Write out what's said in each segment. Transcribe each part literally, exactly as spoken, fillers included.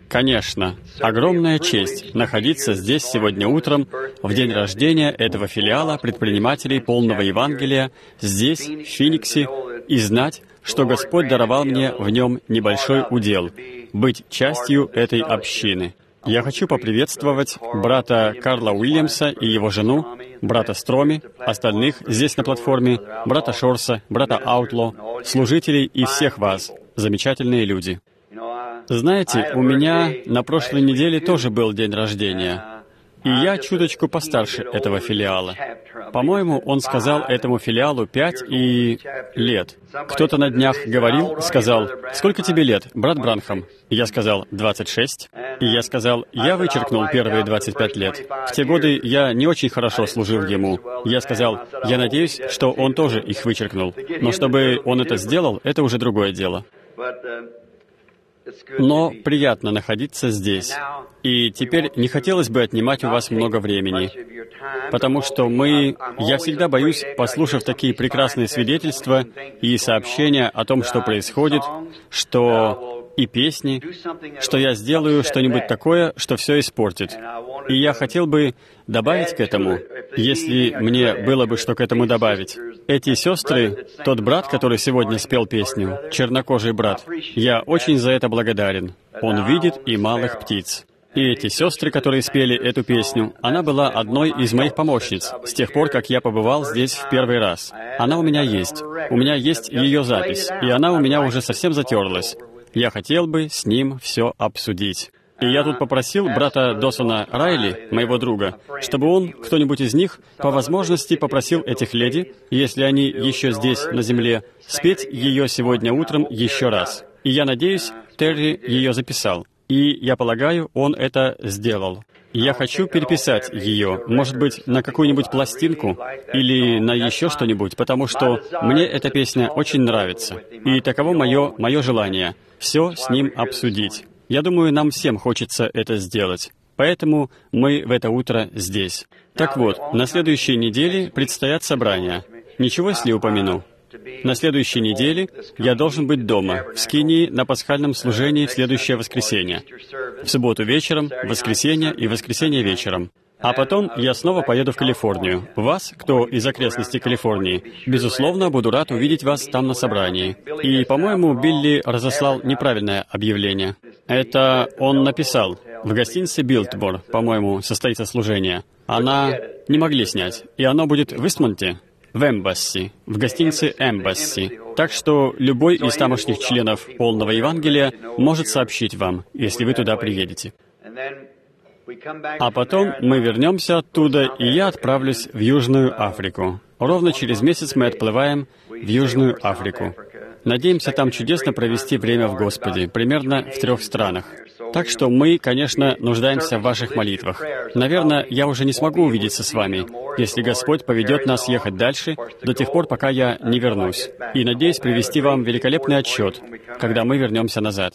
Конечно, огромная честь находиться здесь сегодня утром, в день рождения этого филиала предпринимателей полного Евангелия, здесь, в Финиксе, и знать, что Господь даровал мне в нем небольшой удел — быть частью этой общины. Я хочу поприветствовать брата Карла Уильямса и его жену, брата Строми, остальных здесь на платформе, брата Шорса, брата Аутло, служителей и всех вас, замечательные люди. Знаете, у меня на прошлой неделе тоже был день рождения, и я чуточку постарше этого филиала. По-моему, он сказал этому филиалу пять и лет. Кто-то на днях говорил, сказал: «Сколько тебе лет, брат Бранхам?» Я сказал: «двадцать шесть». И я сказал: «Я вычеркнул первые двадцать пять лет. В те годы я не очень хорошо служил ему». Я сказал: «Я надеюсь, что он тоже их вычеркнул. Но чтобы он это сделал, это уже другое дело». Но приятно находиться здесь. И теперь не хотелось бы отнимать у вас много времени, потому что мы... Я всегда боюсь, послушав такие прекрасные свидетельства и сообщения о том, что происходит, что... и песни, что я сделаю что-нибудь такое, что все испортит. И я хотел бы добавить к этому, если мне было бы что к этому добавить. Эти сестры, тот брат, который сегодня спел песню, чернокожий брат, я очень за это благодарен. Он видит и малых птиц. И эти сестры, которые спели эту песню, она была одной из моих помощниц с тех пор, как я побывал здесь в первый раз. Она у меня есть. У меня есть ее запись, и она у меня уже совсем затерлась. Я хотел бы с ним все обсудить. И я тут попросил брата Досона Райли, моего друга, чтобы он, кто-нибудь из них, по возможности попросил этих леди, если они еще здесь, на земле, спеть ее сегодня утром еще раз. И я надеюсь, Терри ее записал. И, я полагаю, он это сделал. Я хочу переписать ее, может быть, на какую-нибудь пластинку или на еще что-нибудь, потому что мне эта песня очень нравится. И таково мое, мое желание — все с ним обсудить. Я думаю, нам всем хочется это сделать. Поэтому мы в это утро здесь. Так вот, на следующей неделе предстоят собрания. Ничего, если упомяну? На следующей неделе я должен быть дома, в Скинии, на пасхальном служении в следующее воскресенье. В субботу вечером, в воскресенье и в воскресенье вечером. А потом я снова поеду в Калифорнию. Вас, кто из окрестностей Калифорнии, безусловно, буду рад увидеть вас там на собрании. И, по-моему, Билли разослал неправильное объявление. Это он написал. В гостинице «Билтмор», по-моему, состоится служение. Она не могли снять. И оно будет в Истмонте, в Эмбасси, в гостинице «Эмбасси». Так что любой из тамошних членов полного Евангелия может сообщить вам, если вы туда приедете. А потом мы вернемся оттуда, и я отправлюсь в Южную Африку. Ровно через месяц мы отплываем в Южную Африку. Надеемся там чудесно провести время в Господе, примерно в трех странах. Так что мы, конечно, нуждаемся в ваших молитвах. Наверное, я уже не смогу увидеться с вами, если Господь поведет нас ехать дальше, до тех пор, пока я не вернусь. И надеюсь привести вам великолепный отчет, когда мы вернемся назад.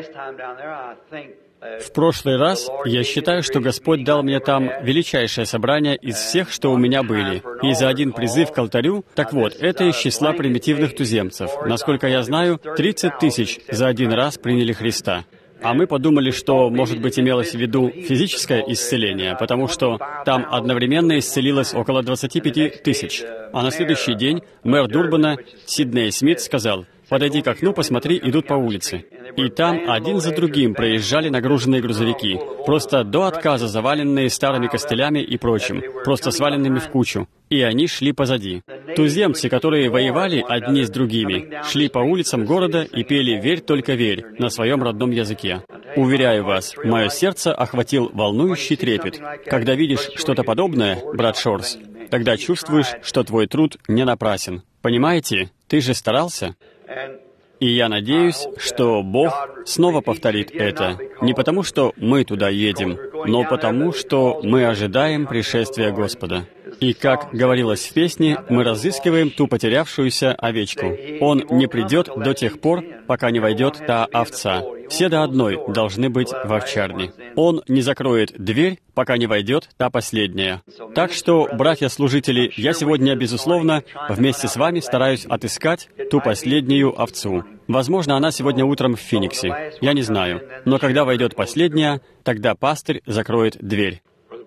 В прошлый раз я считаю, что Господь дал мне там величайшее собрание из всех, что у меня были. И за один призыв к алтарю, так вот, это из числа примитивных туземцев. Насколько я знаю, тридцать тысяч за один раз приняли Христа. А мы подумали, что, может быть, имелось в виду физическое исцеление, потому что там одновременно исцелилось около двадцати пяти тысяч. А на следующий день мэр Дурбана, Сидней Смит, сказал: «Подойди к окну, посмотри, идут по улице». И там один за другим проезжали нагруженные грузовики, просто до отказа заваленные старыми костылями и прочим, просто сваленными в кучу. И они шли позади. Туземцы, которые воевали одни с другими, шли по улицам города и пели «Верь, только верь» на своем родном языке. Уверяю вас, мое сердце охватил волнующий трепет. Когда видишь что-то подобное, брат Шорс, тогда чувствуешь, что твой труд не напрасен. Понимаете? Ты же старался. И я надеюсь, что Бог снова повторит это, не потому, что мы туда едем, но потому, что мы ожидаем пришествия Господа. И, как говорилось в песне, мы разыскиваем ту потерявшуюся овечку. Он не придет до тех пор, пока не войдет та овца. Все до одной должны быть в овчарне. Он не закроет дверь, пока не войдет та последняя. Так что, братья-служители, я сегодня, безусловно, вместе с вами стараюсь отыскать ту последнюю овцу. Возможно, она сегодня утром в Фениксе. Я не знаю. Но когда войдет последняя, тогда пастырь закроет дверь.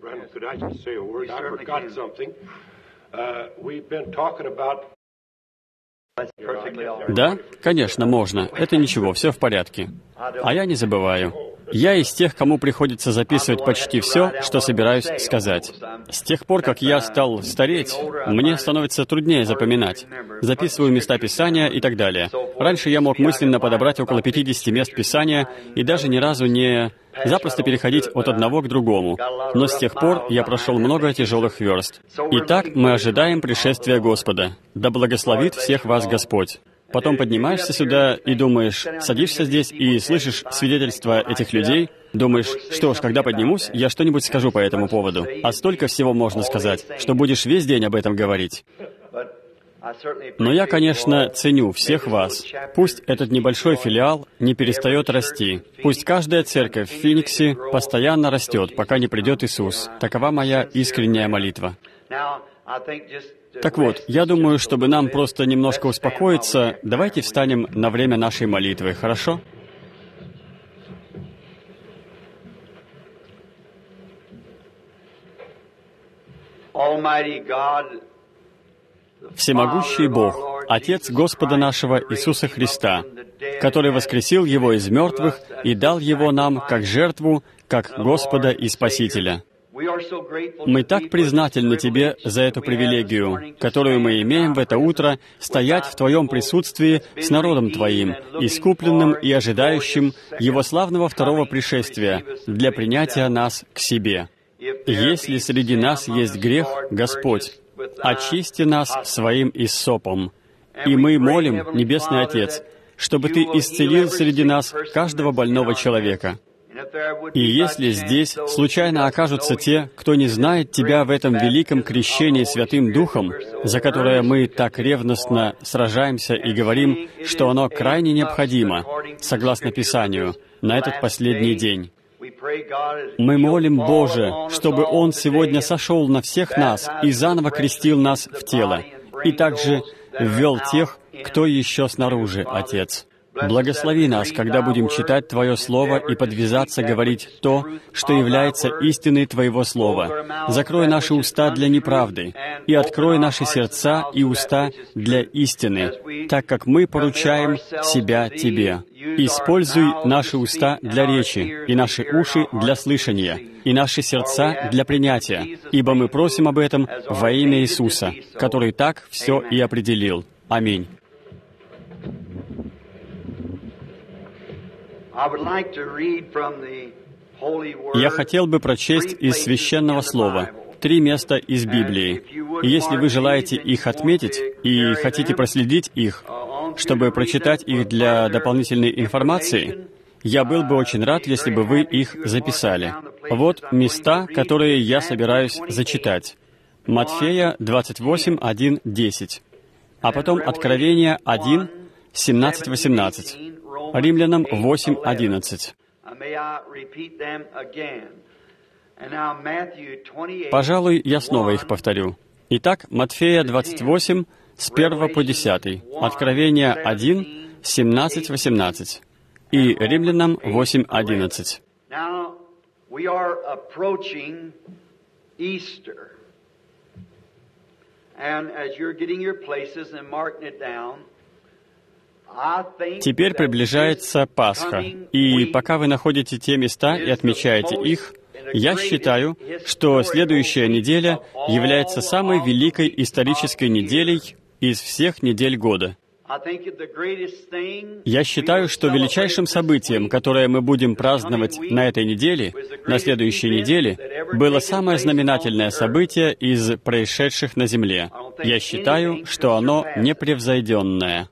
Да, конечно, можно. Это ничего, все в порядке. А я не забываю. Я из тех, кому приходится записывать почти все, что собираюсь сказать. С тех пор, как я стал стареть, мне становится труднее запоминать. Записываю места Писания и так далее. Раньше я мог мысленно подобрать около пятидесяти мест Писания и даже ни разу не запросто переходить от одного к другому. Но с тех пор я прошел много тяжелых верст. Итак, мы ожидаем пришествия Господа. Да благословит всех вас Господь. Потом поднимаешься сюда и думаешь, садишься здесь и слышишь свидетельства этих людей, думаешь, что ж, когда поднимусь, я что-нибудь скажу по этому поводу. А столько всего можно сказать, что будешь весь день об этом говорить. Но я, конечно, ценю всех вас. Пусть этот небольшой филиал не перестает расти. Пусть каждая церковь в Фениксе постоянно растет, пока не придет Иисус. Такова моя искренняя молитва. Так вот, я думаю, чтобы нам просто немножко успокоиться, давайте встанем на время нашей молитвы, хорошо? Всемогущий Бог, Отец Господа нашего Иисуса Христа, который воскресил Его из мертвых и дал Его нам как жертву, как Господа и Спасителя. Мы так признательны Тебе за эту привилегию, которую мы имеем в это утро, стоять в Твоем присутствии с народом Твоим, искупленным и ожидающим Его славного второго пришествия для принятия нас к Себе. Если среди нас есть грех, Господь, очисти нас своим иссопом. И мы молим, Небесный Отец, чтобы Ты исцелил среди нас каждого больного человека. И если здесь случайно окажутся те, кто не знает Тебя в этом великом крещении Святым Духом, за которое мы так ревностно сражаемся и говорим, что оно крайне необходимо, согласно Писанию, на этот последний день, мы молим, Боже, чтобы Он сегодня сошел на всех нас и заново крестил нас в тело, и также ввел тех, кто еще снаружи, Отец. Благослови нас, когда будем читать Твое Слово и подвязаться говорить то, что является истиной Твоего Слова. Закрой наши уста для неправды и открой наши сердца и уста для истины, так как мы поручаем себя Тебе. Используй наши уста для речи, и наши уши для слышания, и наши сердца для принятия, ибо мы просим об этом во имя Иисуса, который так все и определил. Аминь. Я хотел бы прочесть из Священного Слова три места из Библии. И если вы желаете их отметить и хотите проследить их, чтобы прочитать их для дополнительной информации, я был бы очень рад, если бы вы их записали. Вот места, которые я собираюсь зачитать. Матфея двадцать восемь, один, десять. А потом Откровение один, семнадцать, восемнадцать. Римлянам восемь, одиннадцать. Пожалуй, я снова их повторю. Итак, Матфея двадцать восемь, с первого по десятый, Откровение один, семнадцать, восемнадцать, и Римлянам восемь, одиннадцать. Теперь приближается Пасха, и пока вы находите те места и отмечаете их, я считаю, что следующая неделя является самой великой исторической неделей из всех недель года. Я считаю, что величайшим событием, которое мы будем праздновать на этой неделе, на следующей неделе, было самое знаменательное событие из происшедших на Земле. Я считаю, что оно непревзойденное.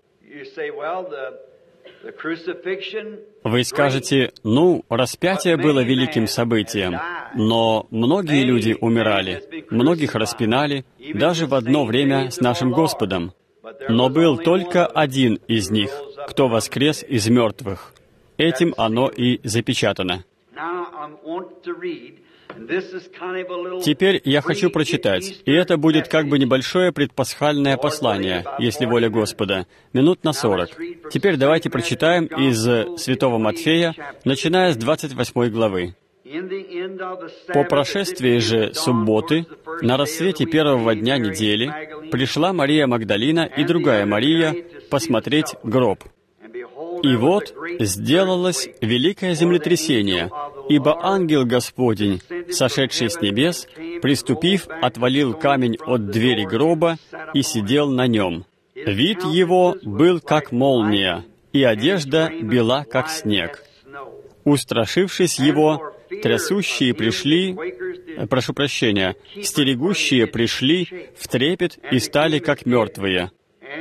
Вы скажете, ну, распятие было великим событием, но многие люди умирали, многих распинали, даже в одно время с нашим Господом. Но был только один из них, кто воскрес из мертвых. Этим оно и запечатано. Теперь я хочу прочитать, и это будет как бы небольшое предпасхальное послание, если воля Господа, минут на сорок. Теперь давайте прочитаем из Святого Матфея, начиная с двадцать восьмой главы. «По прошествии же субботы, на рассвете первого дня недели, пришла Мария Магдалина и другая Мария посмотреть гроб. И вот сделалось великое землетрясение, ибо ангел Господень, сошедший с небес, приступив, отвалил камень от двери гроба и сидел на нем. Вид его был как молния, и одежда бела как снег. Устрашившись его, трясущие пришли, прошу прощения, стерегущие пришли в трепет и стали как мертвые.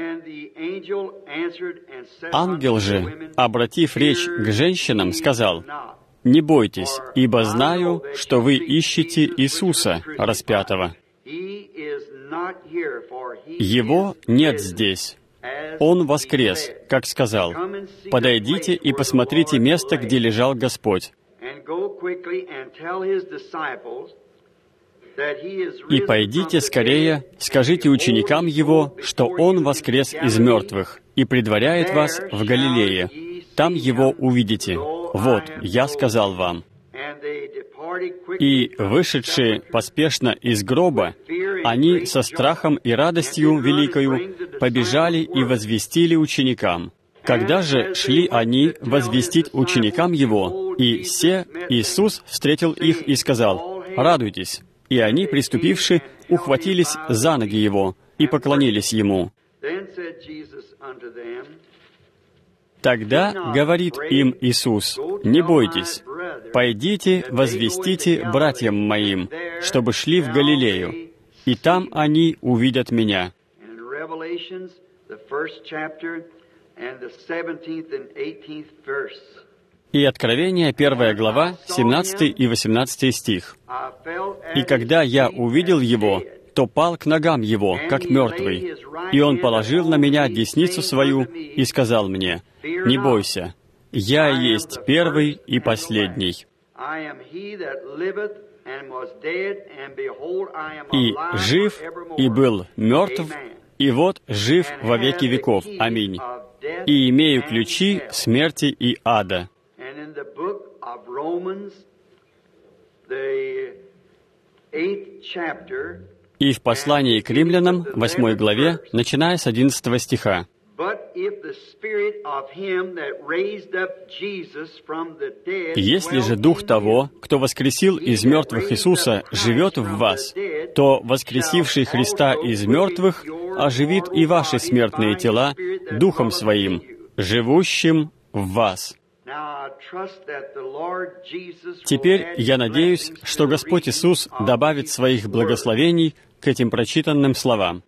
Ангел же, обратив речь к женщинам, сказал: «Не бойтесь, ибо знаю, что вы ищете Иисуса распятого. Его нет здесь. Он воскрес, как сказал. Подойдите и посмотрите место, где лежал Господь. И пойдите скорее, скажите ученикам Его, что Он воскрес из мертвых и предваряет вас в Галилее. Там Его увидите. Вот, я сказал вам». И, вышедшие поспешно из гроба, они со страхом и радостью великою побежали и возвестили ученикам. Когда же шли они возвестить ученикам Его, и се Иисус встретил их и сказал: «Радуйтесь». И они, приступивши, ухватились за ноги Его и поклонились Ему. Тогда говорит им Иисус: «Не бойтесь, пойдите, возвестите братьям моим, чтобы шли в Галилею, и там они увидят Меня». И Откровение, первая глава, семнадцатый и восемнадцатый стих. «И когда я увидел Его, то пал к ногам Его, как мертвый. И Он положил на меня десницу свою и сказал мне: „Не бойся, я есть первый и последний. И жив, и был мертв, и вот жив во веки веков. Аминь. И имею ключи смерти и ада». И в послании к римлянам, восьмой главе, начиная с одиннадцатого стиха. «Если же Дух того, кто воскресил из мертвых Иисуса, живет в вас, то воскресивший Христа из мертвых оживит и ваши смертные тела Духом Своим, живущим в вас». Теперь я надеюсь, что Господь Иисус добавит своих благословений к этим прочитанным словам.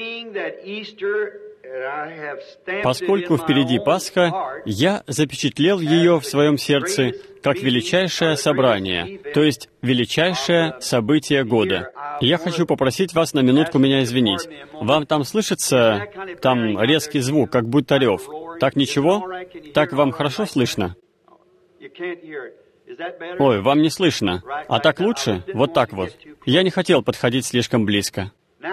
Поскольку впереди Пасха, я запечатлел ее в своем сердце как величайшее собрание, то есть величайшее событие года. Я хочу попросить вас на минутку меня извинить. Вам там слышится, там резкий звук, как будто рев. Так ничего? Так вам хорошо слышно? Ой, вам не слышно. А так лучше? Вот так вот. Я не хотел подходить слишком близко.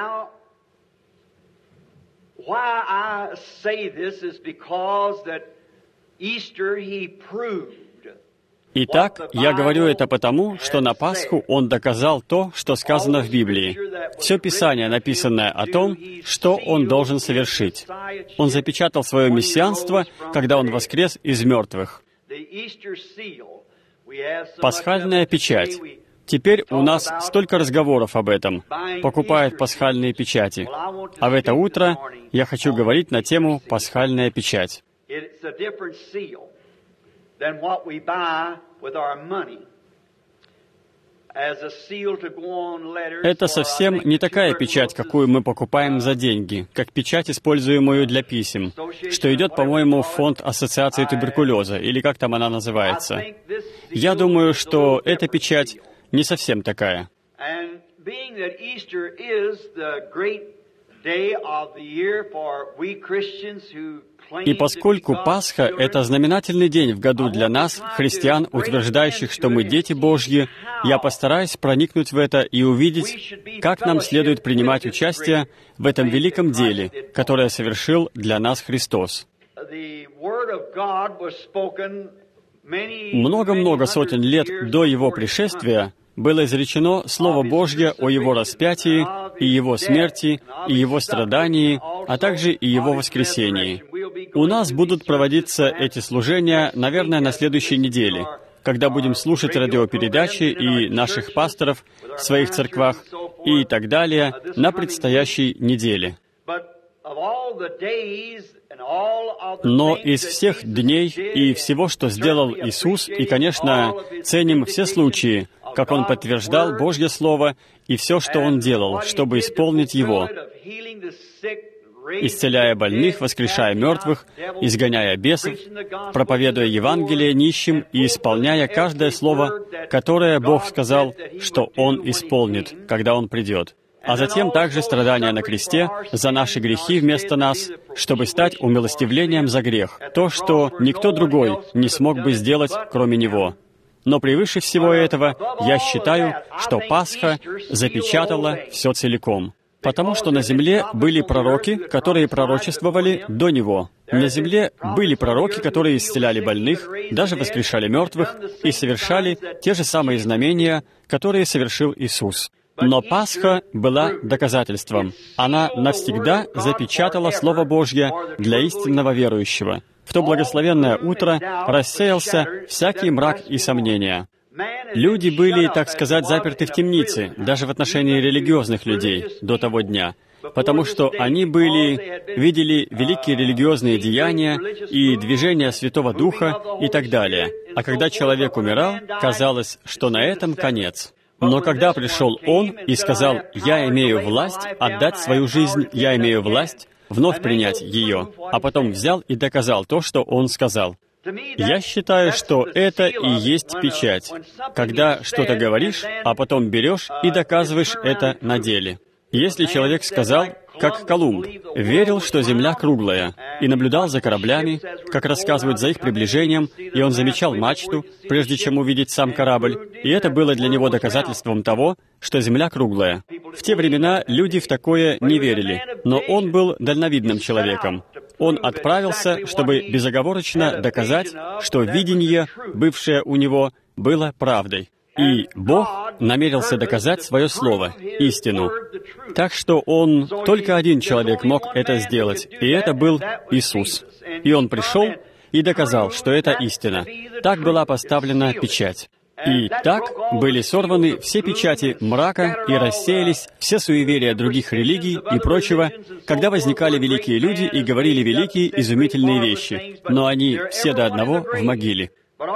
Итак, я говорю это потому, что на Пасху Он доказал то, что сказано в Библии. Все Писание, написанное о том, что Он должен совершить. Он запечатал свое мессианство, когда Он воскрес из мертвых. Пасхальная печать. Теперь у нас столько разговоров об этом. Покупают пасхальные печати. А в это утро я хочу говорить на тему «Пасхальная печать». Это совсем не такая печать, какую мы покупаем за деньги, как печать, используемую для писем, что идет, по-моему, в фонд Ассоциации туберкулеза, или как там она называется. Я думаю, что эта печать не совсем такая. И поскольку Пасха — это знаменательный день в году для нас, христиан, утверждающих, что мы дети Божьи, я постараюсь проникнуть в это и увидеть, как нам следует принимать участие в этом великом деле, которое совершил для нас Христос. Много-много сотен лет до Его пришествия было изречено Слово Божье о Его распятии, и Его смерти, и Его страдании, а также и Его воскресении. У нас будут проводиться эти служения, наверное, на следующей неделе, когда будем слушать радиопередачи и наших пасторов в своих церквах и так далее на предстоящей неделе. Но из всех дней и всего, что сделал Иисус, и, конечно, ценим все случаи, как Он подтверждал Божье Слово и все, что Он делал, чтобы исполнить Его, исцеляя больных, воскрешая мертвых, изгоняя бесов, проповедуя Евангелие нищим и исполняя каждое слово, которое Бог сказал, что Он исполнит, когда Он придет. А затем также страдания на кресте за наши грехи вместо нас, чтобы стать умилостивлением за грех, то, что никто другой не смог бы сделать, кроме Него. Но превыше всего этого, я считаю, что Пасха запечатала все целиком. Потому что на земле были пророки, которые пророчествовали до Него. На земле были пророки, которые исцеляли больных, даже воскрешали мертвых и совершали те же самые знамения, которые совершил Иисус. Но Пасха была доказательством. Она навсегда запечатала Слово Божье для истинного верующего. В то благословенное утро рассеялся всякий мрак и сомнения. Люди были, так сказать, заперты в темнице, даже в отношении религиозных людей до того дня, потому что они были, видели великие религиозные деяния и движения Святого Духа и так далее. А когда человек умирал, казалось, что на этом конец. Но когда пришел Он и сказал: «Я имею власть отдать свою жизнь, я имею власть вновь принять ее», а потом взял и доказал то, что Он сказал. Я считаю, что это и есть печать, когда что-то говоришь, а потом берешь и доказываешь это на деле. Если человек сказал, как Колумб, верил, что Земля круглая, и наблюдал за кораблями, как рассказывают за их приближением, и он замечал мачту, прежде чем увидеть сам корабль, и это было для него доказательством того, что Земля круглая. В те времена люди в такое не верили, но он был дальновидным человеком. Он отправился, чтобы безоговорочно доказать, что видение, бывшее у него, было правдой. И Бог намерился доказать свое слово, истину. Так что Он, только один человек мог это сделать, и это был Иисус. И Он пришел и доказал, что это истина. Так была поставлена печать. И так были сорваны все печати мрака и рассеялись все суеверия других религий и прочего, когда возникали великие люди и говорили великие, изумительные вещи, но они все до одного в могиле.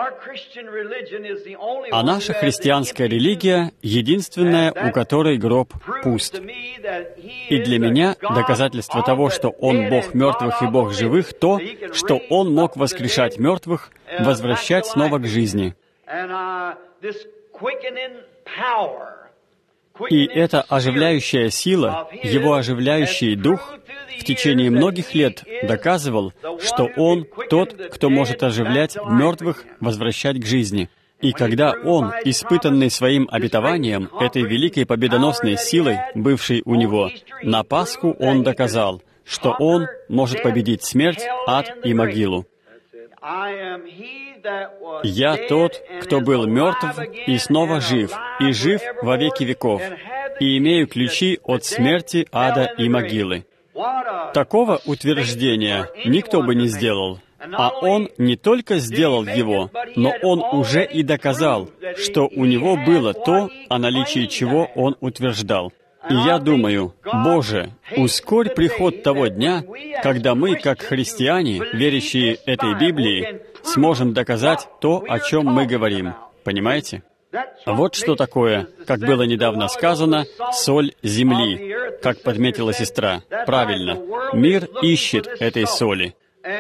А наша христианская религия — единственная, у которой гроб пуст. И для меня доказательство того, что Он Бог мертвых и Бог живых, то, что Он мог воскрешать мертвых, возвращать снова к жизни. И эта оживляющая сила, Его оживляющий Дух, в течение многих лет доказывал, что Он тот, кто может оживлять мертвых, возвращать к жизни. И когда Он, испытанный своим обетованием, этой великой победоносной силой, бывшей у Него, на Пасху Он доказал, что Он может победить смерть, ад и могилу. «Я тот, кто был мертв и снова жив, и жив во веки веков, и имею ключи от смерти, ада и могилы». Такого утверждения никто бы не сделал. А Он не только сделал его, но Он уже и доказал, что у Него было то, о наличии чего Он утверждал. И я думаю, Боже, ускорь приход того дня, когда мы, как христиане, верящие этой Библии, сможем доказать то, о чем мы говорим. Понимаете? Вот что такое, как было недавно сказано, соль земли, как подметила сестра. Правильно. Мир ищет этой соли.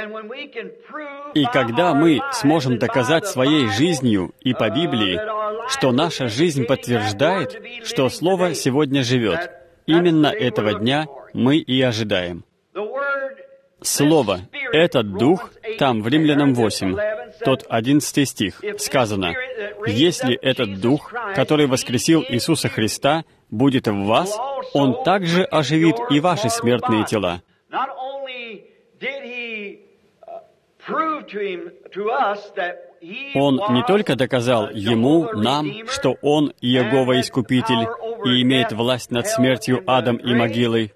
И когда мы сможем доказать своей жизнью и по Библии, что наша жизнь подтверждает, что Слово сегодня живет, именно этого дня мы и ожидаем. Слово «этот Дух», там в Римлянам восемь, тот одиннадцатый стих, сказано: «Если этот Дух, который воскресил Иисуса Христа, будет в вас, Он также оживит и ваши смертные тела». Он не только доказал ему, нам, что Он Иегова Искупитель и имеет власть над смертью, адом и могилой,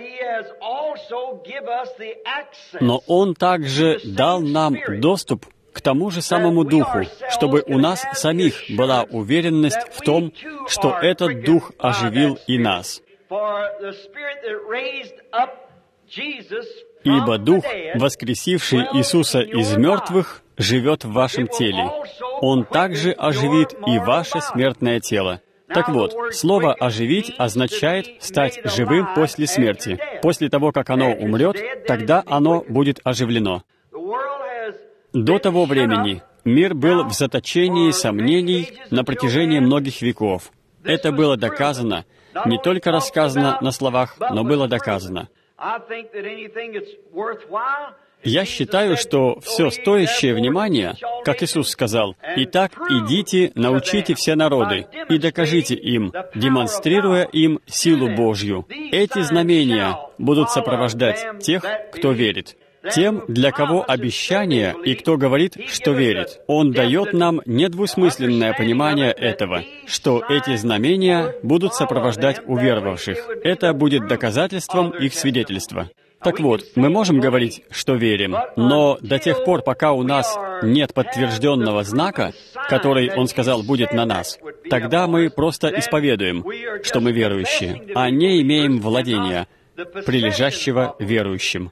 но Он также дал нам доступ к тому же самому Духу, чтобы у нас самих была уверенность в том, что этот Дух оживил и нас. Ибо Дух, воскресивший Иисуса из мертвых, живет в вашем теле. Он также оживит и ваше смертное тело. Так вот, слово «оживить» означает стать живым после смерти. После того, как оно умрет, тогда оно будет оживлено. До того времени мир был в заточении сомнений на протяжении многих веков. Это было доказано, не только рассказано на словах, но было доказано. Я считаю, что все стоящее внимания, как Иисус сказал, «Итак, идите, научите все народы и докажите им, демонстрируя им силу Божью. Эти знамения будут сопровождать тех, кто верит». Тем, для кого обещание и кто говорит, что верит. Он дает нам недвусмысленное понимание этого, что эти знамения будут сопровождать уверовавших. Это будет доказательством их свидетельства. Так вот, мы можем говорить, что верим, но до тех пор, пока у нас нет подтвержденного знака, который, Он сказал, будет на нас, тогда мы просто исповедуем, что мы верующие, а не имеем владения, прилежащего верующим.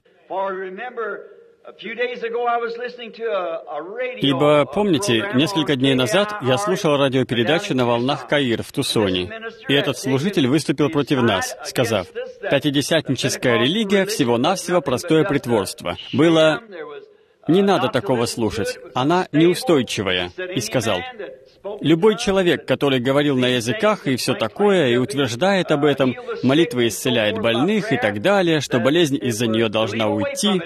Ибо, помните, несколько дней назад я слушал радиопередачу на волнах Каир в Тусоне, и этот служитель выступил против нас, сказав: «Пятидесятническая религия всего-навсего простое притворство». Было... «Не надо такого слушать, она неустойчивая», и сказал: «Любой человек, который говорил на языках и все такое, и утверждает об этом, молитва исцеляет больных и так далее, что болезнь из-за нее должна уйти,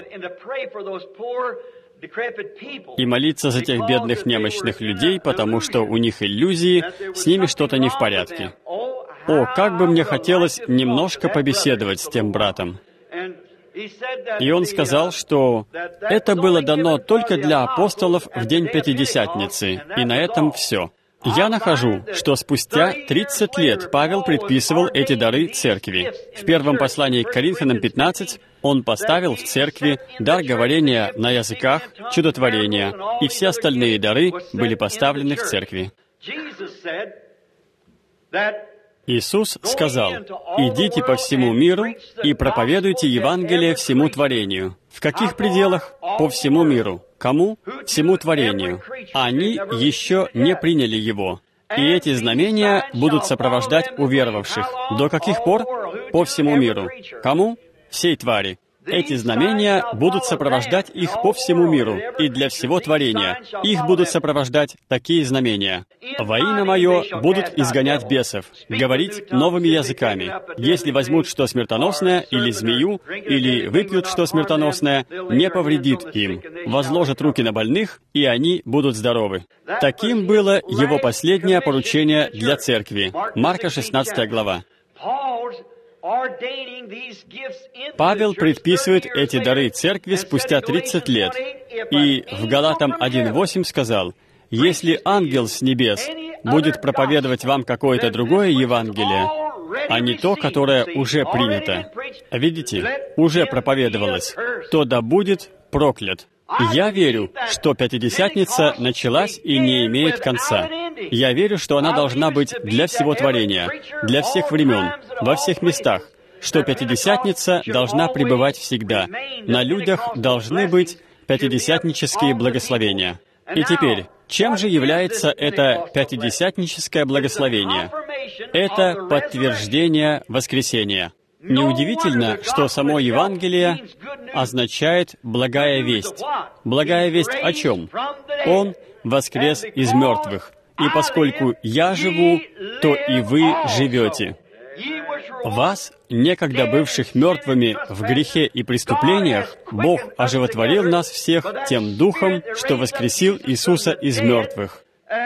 и молиться за тех бедных немощных людей, потому что у них иллюзии, с ними что-то не в порядке». О, как бы мне хотелось немножко побеседовать с тем братом. И он сказал, что это было дано только для апостолов в день Пятидесятницы, и на этом все. Я нахожу, что спустя тридцать лет Павел предписывал эти дары церкви. В первом послании к Коринфянам пятнадцать он поставил в церкви дар говорения на языках, чудотворения, и все остальные дары были поставлены в церкви. Иисус сказал: «Идите по всему миру и проповедуйте Евангелие всему творению». В каких пределах? По всему миру. Кому? Всему творению. Они еще не приняли Его. И эти знамения будут сопровождать уверовавших. До каких пор? По всему миру. Кому? Всей твари. Эти знамения будут сопровождать их по всему миру и для всего творения. Их будут сопровождать такие знамения. «Во имя Мое будут изгонять бесов, говорить новыми языками. Если возьмут что смертоносное, или змею, или выпьют что смертоносное, не повредит им. Возложат руки на больных, и они будут здоровы». Таким было его последнее поручение для церкви. Марка шестнадцатая глава. Павел предписывает эти дары церкви спустя тридцать лет, и в Галатам один восемь сказал: «Если ангел с небес будет проповедовать вам какое-то другое Евангелие, а не то, которое уже принято, видите, уже проповедовалось, то да будет проклят». Я верю, что Пятидесятница началась и не имеет конца. Я верю, что она должна быть для всего творения, для всех времен, во всех местах, что Пятидесятница должна пребывать всегда. На людях должны быть пятидесятнические благословения. И теперь, чем же является это пятидесятническое благословение? Это подтверждение воскресения. Неудивительно, что само Евангелие означает «благая весть». Благая весть о чем? Он воскрес из мертвых. И поскольку я живу, то и вы живете. Вас, некогда бывших мертвыми в грехе и преступлениях, Бог оживотворил нас всех тем Духом, что воскресил Иисуса из мертвых.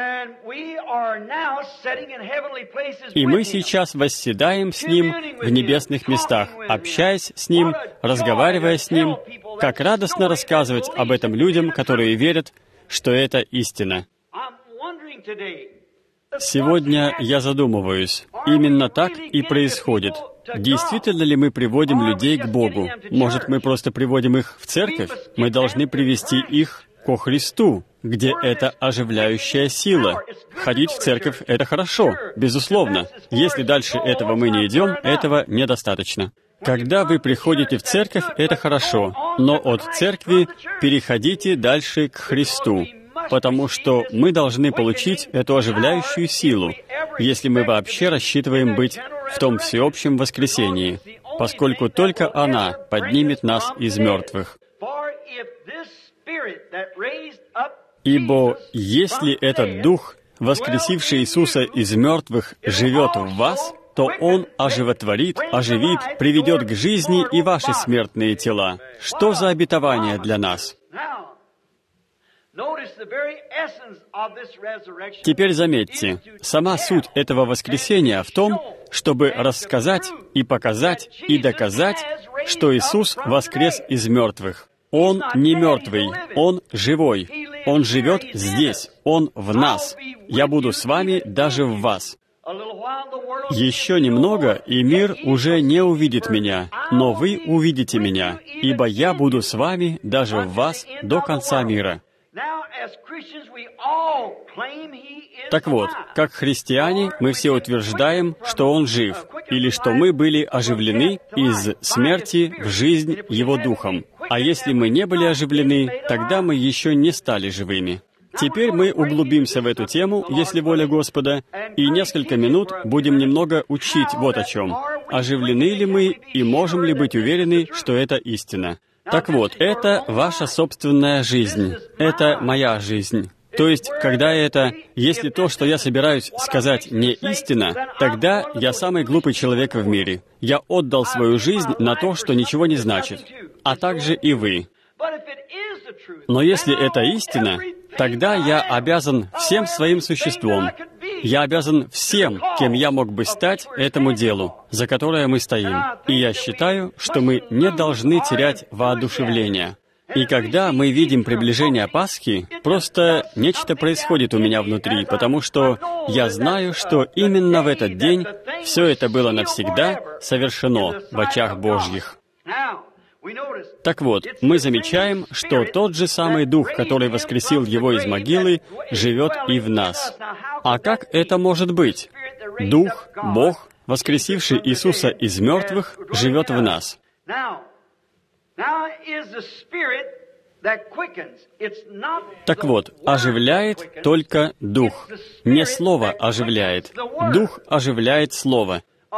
И мы сейчас восседаем с Ним в небесных местах, общаясь с Ним, разговаривая с Ним, как радостно рассказывать об этом людям, которые верят, что это истина. Сегодня я задумываюсь, именно так и происходит. Действительно ли мы приводим людей к Богу? Может, мы просто приводим их в церковь? Мы должны привести их ко Христу, где это оживляющая сила. Ходить в церковь — это хорошо, безусловно. Если дальше этого мы не идем, этого недостаточно. Когда вы приходите в церковь, это хорошо, но от церкви переходите дальше к Христу, потому что мы должны получить эту оживляющую силу, если мы вообще рассчитываем быть в том всеобщем воскресении, поскольку только она поднимет нас из мертвых. Ибо если этот Дух, воскресивший Иисуса из мертвых, живет в вас, то Он оживотворит, оживит, приведет к жизни и ваши смертные тела. Что за обетование для нас? Теперь заметьте, сама суть этого воскресения в том, чтобы рассказать и показать и доказать, что Иисус воскрес из мертвых. Он не мертвый, Он живой. Он живет здесь, Он в нас. Я буду с вами даже в вас. Еще немного, и мир уже не увидит меня, но вы увидите меня, ибо я буду с вами даже в вас до конца мира. Так вот, как христиане, мы все утверждаем, что Он жив, или что мы были оживлены из смерти в жизнь Его Духом. А если мы не были оживлены, тогда мы еще не стали живыми. Теперь мы углубимся в эту тему, если воля Господа, и несколько минут будем немного учить вот о чем. Оживлены ли мы и можем ли быть уверены, что это истина? Так вот, это ваша собственная жизнь. Это моя жизнь. То есть, когда это, если то, что я собираюсь сказать, не истина, тогда я самый глупый человек в мире. Я отдал свою жизнь на то, что ничего не значит. А также и вы. Но если это истина, тогда я обязан всем своим существом. Я обязан всем, кем я мог бы стать, этому делу, за которое мы стоим. И я считаю, что мы не должны терять воодушевление. И когда мы видим приближение Пасхи, просто нечто происходит у меня внутри, потому что я знаю, что именно в этот день все это было навсегда совершено в очах Божьих. Так вот, мы замечаем, что тот же самый Дух, который воскресил Его из могилы, живет и в нас. А как это может быть? Дух, Бог, воскресивший Иисуса из мертвых, живет в нас. Так вот, оживляет только Дух. Не Слово оживляет. Дух оживляет Слово.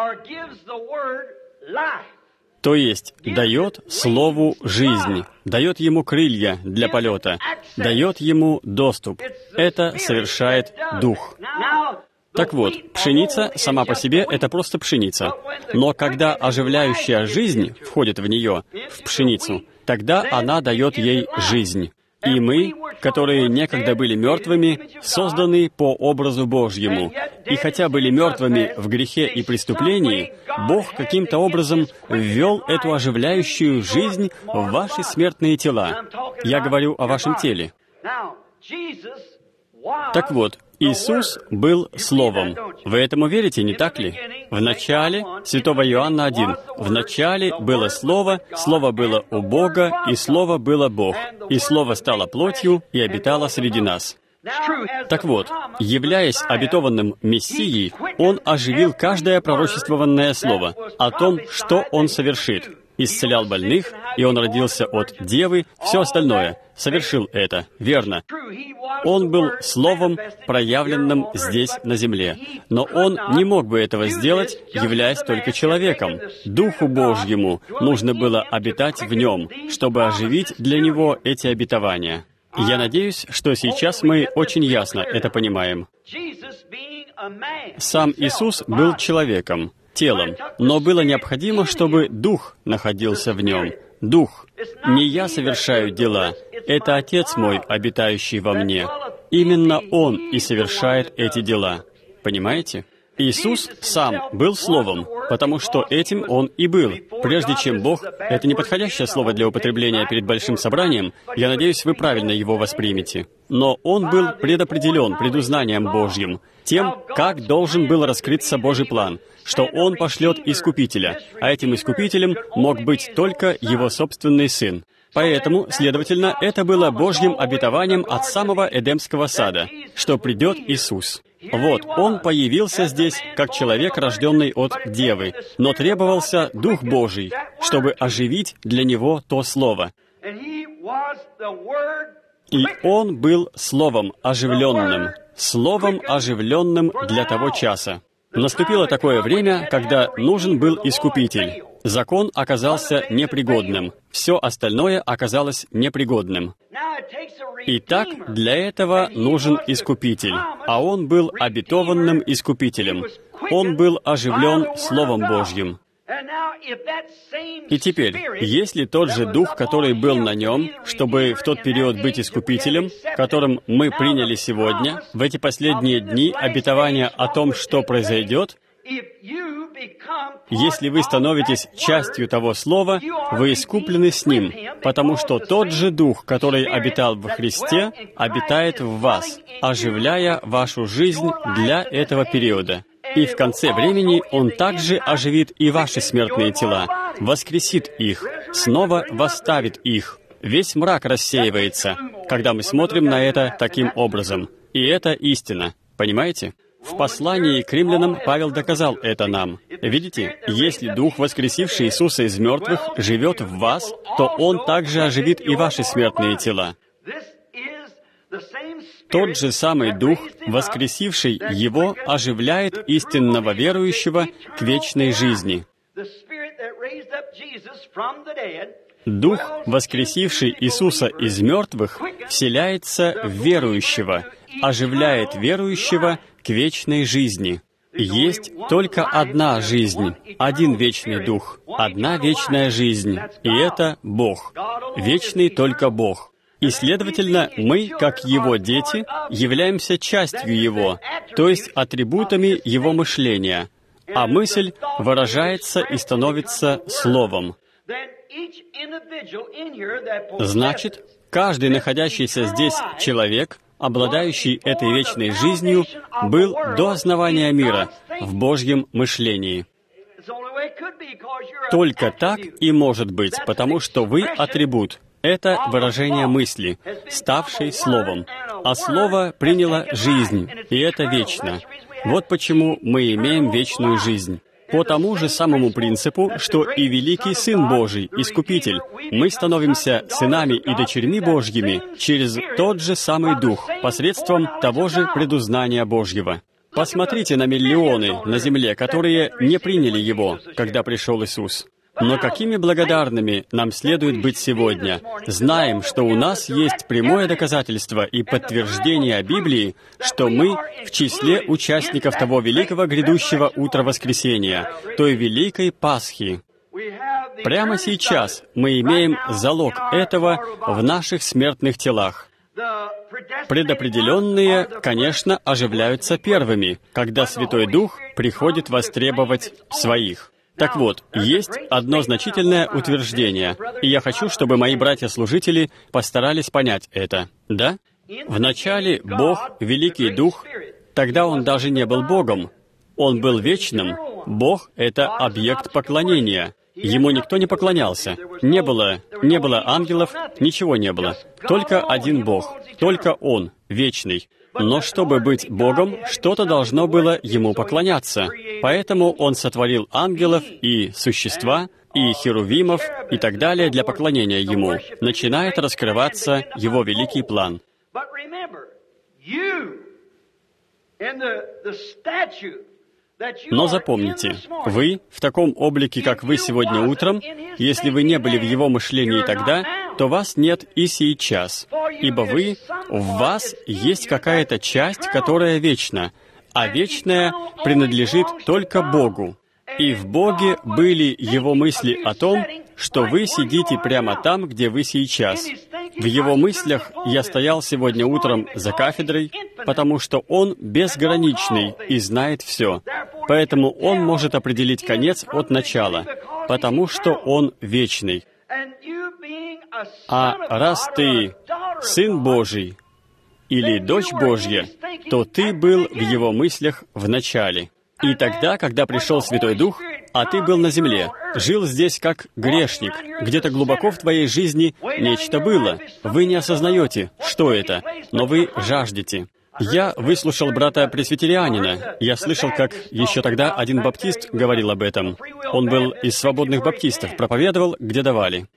То есть дает Слову жизнь, дает ему крылья для полета, дает ему доступ. Это совершает Дух. Так вот, пшеница сама по себе — это просто пшеница. Но когда оживляющая жизнь входит в нее, в пшеницу, тогда она дает ей жизнь. И мы, которые некогда были мертвыми, созданы по образу Божьему. И хотя были мертвыми в грехе и преступлении, Бог каким-то образом ввел эту оживляющую жизнь в ваши смертные тела. Я говорю о вашем теле. Так вот, Иисус был Словом. Вы этому верите, не так ли? В начале, Святого Иоанна один, в начале было Слово, Слово было у Бога, и Слово было Бог. И Слово стало плотью и обитало среди нас. Так вот, являясь обетованным Мессией, Он оживил каждое пророчествованное слово о том, что Он совершит. Исцелял больных, и Он родился от девы, все остальное. Совершил это, верно. Он был Словом, проявленным здесь, на земле. Но Он не мог бы этого сделать, являясь только человеком. Духу Божьему нужно было обитать в Нем, чтобы оживить для Него эти обетования. Я надеюсь, что сейчас мы очень ясно это понимаем. Сам Иисус был человеком. телом, но было необходимо, чтобы Дух находился в нем. Дух. Не я совершаю дела, это Отец мой, обитающий во мне. Именно Он и совершает эти дела. Понимаете? Иисус сам был Словом, потому что этим Он и был. Прежде чем Бог, это неподходящее слово для употребления перед большим собранием, я надеюсь, вы правильно его воспримете. Но Он был предопределен предузнанием Божьим, тем, как должен был раскрыться Божий план, что Он пошлет Искупителя, а этим Искупителем мог быть только Его собственный Сын. Поэтому, следовательно, это было Божьим обетованием от самого Эдемского сада, что придет Иисус. Вот, Он появился здесь, как человек, рожденный от Девы, но требовался Дух Божий, чтобы оживить для Него то Слово. И Он был Словом оживленным, Словом оживленным для того часа. Наступило такое время, когда нужен был Искупитель. Закон оказался непригодным, все остальное оказалось непригодным. Итак, для этого нужен Искупитель, а Он был обетованным Искупителем. Он был оживлен Словом Божьим. И теперь, если тот же Дух, который был на Нем, чтобы в тот период быть Искупителем, которым мы приняли сегодня, в эти последние дни обетование о том, что произойдет, если вы становитесь частью того Слова, вы искуплены с Ним, потому что тот же Дух, который обитал во Христе, обитает в вас, оживляя вашу жизнь для этого периода. И в конце времени Он также оживит и ваши смертные тела, воскресит их, снова восставит их. Весь мрак рассеивается, когда мы смотрим на это таким образом. И это истина. Понимаете? В послании к римлянам Павел доказал это нам. Видите, если Дух, воскресивший Иисуса из мертвых, живет в вас, то Он также оживит и ваши смертные тела. Тот же самый Дух, воскресивший Его, оживляет истинного верующего к вечной жизни. Дух, воскресивший Иисуса из мертвых, вселяется в верующего, оживляет верующего к вечной жизни. Есть только одна жизнь, один вечный Дух, одна вечная жизнь, и это Бог. Вечный только Бог. И, следовательно, мы, как Его дети, являемся частью Его, то есть атрибутами Его мышления, а мысль выражается и становится Словом. Значит, каждый находящийся здесь человек, обладающий этой вечной жизнью, был до основания мира в Божьем мышлении. Только так и может быть, потому что вы атрибут. Это выражение мысли, ставшей Словом. А Слово приняло жизнь, и это вечно. Вот почему мы имеем вечную жизнь. По тому же самому принципу, что и великий Сын Божий, Искупитель, мы становимся сынами и дочерьми Божьими через тот же самый Дух, посредством того же предузнания Божьего. Посмотрите на миллионы на земле, которые не приняли Его, когда пришел Иисус. Но какими благодарными нам следует быть сегодня? Знаем, что у нас есть прямое доказательство и подтверждение Библии, что мы в числе участников того великого грядущего утра воскресения, той великой Пасхи. Прямо сейчас мы имеем залог этого в наших смертных телах. Предопределенные, конечно, оживляются первыми, когда Святой Дух приходит востребовать своих. Так вот, есть одно значительное утверждение, и я хочу, чтобы мои братья-служители постарались понять это. Да? Вначале Бог, Великий Дух, тогда Он даже не был Богом. Он был вечным. Бог — это объект поклонения. Ему никто не поклонялся. Не было, не было ангелов, ничего не было. Только один Бог, только Он, вечный. Но чтобы быть Богом, что-то должно было Ему поклоняться. Поэтому Он сотворил ангелов и существа, и херувимов, и так далее для поклонения Ему. Начинает раскрываться Его великий план. Но запомните, вы, в таком облике, как вы сегодня утром, если вы не были в Его мышлении тогда, то вас нет и сейчас, ибо вы, в вас есть какая-то часть, которая вечна, а вечная принадлежит только Богу. И в Боге были Его мысли о том, что вы сидите прямо там, где вы сейчас. В Его мыслях я стоял сегодня утром за кафедрой, потому что Он безграничный и знает все. Поэтому Он может определить конец от начала, потому что Он вечный. А раз ты Сын Божий или Дочь Божья, то ты был в Его мыслях в начале. И тогда, когда пришел Святой Дух, а ты был на земле, жил здесь как грешник, где-то глубоко в твоей жизни нечто было. Вы не осознаете, что это, но вы жаждете. Я выслушал брата-пресвитерианина. Я слышал, как еще тогда один баптист говорил об этом. Он был из свободных баптистов, проповедовал, где давали.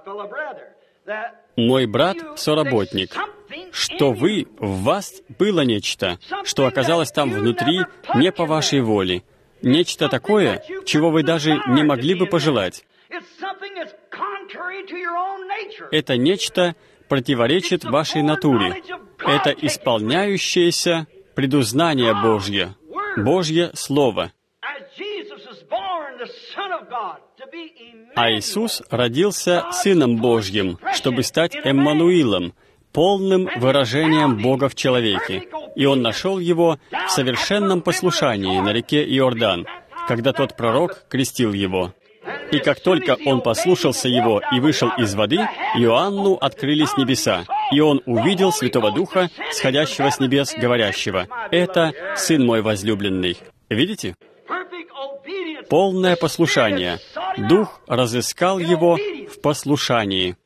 Мой брат — соработник, что вы, в вас было нечто, что оказалось там внутри не по вашей воле, нечто такое, чего вы даже не могли бы пожелать. Это нечто противоречит вашей натуре. Это исполняющееся предузнание Божье, Божье Слово. А Иисус родился Сыном Божьим, чтобы стать Эммануилом, полным выражением Бога в человеке. И Он нашел Его в совершенном послушании на реке Иордан, когда тот пророк крестил Его. И как только Он послушался Его и вышел из воды, Иоанну открылись небеса, и он увидел Святого Духа, сходящего с небес, говорящего: «Это Сын мой возлюбленный». Видите? Полное послушание. Дух разыскал его в послушании.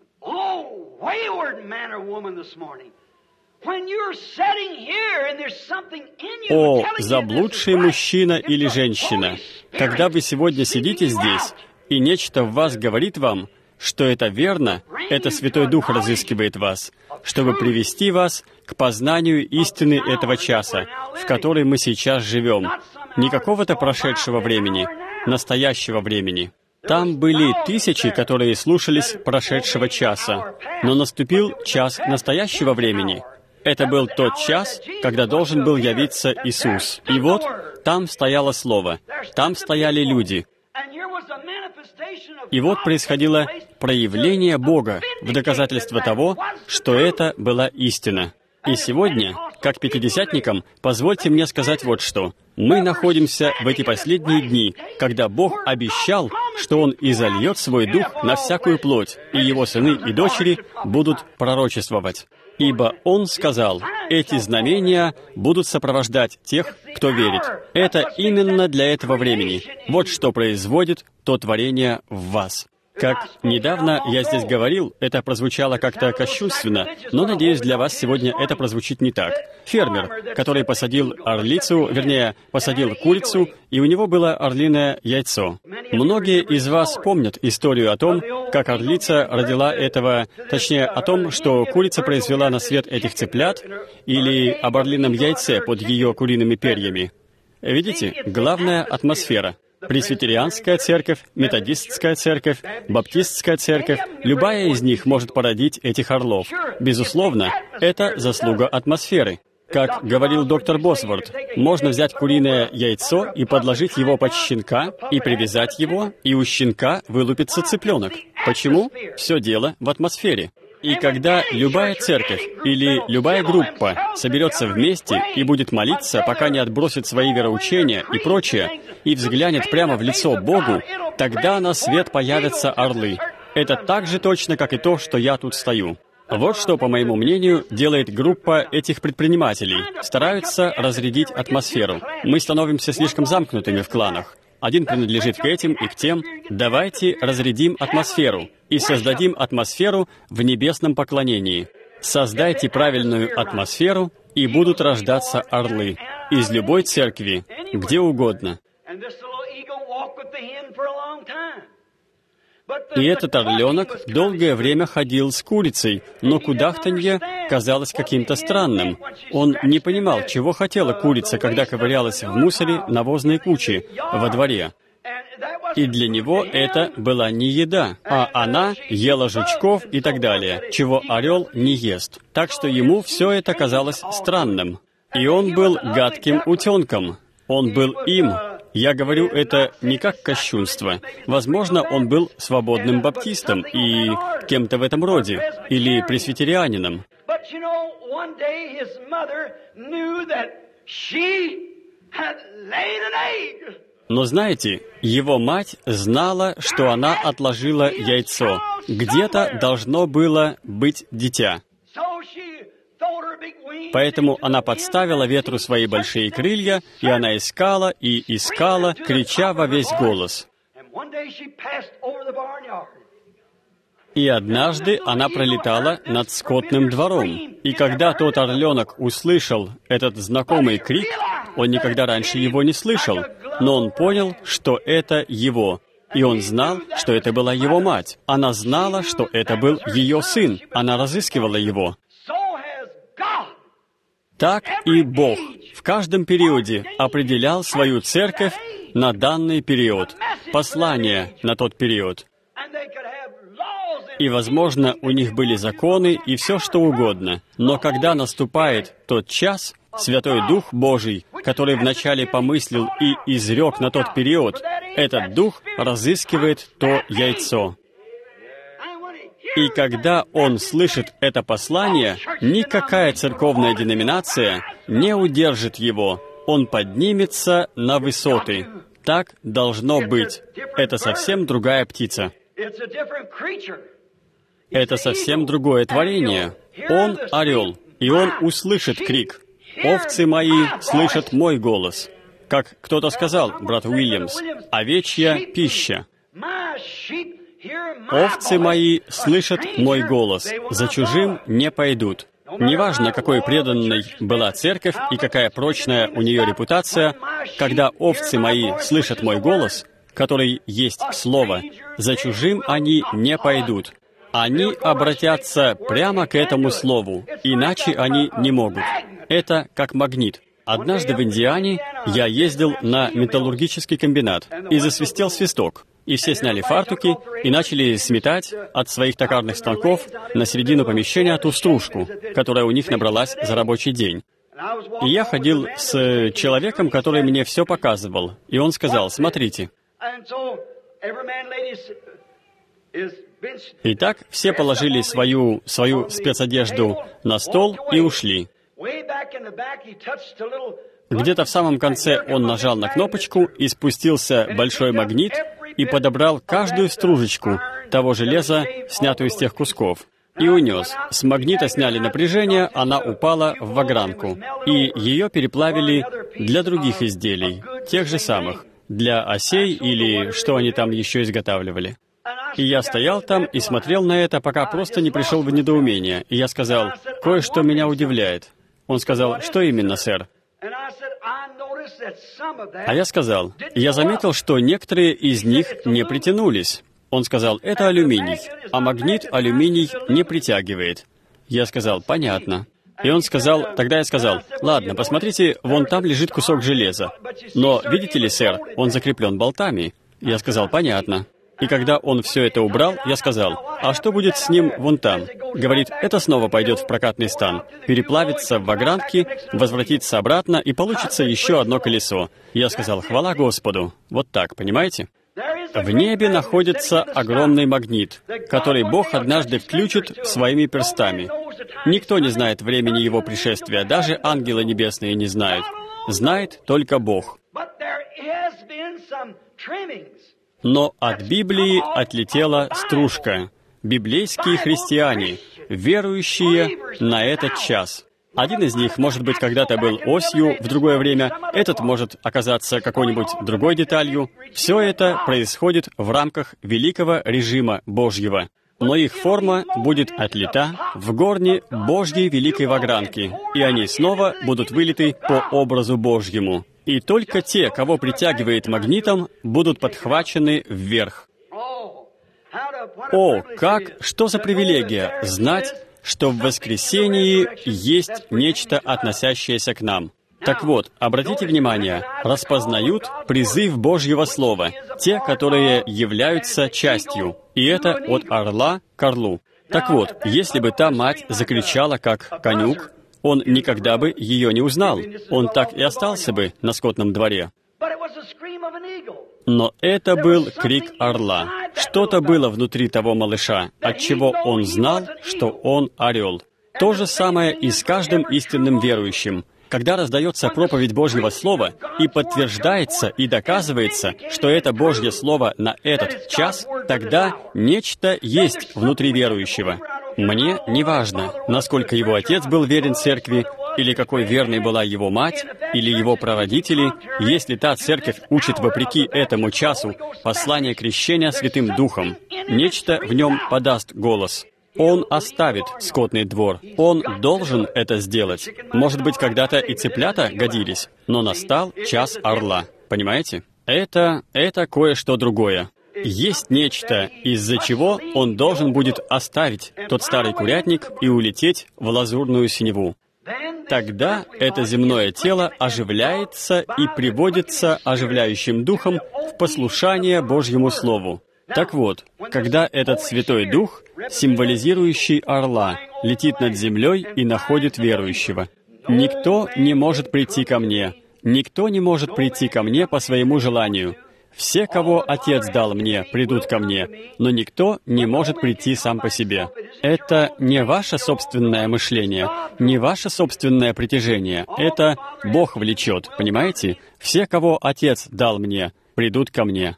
О, заблудший мужчина или женщина! Когда вы сегодня сидите здесь, и нечто в вас говорит вам, что это верно, это Святой Дух разыскивает вас, чтобы привести вас к познанию истины этого часа, в который мы сейчас живем. Не какого-то прошедшего времени, настоящего времени. Там были тысячи, которые слушались прошедшего часа, но наступил час настоящего времени. Это был тот час, когда должен был явиться Иисус. И вот там стояло Слово, там стояли люди. И вот происходило проявление Бога в доказательство того, что это была истина. И сегодня, как пятидесятникам, позвольте мне сказать вот что. Мы находимся в эти последние дни, когда Бог обещал, что Он изольет Свой Дух на всякую плоть, и Его сыны и дочери будут пророчествовать. Ибо Он сказал, эти знамения будут сопровождать тех, кто верит. Это именно для этого времени. Вот что производит то творение в вас. Как недавно я здесь говорил, это прозвучало как-то кощунственно, но, надеюсь, для вас сегодня это прозвучит не так. Фермер, который посадил орлицу, вернее, посадил курицу, и у него было орлиное яйцо. Многие из вас помнят историю о том, как орлица родила этого, точнее, о том, что курица произвела на свет этих цыплят, или об орлином яйце под ее куриными перьями. Видите, главная атмосфера. Пресвитерианская церковь, методистская церковь, баптистская церковь, любая из них может породить этих орлов. Безусловно, это заслуга атмосферы. Как говорил доктор Босворт, можно взять куриное яйцо и подложить его под щенка, и привязать его, и у щенка вылупится цыпленок. Почему? Все дело в атмосфере. И когда любая церковь или любая группа соберется вместе и будет молиться, пока не отбросит свои вероучения и прочее, и взглянет прямо в лицо Богу, тогда на свет появятся орлы. Это так же точно, как и то, что я тут стою. Вот что, по моему мнению, делает группа этих предпринимателей. Стараются разрядить атмосферу. Мы становимся слишком замкнутыми в кланах. Один принадлежит к этим и к тем. Давайте разрядим атмосферу и создадим атмосферу в небесном поклонении. Создайте правильную атмосферу, и будут рождаться орлы из любой церкви, где угодно. И этот орленок долгое время ходил с курицей, но кудахтанье казалось каким-то странным. Он не понимал, чего хотела курица, когда ковырялась в мусоре навозной кучи во дворе. И для него это была не еда, а она ела жучков и так далее, чего орел не ест. Так что ему все это казалось странным. И он был гадким утенком. Он был им, Я говорю это не как кощунство. Возможно, он был свободным баптистом и кем-то в этом роде, или пресвитерианином. Но знаете, его мать знала, что она отложила яйцо. Где-то должно было быть дитя. Поэтому она подставила ветру свои большие крылья, и она искала и искала, крича во весь голос. И однажды она пролетала над скотным двором. И когда тот орленок услышал этот знакомый крик, он никогда раньше его не слышал, но он понял, что это его. И он знал, что это была его мать. Она знала, что это был ее сын. Она разыскивала его. Так и Бог в каждом периоде определял свою церковь на данный период, послание на тот период. И, возможно, у них были законы и все, что угодно. Но когда наступает тот час, Святой Дух Божий, который вначале помыслил и изрек на тот период, этот Дух разыскивает то яйцо. И когда он слышит это послание, никакая церковная деноминация не удержит его. Он поднимется на высоты. Так должно быть. Это совсем другая птица. Это совсем другое творение. Он — орел, и он услышит крик. «Овцы мои слышат мой голос». Как кто-то сказал, брат Уильямс, «Овечья пища». «Овцы мои слышат мой голос, за чужим не пойдут». Неважно, какой преданной была церковь и какая прочная у нее репутация, когда овцы мои слышат мой голос, который есть Слово, за чужим они не пойдут. Они обратятся прямо к этому Слову, иначе они не могут. Это как магнит. Однажды в Индиане я ездил на металлургический комбинат, и засвистел свисток. И все сняли фартуки и начали сметать от своих токарных станков на середину помещения ту стружку, которая у них набралась за рабочий день. И я ходил с человеком, который мне все показывал, и он сказал: «Смотрите». Итак, все положили свою, свою спецодежду на стол и ушли. Где-то в самом конце он нажал на кнопочку, и спустился большой магнит и подобрал каждую стружечку того железа, снятую из тех кусков, и унес. С магнита сняли напряжение, она упала в вагранку, и ее переплавили для других изделий, тех же самых, для осей или что они там еще изготавливали. И я стоял там и смотрел на это, пока просто не пришел в недоумение. И я сказал: «Кое-что меня удивляет». Он сказал: «Что именно, сэр?» А я сказал: «Я заметил, что некоторые из них не притянулись». Он сказал: «Это алюминий, а магнит алюминий не притягивает». Я сказал: «Понятно». И он сказал, тогда я сказал: «Ладно, посмотрите, вон там лежит кусок железа. Но, видите ли, сэр, он закреплен болтами». Я сказал: «Понятно». И когда он все это убрал, я сказал: «А что будет с ним вон там?» Говорит: «Это снова пойдет в прокатный стан, переплавится в вагранке, возвратится обратно, и получится еще одно колесо». Я сказал: «Хвала Господу». Вот так, понимаете? В небе находится огромный магнит, который Бог однажды включит своими перстами. Никто не знает времени его пришествия, даже ангелы небесные не знают. Знает только Бог. Но от Библии отлетела стружка. Библейские христиане, верующие на этот час. Один из них, может быть, когда-то был осью в другое время, этот может оказаться какой-нибудь другой деталью. Все это происходит в рамках великого режима Божьего. Но их форма будет отлита в горне Божьей великой вагранки, и они снова будут вылиты по образу Божьему. И только те, кого притягивает магнитом, будут подхвачены вверх. О, как, что за привилегия знать, что в воскресении есть нечто, относящееся к нам. Так вот, обратите внимание, распознают призыв Божьего Слова, те, которые являются частью, и это от орла к орлу. Так вот, если бы та мать закричала, как конюк, он никогда бы ее не узнал. Он так и остался бы на скотном дворе. Но это был крик орла. Что-то было внутри того малыша, отчего он знал, что он орел. То же самое и с каждым истинным верующим. Когда раздается проповедь Божьего Слова, и подтверждается, и доказывается, что это Божье Слово на этот час, тогда нечто есть внутри верующего. Мне не важно, насколько его отец был верен церкви, или какой верной была его мать, или его прародители, если та церковь учит вопреки этому часу послание крещения Святым Духом, нечто в нем подаст голос. Он оставит скотный двор. Он должен это сделать. Может быть, когда-то и цыплята годились, но настал час орла. Понимаете? Это, это кое-что другое. Есть нечто, из-за чего он должен будет оставить тот старый курятник и улететь в лазурную синеву. Тогда это земное тело оживляется и приводится оживляющим духом в послушание Божьему Слову. Так вот, когда этот Святой Дух, символизирующий орла, летит над землей и находит верующего, никто не может прийти ко мне, никто не может прийти ко мне по своему желанию. Все, кого Отец дал мне, придут ко мне, но никто не может прийти сам по себе. Это не ваше собственное мышление, не ваше собственное притяжение. Это Бог влечет, понимаете? Все, кого Отец дал мне, придут ко мне.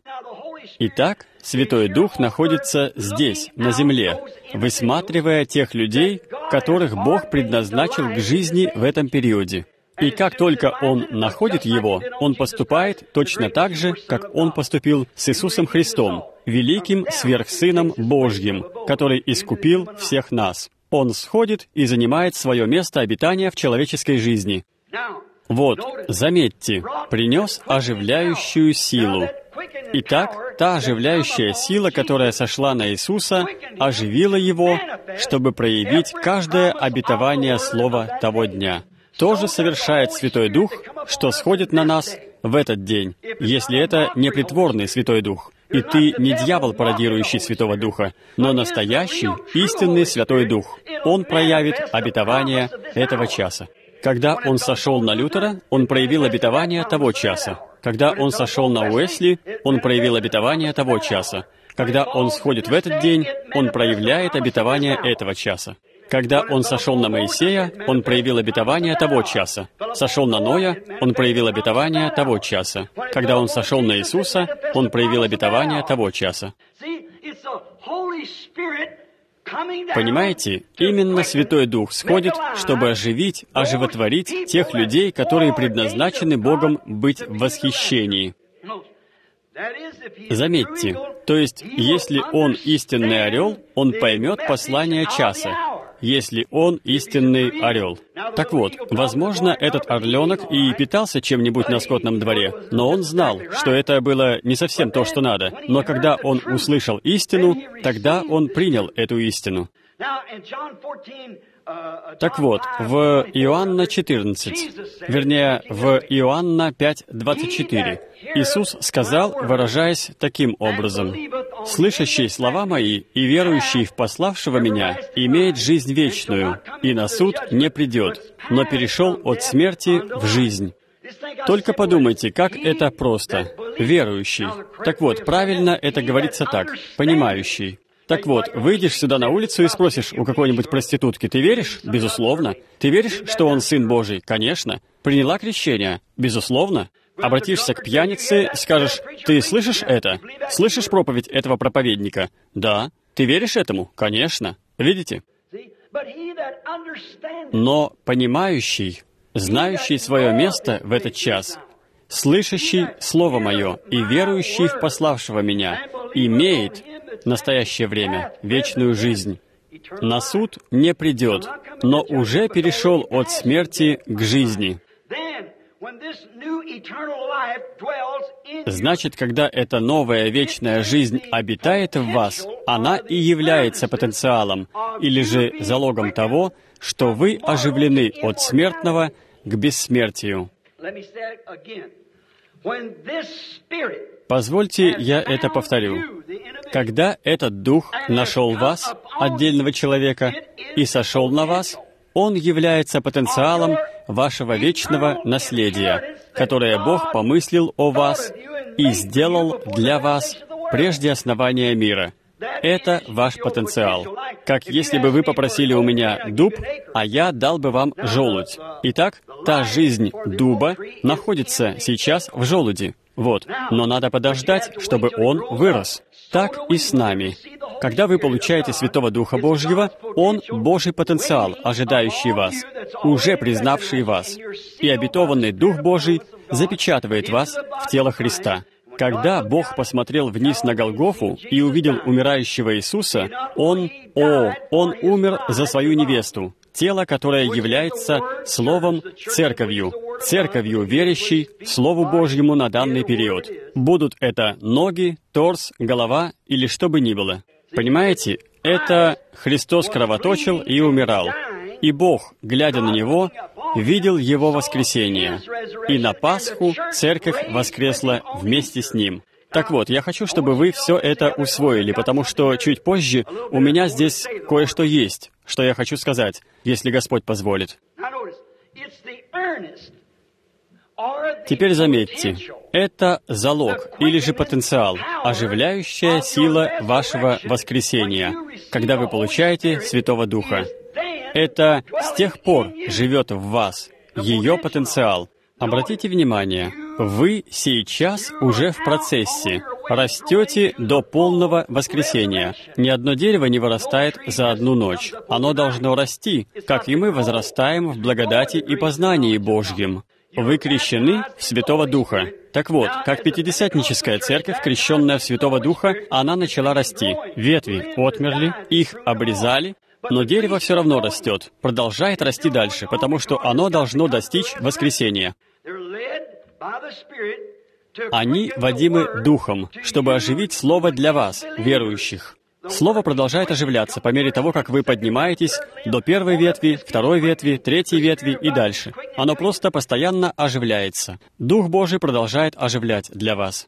Итак, Святой Дух находится здесь, на земле, высматривая тех людей, которых Бог предназначил к жизни в этом периоде. И как только Он находит его, Он поступает точно так же, как Он поступил с Иисусом Христом, великим сверхсыном Божьим, который искупил всех нас. Он сходит и занимает свое место обитания в человеческой жизни. Вот, заметьте, принес оживляющую силу. Итак, та оживляющая сила, которая сошла на Иисуса, оживила Его, чтобы проявить каждое обетование Слова того дня. То же совершает Святой Дух, что сходит на нас в этот день, если это не притворный Святой Дух. И ты не дьявол, пародирующий Святого Духа, но настоящий, истинный Святой Дух. Он проявит обетование этого часа. Когда Он сошел на Лютера, Он проявил обетование того часа. Когда Он сошел на Уэсли, Он проявил обетование того часа. Когда Он сходит в этот день, Он проявляет обетование этого часа. Когда Он сошел на Моисея, Он проявил обетование того часа. Сошел на Ноя, Он проявил обетование того часа. Когда Он сошел на Иисуса, Он проявил обетование того часа. Понимаете, именно Святой Дух сходит, чтобы оживить, оживотворить тех людей, которые предназначены Богом быть в восхищении. Заметьте, то есть, если он истинный орел, он поймет послание часа, если он истинный орел. Так вот, возможно, этот орленок и питался чем-нибудь на скотном дворе, но он знал, что это было не совсем то, что надо. Но когда он услышал истину, тогда он принял эту истину. Так вот, в Иоанна четырнадцать, вернее, в Иоанна пять двадцать четыре, Иисус сказал, выражаясь таким образом: «Слышащий слова мои и верующий в пославшего Меня имеет жизнь вечную, и на суд не придет, но перешел от смерти в жизнь». Только подумайте, как это просто. Верующий. Так вот, правильно это говорится так. Понимающий. Так вот, выйдешь сюда на улицу и спросишь у какой-нибудь проститутки: «Ты веришь?» Безусловно. «Ты веришь, что он Сын Божий?» Конечно. «Приняла крещение?» Безусловно. Обратишься к пьянице, скажешь: «Ты слышишь это? Слышишь проповедь этого проповедника?» «Да». «Ты веришь этому?» «Конечно». Видите? Но понимающий, знающий свое место в этот час, слышащий Слово Мое и верующий в пославшего Меня, имеет в настоящее время вечную жизнь. На суд не придет, но уже перешел от смерти к жизни. Значит, когда эта новая вечная жизнь обитает в вас, она и является потенциалом, или же залогом того, что вы оживлены от смертного к бессмертию. Позвольте, я это повторю. Когда этот Дух нашел вас, отдельного человека, и сошел на вас, он является потенциалом вашего вечного наследия, которое Бог помыслил о вас и сделал для вас прежде основания мира». Это ваш потенциал. Как если бы вы попросили у меня дуб, а я дал бы вам желудь. Итак, та жизнь дуба находится сейчас в желуди. Вот. Но надо подождать, чтобы он вырос. Так и с нами. Когда вы получаете Святого Духа Божьего, Он — Божий потенциал, ожидающий вас, уже признавший вас. И обетованный Дух Божий запечатывает вас в тело Христа. Когда Бог посмотрел вниз на Голгофу и увидел умирающего Иисуса, Он, о, Он умер за свою невесту, тело, которое является Словом Церковью, Церковью, верящей Слову Божьему на данный период. Будут это ноги, торс, голова или что бы ни было. Понимаете, это Христос кровоточил и умирал. И Бог, глядя на Него, видел Его воскресение. И на Пасху Церковь воскресла вместе с Ним. Так вот, я хочу, чтобы вы все это усвоили, потому что чуть позже у меня здесь кое-что есть, что я хочу сказать, если Господь позволит. Теперь заметьте, это залог или же потенциал, оживляющая сила вашего воскресения, когда вы получаете Святого Духа. Это с тех пор живет в вас ее потенциал. Обратите внимание, вы сейчас уже в процессе, растете до полного воскресения. Ни одно дерево не вырастает за одну ночь. Оно должно расти, как и мы возрастаем в благодати и познании Божьем. Вы крещены в Святого Духа. Так вот, как пятидесятническая церковь, крещенная в Святого Духа, она начала расти. Ветви отмерли, их обрезали, но дерево все равно растет, продолжает расти дальше, потому что оно должно достичь воскресения. Они водимы Духом, чтобы оживить Слово для вас, верующих. Слово продолжает оживляться по мере того, как вы поднимаетесь до первой ветви, второй ветви, третьей ветви и дальше. Оно просто постоянно оживляется. Дух Божий продолжает оживлять для вас.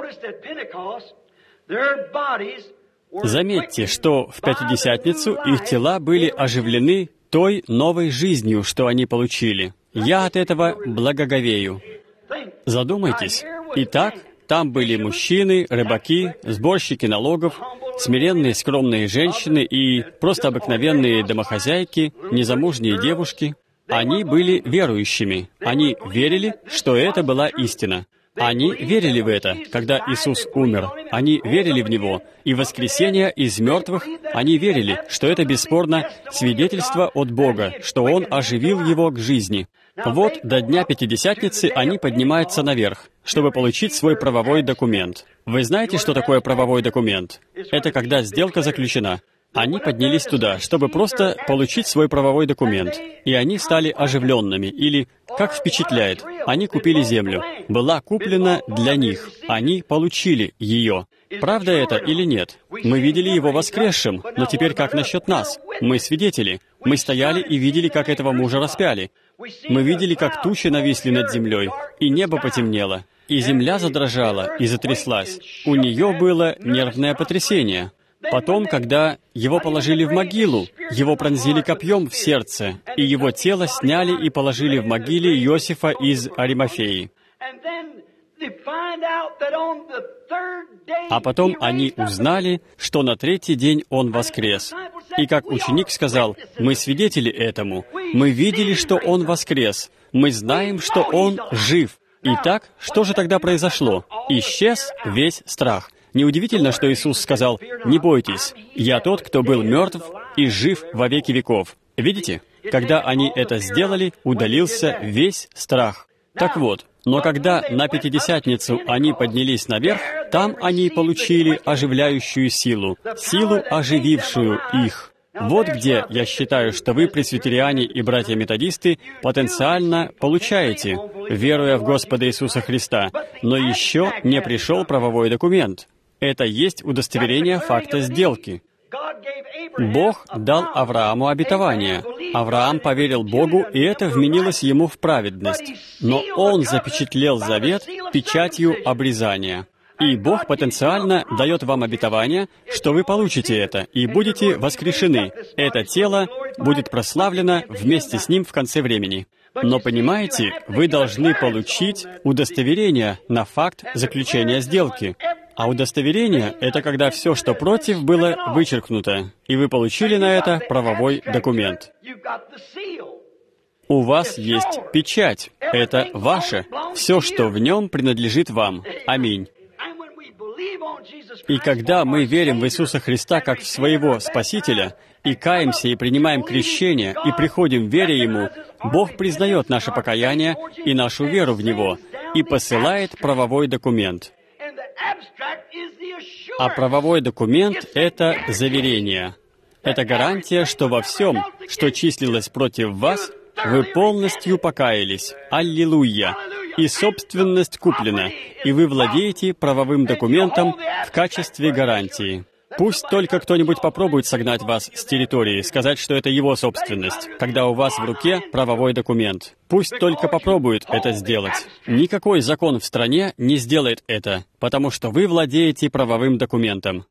Заметьте, что в Пятидесятницу их тела были оживлены той новой жизнью, что они получили. Я от этого благоговею. Задумайтесь. Итак, там были мужчины, рыбаки, сборщики налогов, смиренные, скромные женщины и просто обыкновенные домохозяйки, незамужние девушки. Они были верующими. Они верили, что это была истина. Они верили в это, когда Иисус умер. Они верили в Него. И в воскресение из мертвых они верили, что это бесспорно свидетельство от Бога, что Он оживил Его к жизни. Вот до Дня Пятидесятницы они поднимаются наверх, чтобы получить свой правовой документ. Вы знаете, что такое правовой документ? Это когда сделка заключена. Они поднялись туда, чтобы просто получить свой правовой документ. И они стали оживленными, или, как впечатляет, они купили землю. Была куплена для них. Они получили ее. Правда это или нет? Мы видели его воскресшим, но теперь как насчет нас? Мы свидетели. Мы стояли и видели, как этого мужа распяли. Мы видели, как тучи нависли над землей, и небо потемнело, и земля задрожала и затряслась. У нее было нервное потрясение. Потом, когда его положили в могилу, его пронзили копьем в сердце, и его тело сняли и положили в могиле Иосифа из Аримафеи. А потом они узнали, что на третий день он воскрес. И как ученик сказал, мы свидетели этому, мы видели, что он воскрес, мы знаем, что он жив. Итак, что же тогда произошло? Исчез весь страх. Неудивительно, что Иисус сказал, «Не бойтесь, я тот, кто был мертв и жив во веки веков». Видите? Когда они это сделали, удалился весь страх. Так вот, но когда на Пятидесятницу они поднялись наверх, там они получили оживляющую силу, силу, оживившую их. Вот где я считаю, что вы, пресвитериане и братья-методисты, потенциально получаете, веруя в Господа Иисуса Христа, но еще не пришел правовой документ. Это есть удостоверение факта сделки. Бог дал Аврааму обетование. Авраам поверил Богу, и это вменилось ему в праведность. Но он запечатлел завет печатью обрезания. И Бог потенциально дает вам обетование, что вы получите это и будете воскрешены. Это тело будет прославлено вместе с Ним в конце времени. Но понимаете, вы должны получить удостоверение на факт заключения сделки. А удостоверение — это когда все, что против, было вычеркнуто, и вы получили на это правовой документ. У вас есть печать. Это ваше. Все, что в нем, принадлежит вам. Аминь. И когда мы верим в Иисуса Христа как в своего Спасителя, и каемся, и принимаем крещение, и приходим в вере Ему, Бог признает наше покаяние и нашу веру в Него, и посылает правовой документ. А правовой документ — это заверение. Это гарантия, что во всем, что числилось против вас, вы полностью покаялись. Аллилуйя! И собственность куплена, и вы владеете правовым документом в качестве гарантии. Пусть только кто-нибудь попробует согнать вас с территории, сказать, что это его собственность, когда у вас в руке правовой документ. Пусть только попробует это сделать. Никакой закон в стране не сделает это, потому что вы владеете правовым документом.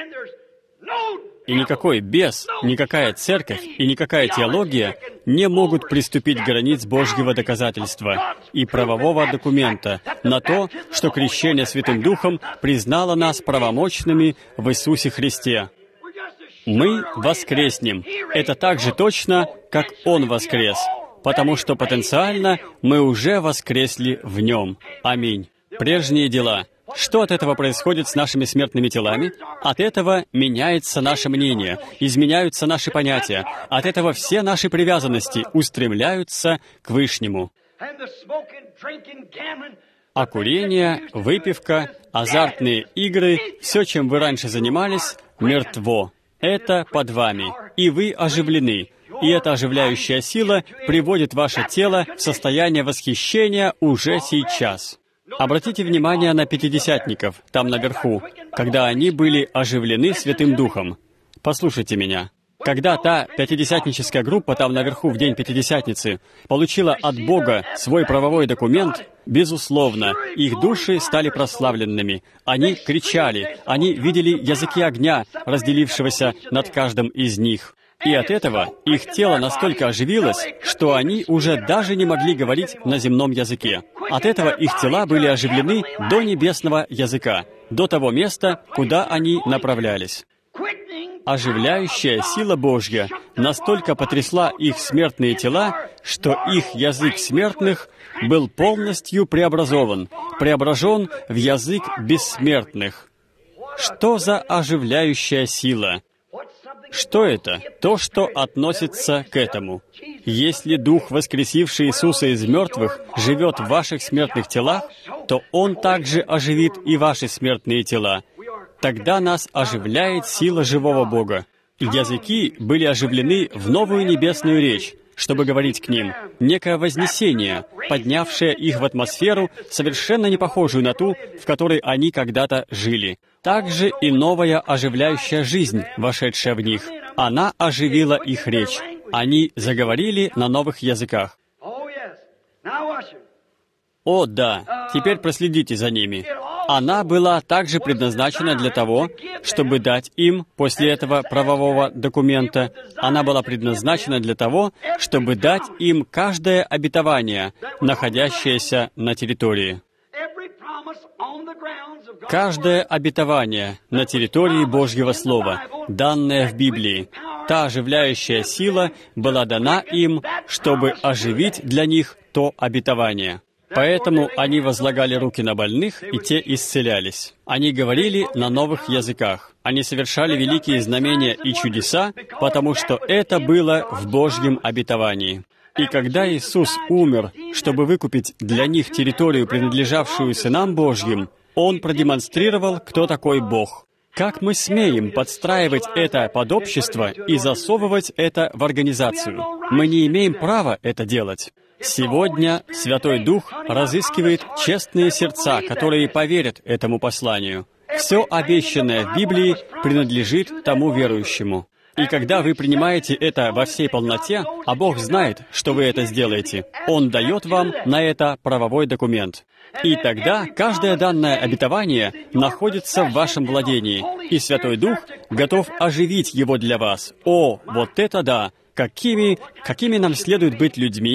И никакой бес, никакая церковь и никакая теология не могут приступить к границ Божьего доказательства и правового документа на то, что крещение Святым Духом признало нас правомочными в Иисусе Христе. Мы воскреснем. Это так же точно, как Он воскрес, потому что потенциально мы уже воскресли в Нем. Аминь. Прежние дела. Что от этого происходит с нашими смертными телами? От этого меняется наше мнение, изменяются наши понятия. От этого все наши привязанности устремляются к Вышнему. А курение, выпивка, азартные игры, все, чем вы раньше занимались, мертво. Это под вами, и вы оживлены. И эта оживляющая сила приводит ваше тело в состояние восхищения уже сейчас. Обратите внимание на пятидесятников, там наверху, когда они были оживлены Святым Духом. Послушайте меня. Когда та пятидесятническая группа там наверху в день Пятидесятницы получила от Бога свой правовой документ, безусловно, их души стали прославленными. Они кричали, они видели языки огня, разделившегося над каждым из них. И от этого их тело настолько оживилось, что они уже даже не могли говорить на земном языке. От этого их тела были оживлены до небесного языка, до того места, куда они направлялись. Оживляющая сила Божья настолько потрясла их смертные тела, что их язык смертных был полностью преобразован, преображен в язык бессмертных. Что за оживляющая сила? Что это? То, что относится к этому. Если Дух, воскресивший Иисуса из мертвых, живет в ваших смертных телах, то Он также оживит и ваши смертные тела. Тогда нас оживляет сила живого Бога. Языки были оживлены в новую небесную речь, чтобы говорить к ним, некое вознесение, поднявшее их в атмосферу, совершенно не похожую на ту, в которой они когда-то жили. Также и новая оживляющая жизнь, вошедшая в них. Она оживила их речь. Они заговорили на новых языках. О, да, теперь проследите за ними. Она была также предназначена для того, чтобы дать им, после этого правового документа, она была предназначена для того, чтобы дать им каждое обетование, находящееся на территории. Каждое обетование на территории Божьего Слова, данное в Библии, та оживляющая сила была дана им, чтобы оживить для них то обетование. Поэтому они возлагали руки на больных, и те исцелялись. Они говорили на новых языках. Они совершали великие знамения и чудеса, потому что это было в Божьем обетовании. И когда Иисус умер, чтобы выкупить для них территорию, принадлежавшую сынам Божьим, Он продемонстрировал, кто такой Бог. Как мы смеем подстраивать это под общество и засовывать это в организацию? Мы не имеем права это делать. Сегодня Святой Дух разыскивает честные сердца, которые поверят этому посланию. Все обещанное в Библии принадлежит тому верующему. И когда вы принимаете это во всей полноте, а Бог знает, что вы это сделаете, Он дает вам на это правовой документ. И тогда каждое данное обетование находится в вашем владении, и Святой Дух готов оживить его для вас. О, вот это да! Какими, какими нам следует быть людьми?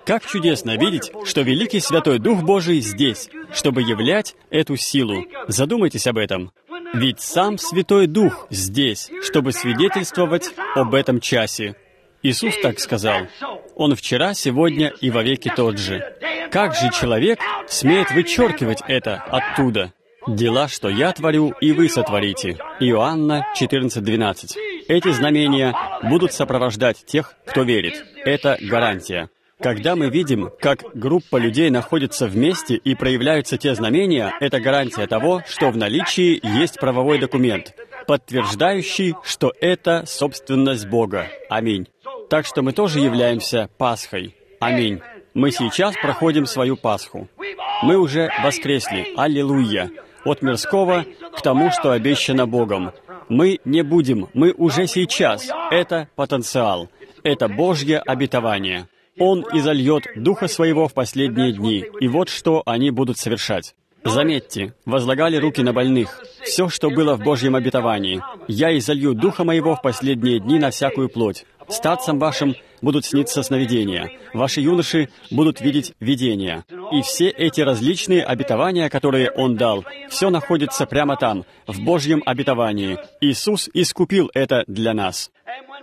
Как чудесно видеть, что Великий Святой Дух Божий здесь, чтобы являть эту силу. Задумайтесь об этом. Ведь сам Святой Дух здесь, чтобы свидетельствовать об этом часе. Иисус так сказал. Он вчера, сегодня и вовеки тот же. Как же человек смеет вычеркивать это оттуда? «Дела, что я творю, и вы сотворите». Иоанна четырнадцать двенадцать. Эти знамения будут сопровождать тех, кто верит. Это гарантия. Когда мы видим, как группа людей находится вместе и проявляются те знамения, это гарантия того, что в наличии есть правовой документ, подтверждающий, что это собственность Бога. Аминь. Так что мы тоже являемся Пасхой. Аминь. Мы сейчас проходим свою Пасху. Мы уже воскресли. Аллилуйя. От мирского к тому, что обещано Богом. Мы не будем, мы уже сейчас. Это потенциал. Это Божье обетование. Он изольет Духа Своего в последние дни, и вот что они будут совершать. Заметьте, возлагали руки на больных. Все, что было в Божьем обетовании. «Я изолью Духа Моего в последние дни на всякую плоть. Статцам вашим будут сниться сновидения. Ваши юноши будут видеть видения». И все эти различные обетования, которые Он дал, все находится прямо там, в Божьем обетовании. Иисус искупил это для нас.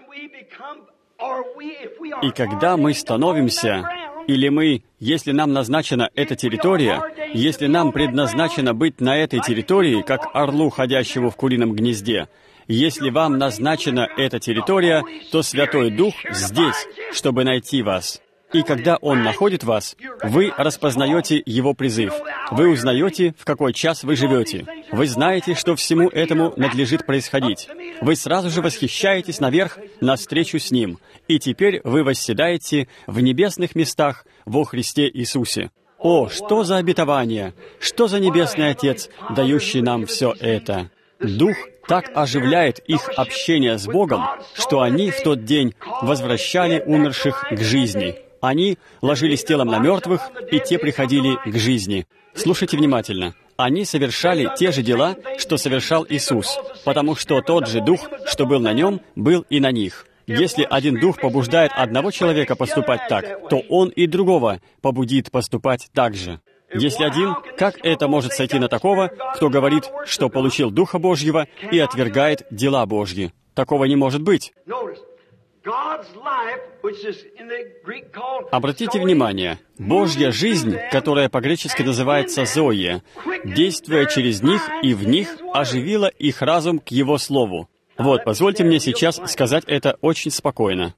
И когда мы становимся, или мы, если нам назначена эта территория, если нам предназначено быть на этой территории, как орлу, ходящему в курином гнезде, если вам назначена эта территория, то Святой Дух здесь, чтобы найти вас. И когда Он находит вас, вы распознаете Его призыв. Вы узнаете, в какой час вы живете. Вы знаете, что всему этому надлежит происходить. Вы сразу же восхищаетесь наверх, навстречу с Ним. И теперь вы восседаете в небесных местах во Христе Иисусе. О, что за обетование! Что за Небесный Отец, дающий нам все это! Дух так оживляет их общение с Богом, что они в тот день возвращали умерших к жизни. Они ложились телом на мертвых, и те приходили к жизни. Слушайте внимательно. Они совершали те же дела, что совершал Иисус, потому что тот же Дух, что был на Нем, был и на них. Если один Дух побуждает одного человека поступать так, то он и другого побудит поступать так же. Если один, как это может сойти на такого, кто говорит, что получил Духа Божьего и отвергает дела Божьи? Такого не может быть. Обратите внимание, Божья жизнь, которая по-гречески называется «зоия», действуя через них и в них, оживила их разум к Его Слову. Вот, позвольте мне сейчас сказать это очень спокойно.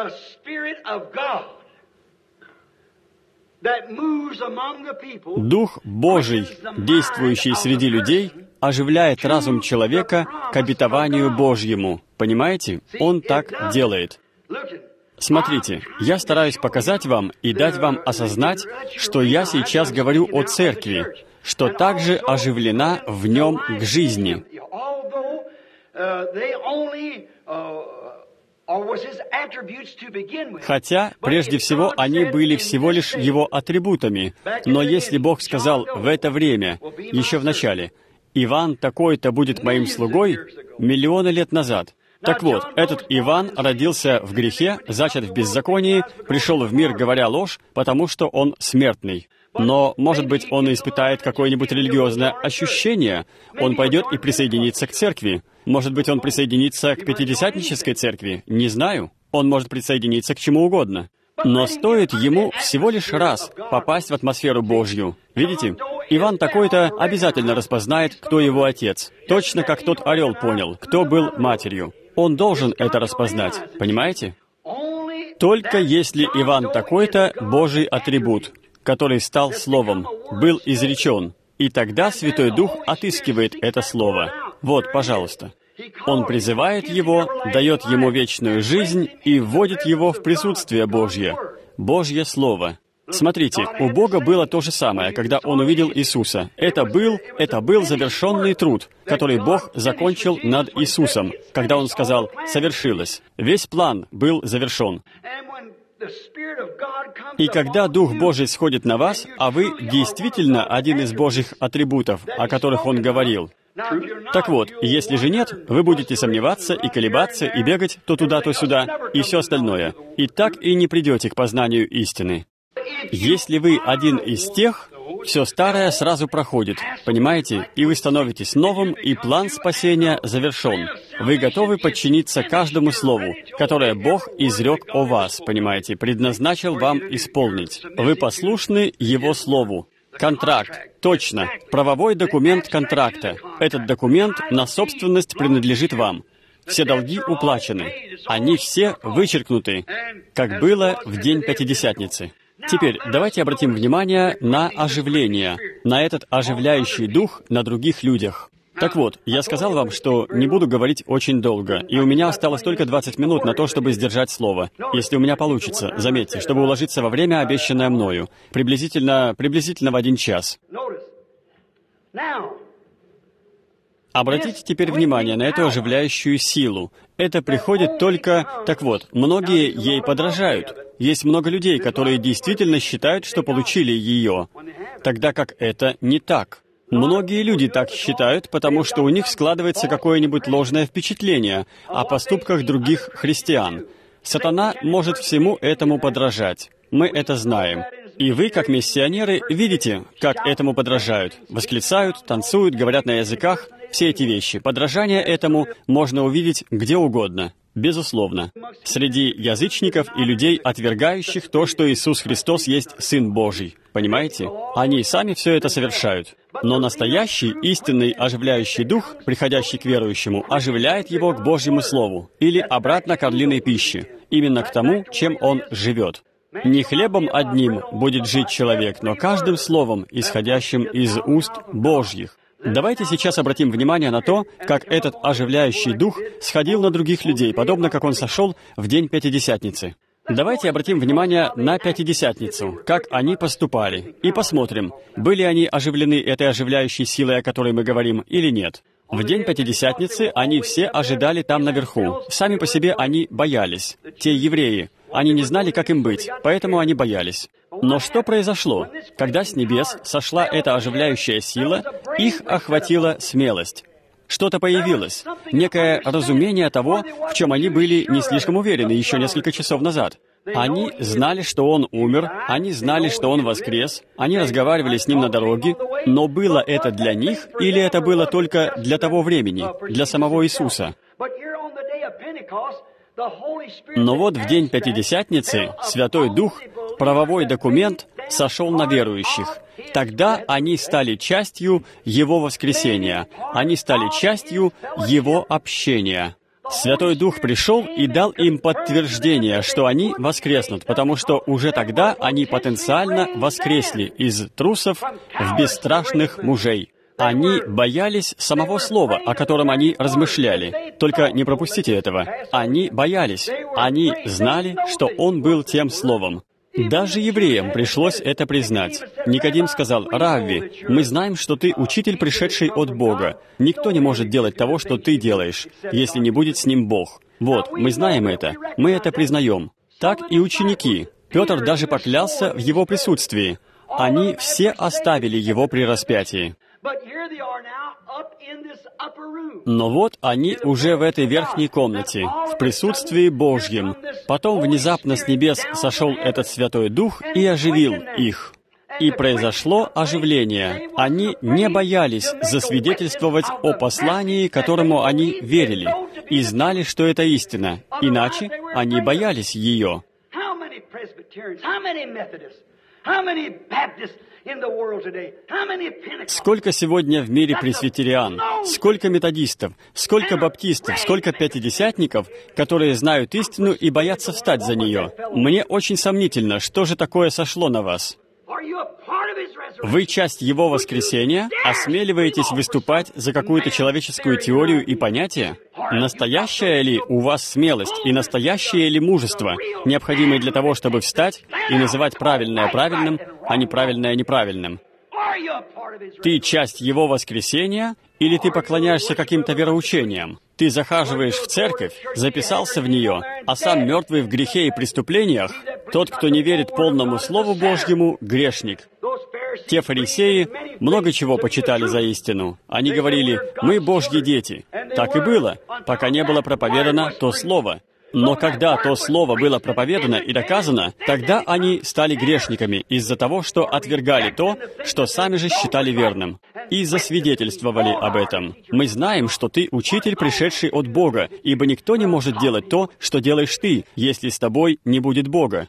Дух Божий, действующий среди людей, оживляет разум человека к обетованию Божьему. Понимаете? Он так делает. Смотрите, я стараюсь показать вам и дать вам осознать, что я сейчас говорю о церкви, что также оживлена в нем к жизни. Хотя, прежде всего, они были всего лишь Его атрибутами. Но если Бог сказал в это время, еще в начале, «Иван такой-то будет моим слугой», миллионы лет назад. Так вот, этот Иван родился в грехе, зачат в беззаконии, пришел в мир, говоря ложь, потому что он смертный. Но, может быть, он испытает какое-нибудь религиозное ощущение. Он пойдет и присоединится к церкви. Может быть, он присоединится к пятидесятнической церкви. Не знаю. Он может присоединиться к чему угодно. Но стоит ему всего лишь раз попасть в атмосферу Божью. Видите? Иван такой-то обязательно распознает, кто его отец. Точно как тот орел понял, кто был матерью. Он должен это распознать. Понимаете? Только если Иван такой-то Божий атрибут, который стал Словом, был изречен, и тогда Святой Дух отыскивает это Слово. Вот, пожалуйста. Он призывает его, дает ему вечную жизнь и вводит его в присутствие Божье, Божье Слово. Смотрите, у Бога было то же самое, когда Он увидел Иисуса. Это был, это был завершенный труд, который Бог закончил над Иисусом, когда Он сказал «совершилось». Весь план был завершен. И когда Дух Божий сходит на вас, а вы действительно один из Божьих атрибутов, о которых Он говорил. Так вот, если же нет, вы будете сомневаться и колебаться, и бегать то туда, то сюда, и все остальное. И так и не придете к познанию истины. Если вы один из тех, все старое сразу проходит, понимаете? И вы становитесь новым, и план спасения завершен. Вы готовы подчиниться каждому слову, которое Бог изрек о вас, понимаете, предназначил вам исполнить. Вы послушны Его Слову. Контракт. Точно. Правовой документ контракта. Этот документ на собственность принадлежит вам. Все долги уплачены. Они все вычеркнуты, как было в день Пятидесятницы. Теперь давайте обратим внимание на оживление, на этот оживляющий дух на других людях. Так вот, я сказал вам, что не буду говорить очень долго, и у меня осталось только двадцать минут на то, чтобы сдержать слово. Если у меня получится, заметьте, чтобы уложиться во время, обещанное мною, приблизительно, приблизительно в один час. Обратите теперь внимание на эту оживляющую силу. Это приходит только... Так вот, многие ей подражают. Есть много людей, которые действительно считают, что получили ее, тогда как это не так. Многие люди так считают, потому что у них складывается какое-нибудь ложное впечатление о поступках других христиан. Сатана может всему этому подражать. Мы это знаем. И вы, как миссионеры, видите, как этому подражают. Восклицают, танцуют, говорят на языках. Все эти вещи. Подражание этому можно увидеть где угодно. Безусловно. Среди язычников и людей, отвергающих то, что Иисус Христос есть Сын Божий. Понимаете? Они сами все это совершают. Но настоящий, истинный, оживляющий дух, приходящий к верующему, оживляет его к Божьему Слову. Или обратно к орлиной пище. Именно к тому, чем он живет. Не хлебом одним будет жить человек, но каждым словом, исходящим из уст Божьих. Давайте сейчас обратим внимание на то, как этот оживляющий дух сходил на других людей, подобно как он сошел в день Пятидесятницы. Давайте обратим внимание на Пятидесятницу, как они поступали, и посмотрим, были они оживлены этой оживляющей силой, о которой мы говорим, или нет. В день Пятидесятницы они все ожидали там наверху. Сами по себе они боялись. Те евреи. Они не знали, как им быть, поэтому они боялись. Но что произошло? Когда с небес сошла эта оживляющая сила, их охватила смелость. Что-то появилось, некое разумение того, в чем они были не слишком уверены еще несколько часов назад. Они знали, что Он умер, они знали, что Он воскрес, они разговаривали с Ним на дороге, но было это для них, или это было только для того времени, для самого Иисуса? Но вот в день Пятидесятницы Святой Дух, правовой документ, сошел на верующих. Тогда они стали частью Его воскресения. Они стали частью Его общения. Святой Дух пришел и дал им подтверждение, что они воскреснут, потому что уже тогда они потенциально воскресли из трусов в бесстрашных мужей. Они боялись самого слова, о котором они размышляли. Только не пропустите этого. Они боялись. Они знали, что Он был тем словом. Даже евреям пришлось это признать. Никодим сказал: «Равви, мы знаем, что ты учитель, пришедший от Бога. Никто не может делать того, что ты делаешь, если не будет с ним Бог. Вот, мы знаем это. Мы это признаем». Так и ученики. Петр даже поклялся в его присутствии. Они все оставили его при распятии. Но вот они уже в этой верхней комнате, в присутствии Божьем. Потом внезапно с небес сошел этот Святой Дух и оживил их. И произошло оживление. Они не боялись засвидетельствовать о послании, которому они верили, и знали, что это истина. Иначе они боялись ее. Сколько сегодня в мире пресвитериан, сколько методистов, сколько баптистов, сколько пятидесятников, которые знают истину и боятся встать за нее. Мне очень сомнительно, что же такое сошло на вас. Вы часть Его воскресения? Осмеливаетесь выступать за какую-то человеческую теорию и понятие? Настоящая ли у вас смелость и настоящее ли мужество, необходимое для того, чтобы встать и называть правильное правильным, а неправильное неправильным? Ты часть Его воскресения, или ты поклоняешься каким-то вероучениям? Ты захаживаешь в церковь, записался в нее, а сам мертвый в грехе и преступлениях? Тот, кто не верит полному Слову Божьему, грешник. Те фарисеи много чего почитали за истину. Они говорили: «Мы Божьи дети». Так и было, пока не было проповедано то Слово. Но когда то слово было проповедано и доказано, тогда они стали грешниками из-за того, что отвергали то, что сами же считали верным, и засвидетельствовали об этом. Мы знаем, что ты учитель, пришедший от Бога, ибо никто не может делать то, что делаешь ты, если с тобой не будет Бога.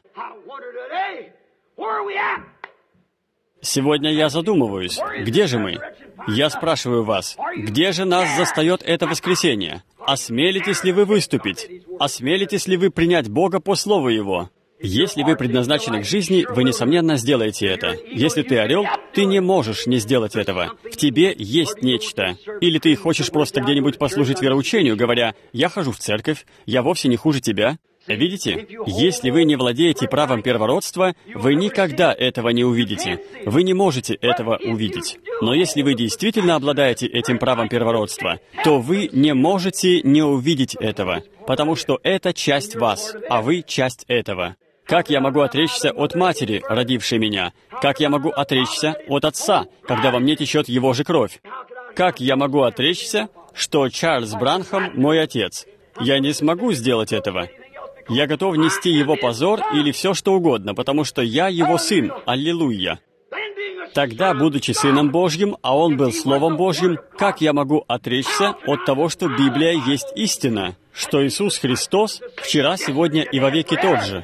Сегодня я задумываюсь, где же мы? Я спрашиваю вас, где же нас застает это воскресенье? Осмелитесь ли вы выступить? Осмелитесь ли вы принять Бога по Слову Его? Если вы предназначены к жизни, вы, несомненно, сделаете это. Если ты орел, ты не можешь не сделать этого. В тебе есть нечто. Или ты хочешь просто где-нибудь послужить вероучению, говоря, «Я хожу в церковь, я вовсе не хуже тебя». Видите? Если вы не владеете правом первородства, вы никогда этого не увидите. Вы не можете этого увидеть. Но если вы действительно обладаете этим правом первородства, то вы не можете не увидеть этого, потому что это часть вас, а вы часть этого. Как я могу отречься от матери, родившей меня? Как я могу отречься от отца, когда во мне течет его же кровь? Как я могу отречься, что Чарльз Бранхам мой отец? Я не смогу сделать этого. Я готов нести его позор или все что угодно, потому что я его сын. Аллилуйя. Тогда, будучи Сыном Божьим, а он был Словом Божьим, как я могу отречься от того, что Библия есть истина, что Иисус Христос вчера, сегодня и вовеки тот же?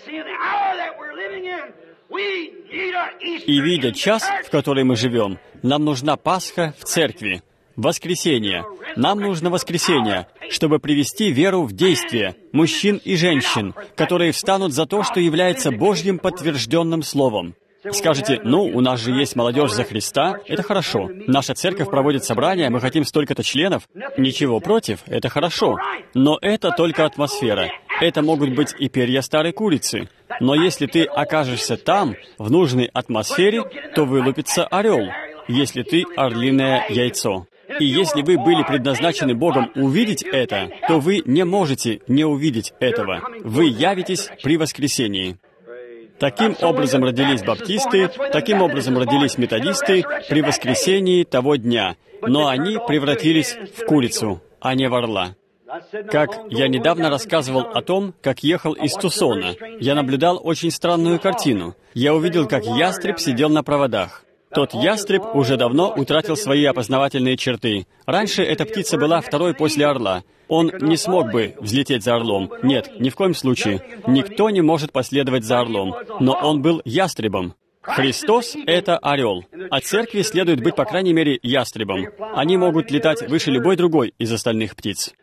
И видя час, в который мы живем, нам нужна Пасха в церкви. Воскресенье. Нам нужно воскресенье, чтобы привести веру в действие мужчин и женщин, которые встанут за то, что является Божьим подтвержденным Словом. Скажете, ну, у нас же есть молодежь за Христа, это хорошо. Наша церковь проводит собрания, мы хотим столько-то членов. Ничего против, это хорошо. Но это только атмосфера. Это могут быть и перья старой курицы. Но если ты окажешься там, в нужной атмосфере, то вылупится орел, если ты орлиное яйцо. И если вы были предназначены Богом увидеть это, то вы не можете не увидеть этого. Вы явитесь при воскресении. Таким образом родились баптисты, таким образом родились методисты при воскресении того дня. Но они превратились в курицу, а не в орла. Как я недавно рассказывал о том, как ехал из Тусона, я наблюдал очень странную картину. Я увидел, как ястреб сидел на проводах. Тот ястреб уже давно утратил свои опознавательные черты. Раньше эта птица была второй после орла. Он не смог бы взлететь за орлом. Нет, ни в коем случае. Никто не может последовать за орлом. Но он был ястребом. Христос — это орел, а церкви следует быть, по крайней мере, ястребом. Они могут летать выше любой другой из остальных птиц.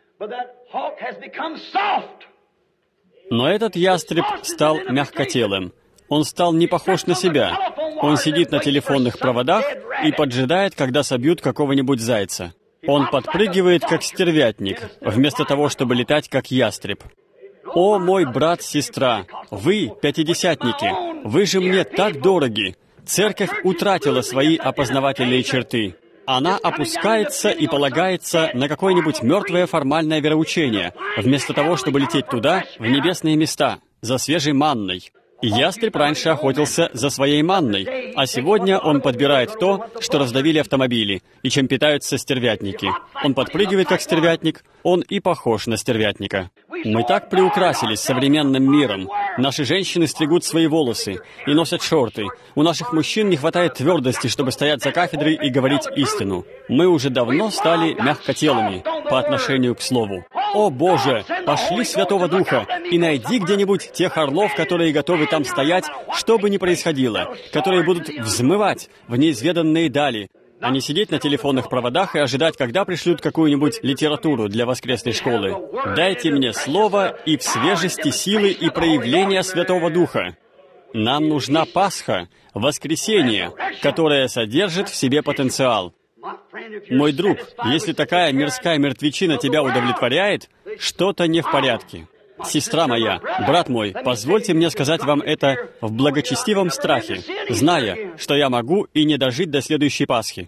Но этот ястреб стал мягкотелым. Он стал не похож на себя. Он сидит на телефонных проводах и поджидает, когда собьют какого-нибудь зайца. Он подпрыгивает, как стервятник, вместо того, чтобы летать, как ястреб. «О, мой брат, сестра, вы, пятидесятники, вы же мне так дороги! Церковь утратила свои опознавательные черты. Она опускается и полагается на какое-нибудь мертвое формальное вероучение, вместо того, чтобы лететь туда, в небесные места, за свежей манной. Ястреб раньше охотился за своей манной, а сегодня он подбирает то, что раздавили автомобили, и чем питаются стервятники. Он подпрыгивает, как стервятник, он и похож на стервятника. Мы так приукрасились современным миром. Наши женщины стригут свои волосы и носят шорты. У наших мужчин не хватает твердости, чтобы стоять за кафедрой и говорить истину. Мы уже давно стали мягкотелыми по отношению к Слову. О, Боже, пошли Святого Духа и найди где-нибудь тех орлов, которые готовы там стоять, что бы ни происходило, которые будут взмывать в неизведанные дали, а не сидеть на телефонных проводах и ожидать, когда пришлют какую-нибудь литературу для воскресной школы. Дайте мне слово и в свежести силы и проявления Святого Духа. Нам нужна Пасха, воскресение, которое содержит в себе потенциал. Мой друг, если такая мирская мертвечина тебя удовлетворяет, что-то не в порядке. Сестра моя, брат мой, позвольте мне сказать вам это в благочестивом страхе, зная, что я могу и не дожить до следующей Пасхи.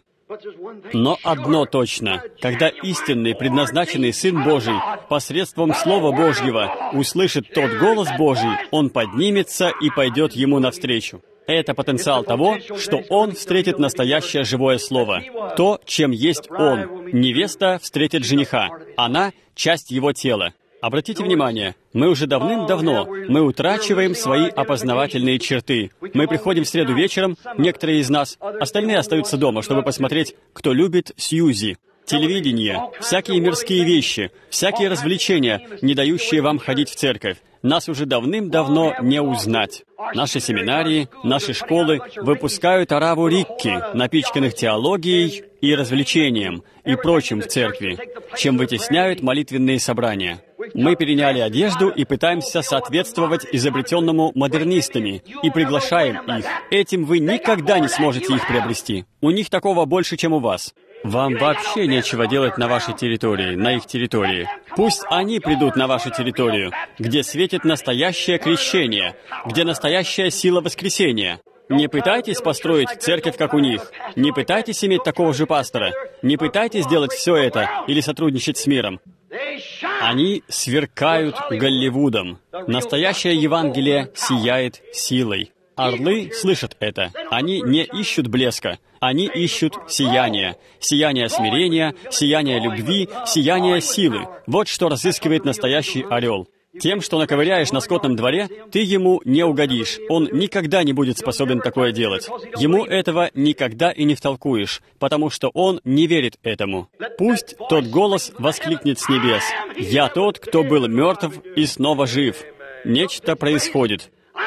Но одно точно, когда истинный, предназначенный Сын Божий посредством Слова Божьего услышит тот голос Божий, он поднимется и пойдет ему навстречу. Это потенциал того, что он встретит настоящее живое слово. То, чем есть он. Невеста встретит жениха. Она — часть его тела. Обратите внимание, мы уже давным-давно, мы утрачиваем свои опознавательные черты. Мы приходим в среду вечером, некоторые из нас, остальные остаются дома, чтобы посмотреть, кто любит Сьюзи. Телевидение, всякие мирские вещи, всякие развлечения, не дающие вам ходить в церковь. Нас уже давным-давно не узнать. Наши семинарии, наши школы выпускают ораву рикки, напичканных теологией и развлечением, и прочим в церкви, чем вытесняют молитвенные собрания. Мы переняли одежду и пытаемся соответствовать изобретенному модернистами, и приглашаем их. Этим вы никогда не сможете их приобрести. У них такого больше, чем у вас. Вам вообще нечего делать на вашей территории, на их территории. Пусть они придут на вашу территорию, где светит настоящее крещение, где настоящая сила воскресения. Не пытайтесь построить церковь, как у них. Не пытайтесь иметь такого же пастора. Не пытайтесь делать все это или сотрудничать с миром. Они сверкают Голливудом. Настоящее Евангелие сияет силой. Орлы слышат это. Они не ищут блеска. Они ищут сияние. Сияние смирения, сияние любви, сияние силы. Вот что разыскивает настоящий орел. Тем, что наковыряешь на скотном дворе, ты ему не угодишь. Он никогда не будет способен такое делать. Ему этого никогда и не втолкуешь, потому что он не верит этому. Пусть тот голос воскликнет с небес: «Я тот, кто был мертв и снова жив». Нечто происходит.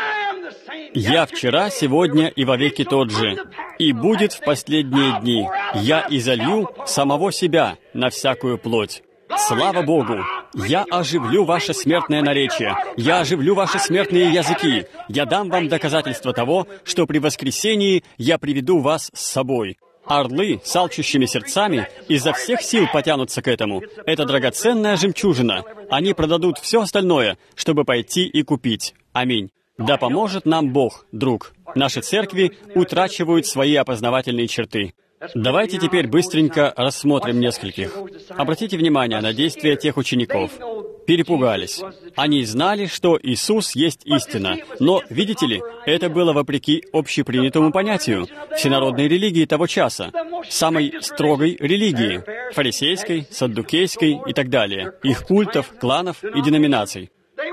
«Я вчера, сегодня и вовеки тот же, и будет в последние дни. Я изолью самого себя на всякую плоть». Слава Богу! Я оживлю ваше смертное наречие. Я оживлю ваши смертные языки. Я дам вам доказательство того, что при воскресении я приведу вас с собой. Орлы с алчущими сердцами изо всех сил потянутся к этому. Это драгоценная жемчужина. Они продадут все остальное, чтобы пойти и купить. Аминь. Да поможет нам Бог, друг. Наши церкви утрачивают свои опознавательные черты. Давайте теперь быстренько рассмотрим нескольких. Обратите внимание на действия тех учеников. Перепугались. Они знали, что Иисус есть истина. Но, видите ли, это было вопреки общепринятому понятию всенародной религии того часа, самой строгой религии, фарисейской, саддукейской и так далее, их культов, кланов и деноминаций.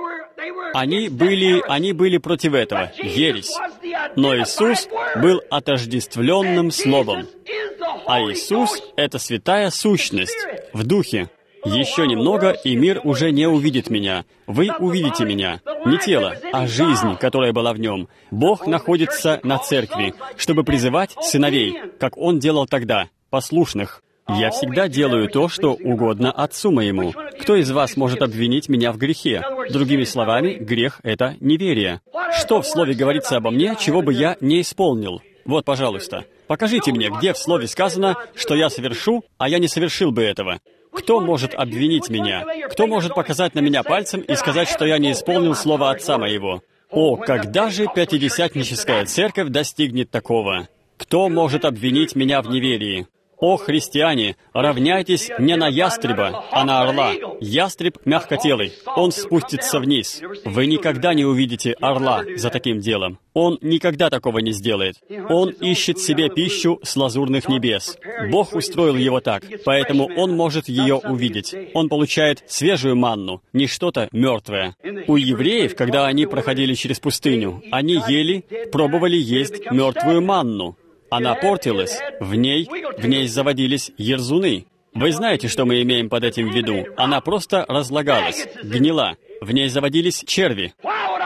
Они были, они были против этого, ересь. Но Иисус был отождествленным Словом. А Иисус — это святая сущность в Духе. Еще немного, и мир уже не увидит меня. Вы увидите меня. Не тело, а жизнь, которая была в нем. Бог находится на церкви, чтобы призывать сыновей, как Он делал тогда, послушных. «Я всегда делаю то, что угодно Отцу моему. Кто из вас может обвинить меня в грехе?» Другими словами, грех — это неверие. Что в Слове говорится обо мне, чего бы я не исполнил? Вот, пожалуйста, покажите мне, где в Слове сказано, что я совершу, а я не совершил бы этого. Кто может обвинить меня? Кто может показать на меня пальцем и сказать, что я не исполнил Слово Отца моего? О, когда же пятидесятническая церковь достигнет такого? Кто может обвинить меня в неверии? О, христиане, равняйтесь не на ястреба, а на орла. Ястреб мягкотелый, он спустится вниз. Вы никогда не увидите орла за таким делом. Он никогда такого не сделает. Он ищет себе пищу с лазурных небес. Бог устроил его так, поэтому он может ее увидеть. Он получает свежую манну, не что-то мертвое. У евреев, когда они проходили через пустыню, они ели, пробовали есть мертвую манну. Она портилась, в ней, в ней заводились ерзуны. Вы знаете, что мы имеем под этим в виду? Она просто разлагалась, гнила, в ней заводились черви.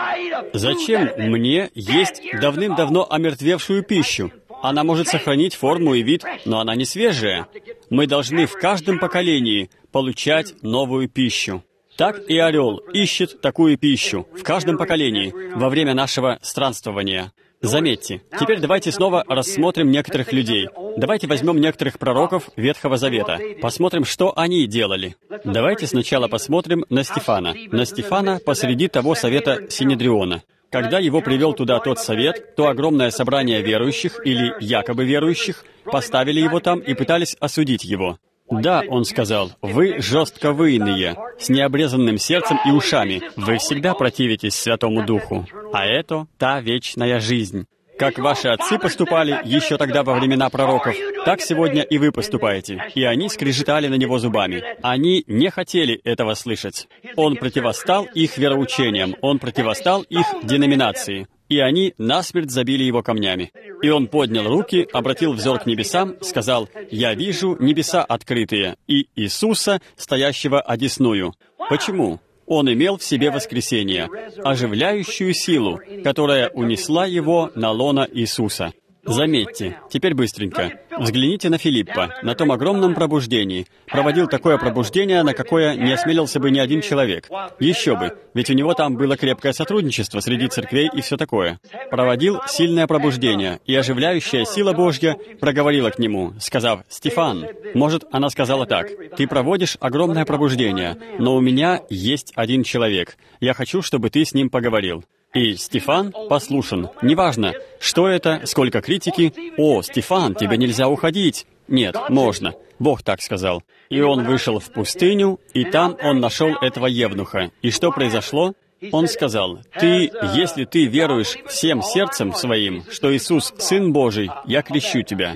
Зачем мне есть давным-давно омертвевшую пищу? Она может сохранить форму и вид, но она не свежая. Мы должны в каждом поколении получать новую пищу. Так и орел ищет такую пищу в каждом поколении во время нашего странствования. Заметьте, теперь давайте снова рассмотрим некоторых людей. Давайте возьмем некоторых пророков Ветхого Завета. Посмотрим, что они делали. Давайте сначала посмотрим на Стефана. На Стефана посреди того совета Синедриона. Когда его привел туда тот совет, то огромное собрание верующих, или якобы верующих, поставили его там и пытались осудить его. «Да, — он сказал, — вы жестковыйные, с необрезанным сердцем и ушами. Вы всегда противитесь Святому Духу. А это та вечная жизнь». Как ваши отцы поступали еще тогда во времена пророков, так сегодня и вы поступаете. И они скрежетали на него зубами. Они не хотели этого слышать. Он противостал их вероучениям, он противостал их деноминации. И они насмерть забили его камнями. И он поднял руки, обратил взор к небесам, сказал: «Я вижу небеса открытые, и Иисуса, стоящего одесную». Почему? Он имел в себе воскресение, оживляющую силу, которая унесла его на лоно Иисуса. Заметьте, теперь быстренько, взгляните на Филиппа, на том огромном пробуждении. Проводил такое пробуждение, на какое не осмелился бы ни один человек. Еще бы, ведь у него там было крепкое сотрудничество среди церквей и все такое. Проводил сильное пробуждение, и оживляющая сила Божья проговорила к нему, сказав: «Стефан». Может, она сказала так: «Ты проводишь огромное пробуждение, но у меня есть один человек. Я хочу, чтобы ты с ним поговорил». И Стефан послушен. Неважно, что это, сколько критики. «О, Стефан, тебе нельзя уходить». Нет, можно. Бог так сказал. И он вышел в пустыню, и там он нашел этого евнуха. И что произошло? Он сказал: «Ты, если ты веруешь всем сердцем своим, что Иисус — Сын Божий, я крещу тебя».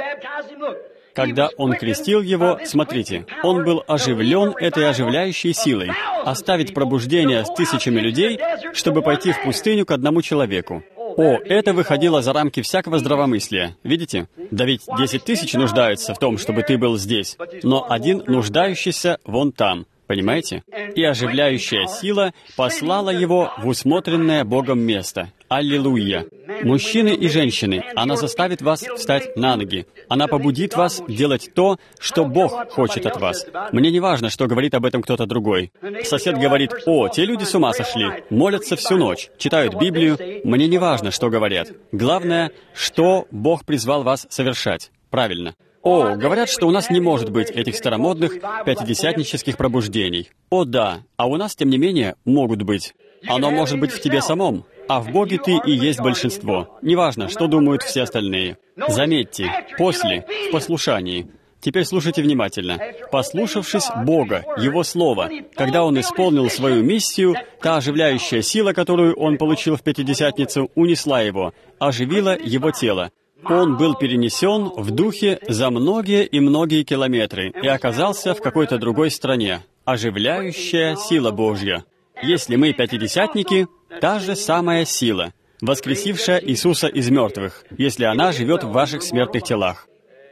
Когда он крестил его, смотрите, он был оживлен этой оживляющей силой, оставить пробуждение с тысячами людей, чтобы пойти в пустыню к одному человеку. О, это выходило за рамки всякого здравомыслия. Видите? Да ведь десять тысяч нуждаются в том, чтобы ты был здесь, но один нуждающийся вон там. Понимаете? И оживляющая сила послала его в усмотренное Богом место. Аллилуйя! Мужчины и женщины, она заставит вас встать на ноги. Она побудит вас делать то, что Бог хочет от вас. Мне не важно, что говорит об этом кто-то другой. Сосед говорит: «О, те люди с ума сошли, молятся всю ночь, читают Библию». Мне не важно, что говорят. Главное, что Бог призвал вас совершать. Правильно. О, говорят, что у нас не может быть этих старомодных пятидесятнических пробуждений. О да, а у нас, тем не менее, могут быть. Оно может быть в тебе самом, а в Боге ты и есть большинство. Неважно, что думают все остальные. Заметьте, после, в послушании. Теперь слушайте внимательно. Послушавшись Бога, Его Слова, когда Он исполнил свою миссию, та оживляющая сила, которую Он получил в Пятидесятницу, унесла Его, оживила Его тело. Он был перенесен в духе за многие и многие километры и оказался в какой-то другой стране. Оживляющая сила Божья. Если мы пятидесятники, та же самая сила, воскресившая Иисуса из мертвых, если она живет в ваших смертных телах.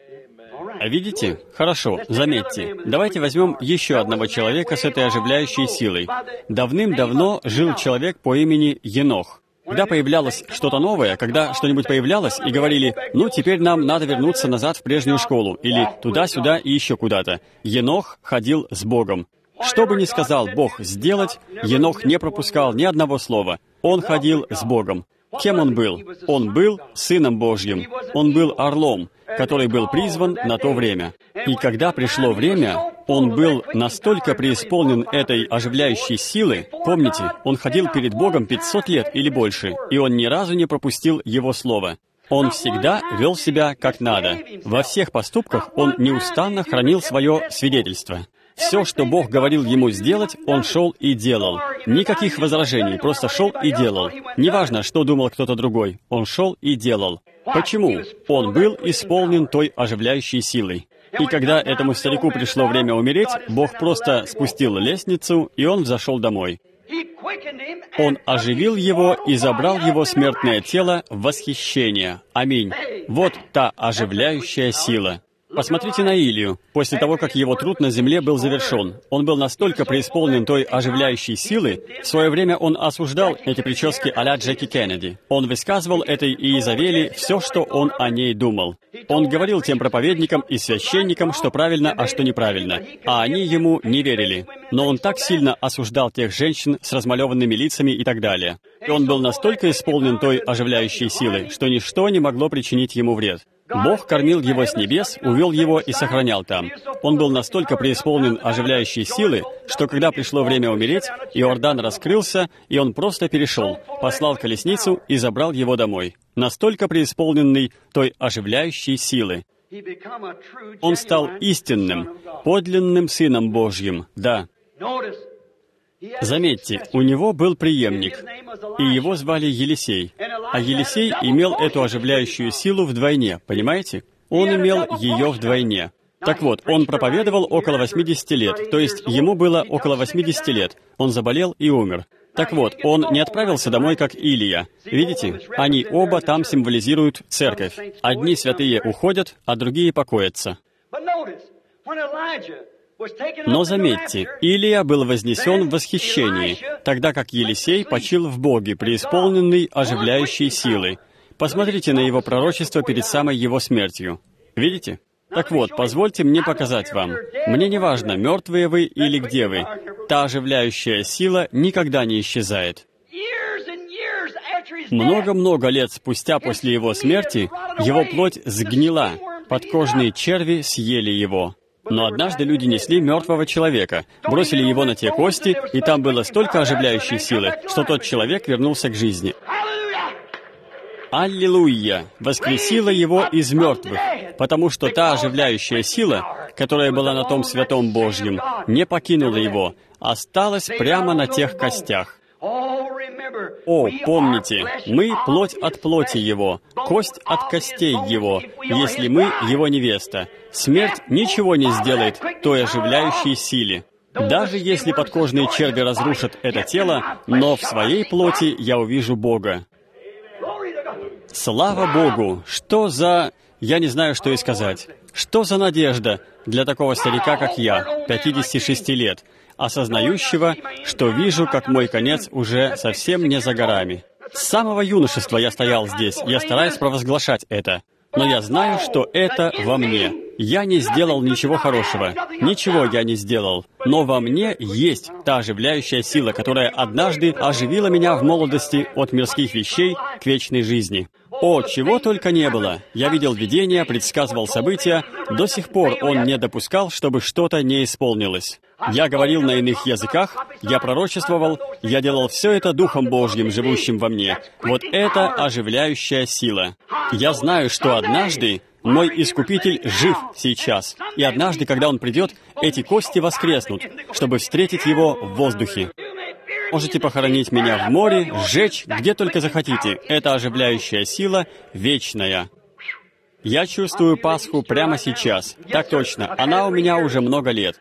А видите? Хорошо, заметьте. Давайте возьмем еще одного человека с этой оживляющей силой. Давным-давно жил человек по имени Енох. Когда появлялось что-то новое, когда что-нибудь появлялось, и говорили: «Ну, теперь нам надо вернуться назад в прежнюю школу», или туда-сюда и еще куда-то, Енох ходил с Богом. Что бы ни сказал Бог сделать, Енох не пропускал ни одного слова. Он ходил с Богом. Кем он был? Он был Сыном Божьим. Он был орлом, который был призван на то время. И когда пришло время, он был настолько преисполнен этой оживляющей силы, помните, он ходил перед Богом пятьсот лет или больше, и он ни разу не пропустил Его Слово. Он всегда вел себя как надо. Во всех поступках он неустанно хранил свое свидетельство. Все, что Бог говорил ему сделать, он шел и делал. Никаких возражений, просто шел и делал. Неважно, что думал кто-то другой, он шел и делал. Почему? Он был исполнен той оживляющей силой. И когда этому старику пришло время умереть, Бог просто спустил лестницу, и он взошел домой. Он оживил его и забрал его смертное тело в восхищение. Аминь. Вот та оживляющая сила. Посмотрите на Илию. После того, как его труд на земле был завершен, он был настолько преисполнен той оживляющей силы, в свое время он осуждал эти прически а-ля Джеки Кеннеди. Он высказывал этой Иезавели все, что он о ней думал. Он говорил тем проповедникам и священникам, что правильно, а что неправильно, а они ему не верили. Но он так сильно осуждал тех женщин с размалеванными лицами и так далее. И он был настолько исполнен той оживляющей силы, что ничто не могло причинить ему вред. Бог кормил его с небес, увел его и сохранял там. Он был настолько преисполнен оживляющей силы, что когда пришло время умереть, Иордан раскрылся, и он просто перешел, послал колесницу и забрал его домой. Настолько преисполненный той оживляющей силы. Он стал истинным, подлинным Сыном Божьим, да. Заметьте, у него был преемник, и его звали Елисей. А Елисей имел эту оживляющую силу вдвойне, понимаете? Он имел ее вдвойне. Так вот, он проповедовал около восьмидесяти лет, то есть ему было около восьмидесяти лет. Он заболел и умер. Так вот, он не отправился домой, как Илия. Видите? Они оба там символизируют церковь. Одни святые уходят, а другие покоятся. Но заметьте, Илия был вознесен в восхищении, тогда как Елисей почил в Боге, преисполненный оживляющей силой. Посмотрите на его пророчество перед самой его смертью. Видите? Так вот, позвольте мне показать вам. Мне не важно, мертвые вы или где вы. Та оживляющая сила никогда не исчезает. Много-много лет спустя после его смерти его плоть сгнила, подкожные черви съели его. Но однажды люди несли мертвого человека, бросили его на те кости, и там было столько оживляющей силы, что тот человек вернулся к жизни. Аллилуйя! Воскресила его из мертвых, потому что та оживляющая сила, которая была на том святом Божьем, не покинула его, осталась прямо на тех костях. О, помните, мы плоть от плоти Его, кость от костей Его, если мы Его невеста. Смерть ничего не сделает той оживляющей силе. Даже если подкожные черви разрушат это тело, но в своей плоти я увижу Бога. Слава Богу! Что за... Я не знаю, что и сказать. Что за надежда для такого старика, как я, пятидесяти шести лет, осознающего, что вижу, как мой конец уже совсем не за горами. С самого юношества я стоял здесь, я стараюсь провозглашать это. Но я знаю, что это во мне. Я не сделал ничего хорошего. Ничего я не сделал. Но во мне есть та оживляющая сила, которая однажды оживила меня в молодости от мирских вещей к вечной жизни. О, чего только не было. Я видел видения, предсказывал события. До сих пор он не допускал, чтобы что-то не исполнилось. Я говорил на иных языках, я пророчествовал, я делал все это Духом Божьим, живущим во мне. Вот это оживляющая сила. Я знаю, что однажды мой Искупитель жив сейчас, и однажды, когда Он придет, эти кости воскреснут, чтобы встретить Его в воздухе. Можете похоронить меня в море, сжечь, где только захотите. Это оживляющая сила вечная. Я чувствую Пасху прямо сейчас. Так точно, она у меня уже много лет.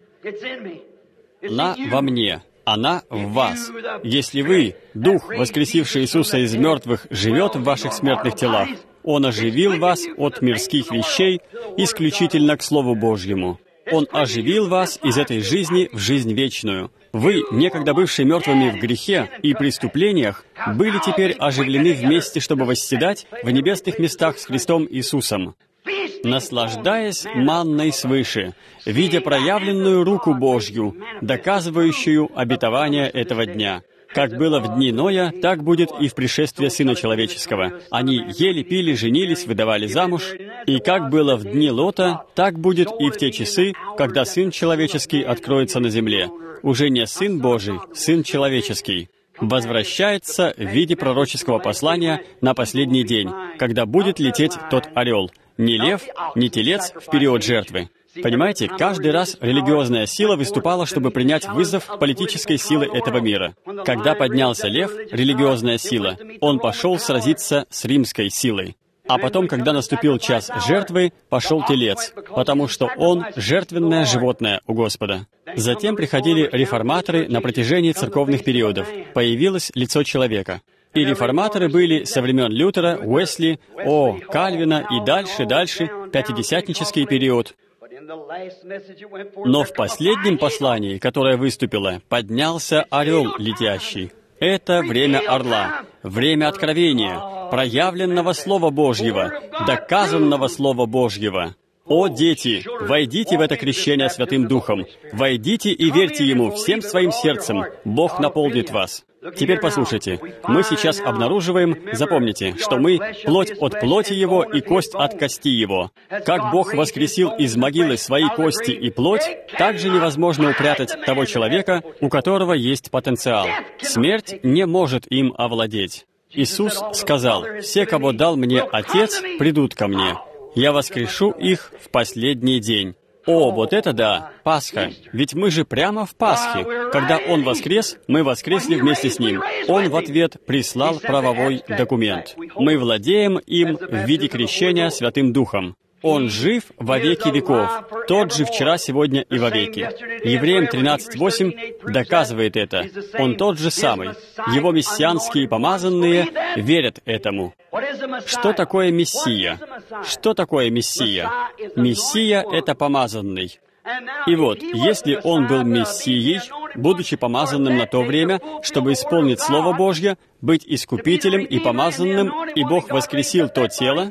Она во мне, она в вас. Если вы, Дух, воскресивший Иисуса из мертвых, живет в ваших смертных телах, Он оживил вас от мирских вещей исключительно к Слову Божьему. Он оживил вас из этой жизни в жизнь вечную. Вы, некогда бывшие мертвыми в грехе и преступлениях, были теперь оживлены вместе, чтобы восседать в небесных местах с Христом Иисусом, наслаждаясь манной свыше, видя проявленную руку Божью, доказывающую обетование этого дня. Как было в дни Ноя, так будет и в пришествии Сына Человеческого. Они ели, пили, женились, выдавали замуж. И как было в дни Лота, так будет и в те часы, когда Сын Человеческий откроется на земле. Уже не Сын Божий, Сын Человеческий. Возвращается в виде пророческого послания на последний день, когда будет лететь тот орел. Не лев, не телец в период жертвы. Понимаете, каждый раз религиозная сила выступала, чтобы принять вызов политической силы этого мира. Когда поднялся лев, религиозная сила, он пошел сразиться с римской силой. А потом, когда наступил час жертвы, пошел телец, потому что он — жертвенное животное у Господа. Затем приходили реформаторы на протяжении церковных периодов. Появилось лицо человека. И реформаторы были со времен Лютера, Уэсли, О, Кальвина и дальше, дальше, пятидесятнический период. Но в последнем послании, которое выступило, поднялся орел летящий. Это время орла, время откровения, проявленного Слова Божьего, доказанного Слова Божьего. О, дети, войдите в это крещение Святым Духом, войдите и верьте Ему всем своим сердцем, Бог наполнит вас. Теперь послушайте, мы сейчас обнаруживаем, запомните, что мы плоть от плоти Его и кость от кости Его. Как Бог воскресил из могилы свои кости и плоть, так же невозможно упрятать того человека, у которого есть потенциал. Смерть не может им овладеть. Иисус сказал: «Все, кого дал мне Отец, придут ко мне. Я воскрешу их в последний день». О, вот это да, Пасха. Ведь мы же прямо в Пасхе. Когда Он воскрес, мы воскресли вместе с Ним. Он в ответ прислал правовой документ. Мы владеем им в виде крещения Святым Духом. Он жив во веки веков, тот же вчера, сегодня и вовеки. Евреям тринадцать восемь доказывает это. Он тот же самый. Его мессианские помазанные верят этому. Что такое Мессия? Что такое Мессия? Мессия — это помазанный. И вот, если он был Мессией, будучи помазанным на то время, чтобы исполнить Слово Божье, быть искупителем и помазанным, и Бог воскресил то тело,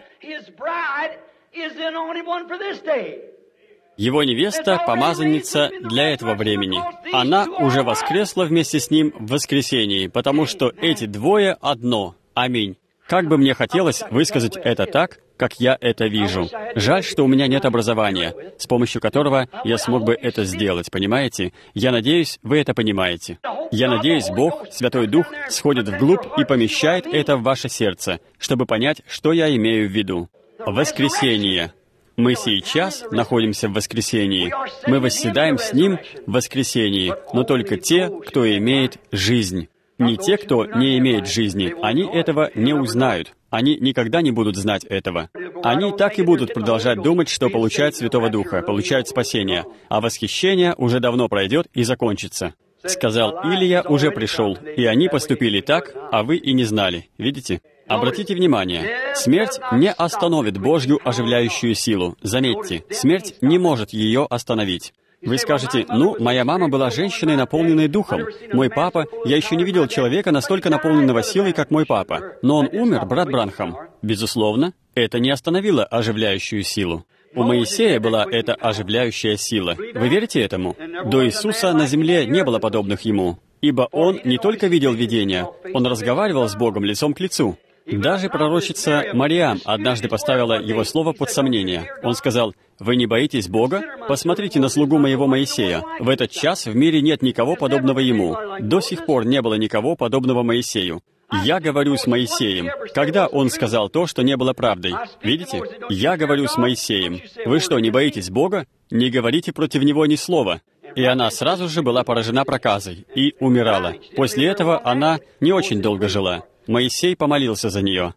его невеста — помазанница для этого времени. Она уже воскресла вместе с ним в воскресении, потому что эти двое одно. Аминь. Как бы мне хотелось высказать это так, как я это вижу. Жаль, что у меня нет образования, с помощью которого я смог бы это сделать, понимаете? Я надеюсь, вы это понимаете. Я надеюсь, Бог, Святой Дух, сходит вглубь и помещает это в ваше сердце, чтобы понять, что я имею в виду. Воскресение. Мы сейчас находимся в воскресении. Мы восседаем с Ним в воскресении, но только те, кто имеет жизнь. Не те, кто не имеет жизни. Они этого не узнают. Они никогда не будут знать этого. Они так и будут продолжать думать, что получают Святого Духа, получают спасение, а восхищение уже давно пройдет и закончится. Сказал, Илия уже пришел, и они поступили так, а вы и не знали. Видите? Обратите внимание, смерть не остановит Божью оживляющую силу. Заметьте, смерть не может ее остановить. Вы скажете, ну, моя мама была женщиной, наполненной духом. Мой папа, я еще не видел человека, настолько наполненного силой, как мой папа. Но он умер, брат Бранхам. Безусловно, это не остановило оживляющую силу. У Моисея была эта оживляющая сила. Вы верите этому? До Иисуса на земле не было подобных ему. Ибо он не только видел видения, он разговаривал с Богом лицом к лицу. Даже пророчица Мариам однажды поставила его слово под сомнение. Он сказал, «Вы не боитесь Бога? Посмотрите на слугу моего Моисея. В этот час в мире нет никого подобного ему. До сих пор не было никого подобного Моисею. Я говорю с Моисеем». Когда он сказал то, что не было правдой? Видите? «Я говорю с Моисеем». Вы что, не боитесь Бога? Не говорите против него ни слова. И она сразу же была поражена проказой и умирала. После этого она не очень долго жила. Моисей помолился за нее.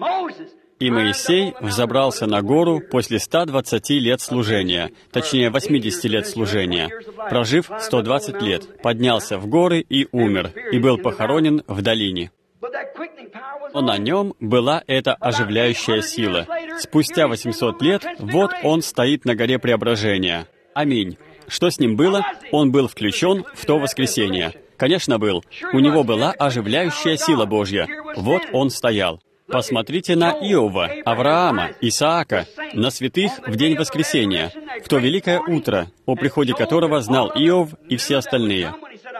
И Моисей взобрался на гору после ста двадцати лет служения, точнее, восьмидесяти лет служения. Прожив сто двадцать лет, поднялся в горы и умер, и был похоронен в долине. Но на нем была эта оживляющая сила. Спустя восемьсот лет, вот он стоит на горе Преображения. Аминь. Что с ним было? Он был включен в то воскресенье. Конечно, был. У него была оживляющая сила Божья. Вот он стоял. Посмотрите на Иова, Авраама, Исаака, на святых в день воскресения, в то великое утро, о приходе которого знал Иов и все остальные.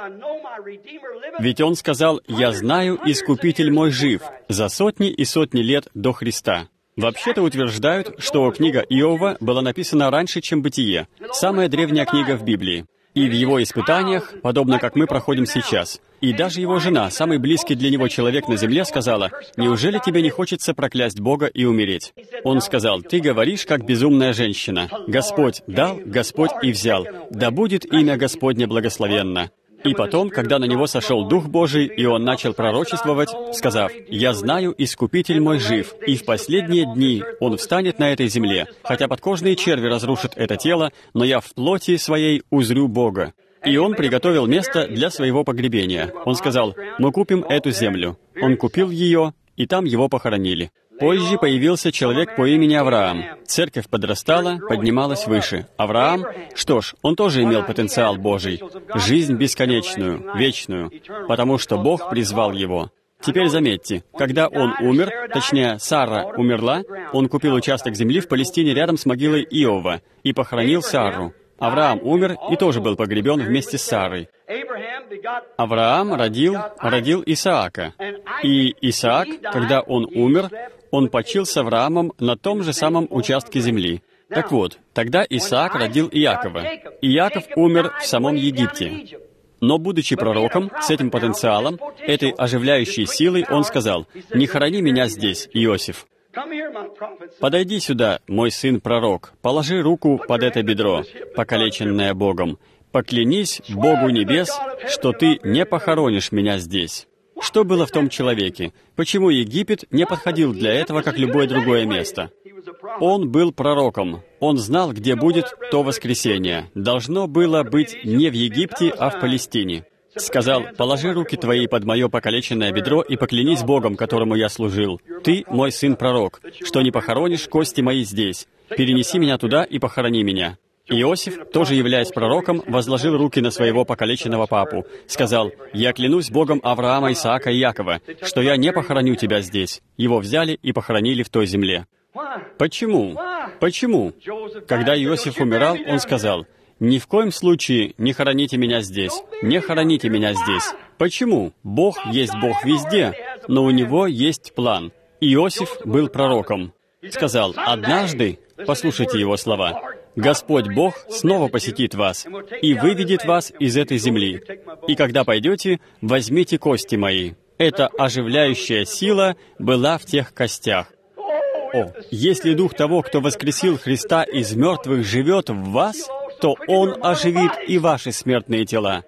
Ведь он сказал, «Я знаю, Искупитель мой жив», за сотни и сотни лет до Христа. Вообще-то утверждают, что книга Иова была написана раньше, чем Бытие, самая древняя книга в Библии. И в его испытаниях, подобно как мы проходим сейчас. И даже его жена, самый близкий для него человек на земле, сказала, «Неужели тебе не хочется проклясть Бога и умереть?» Он сказал, «Ты говоришь, как безумная женщина. Господь дал, Господь и взял. Да будет имя Господне благословенно». И потом, когда на него сошел Дух Божий, и он начал пророчествовать, сказав, «Я знаю, Искупитель мой жив, и в последние дни он встанет на этой земле, хотя подкожные черви разрушат это тело, но я в плоти своей узрю Бога». И он приготовил место для своего погребения. Он сказал, «Мы купим эту землю». Он купил ее, и там его похоронили. Позже появился человек по имени Авраам. Церковь подрастала, поднималась выше. Авраам, что ж, он тоже имел потенциал Божий, жизнь бесконечную, вечную, потому что Бог призвал его. Теперь заметьте, когда он умер, точнее, Сара умерла, он купил участок земли в Палестине рядом с могилой Иова и похоронил Сару. Авраам умер и тоже был погребен вместе с Сарой. Авраам родил, родил Исаака. И Исаак, когда он умер, он почил с Авраамом на том же самом участке земли. Так вот, тогда Исаак родил Иакова. Иаков умер в самом Египте. Но, будучи пророком, с этим потенциалом, этой оживляющей силой, он сказал, «Не хорони меня здесь, Иосиф». «Подойди сюда, мой сын-пророк, положи руку под это бедро, покалеченное Богом. Поклянись Богу небес, что ты не похоронишь меня здесь». Что было в том человеке? Почему Египет не подходил для этого, как любое другое место? Он был пророком. Он знал, где будет то воскресение. Должно было быть не в Египте, а в Палестине. Сказал: «Положи руки твои под мое покалеченное бедро и поклянись Богом, которому я служил. Ты, мой сын-пророк, что не похоронишь кости мои здесь. Перенеси меня туда и похорони меня». Иосиф, тоже являясь пророком, возложил руки на своего покалеченного папу. Сказал: «Я клянусь Богом Авраама, Исаака и Якова, что я не похороню тебя здесь». Его взяли и похоронили в той земле. Почему? Почему? Когда Иосиф умирал, он сказал: «Ни в коем случае не хороните меня здесь, не хороните меня здесь». Почему? Бог есть Бог везде, но у Него есть план. Иосиф был пророком. Сказал: «Однажды, послушайте его слова, Господь Бог снова посетит вас и выведет вас из этой земли. И когда пойдете, возьмите кости мои». Эта оживляющая сила была в тех костях. О, если Дух того, кто воскресил Христа из мертвых, живет в вас, то Он оживит и ваши смертные тела.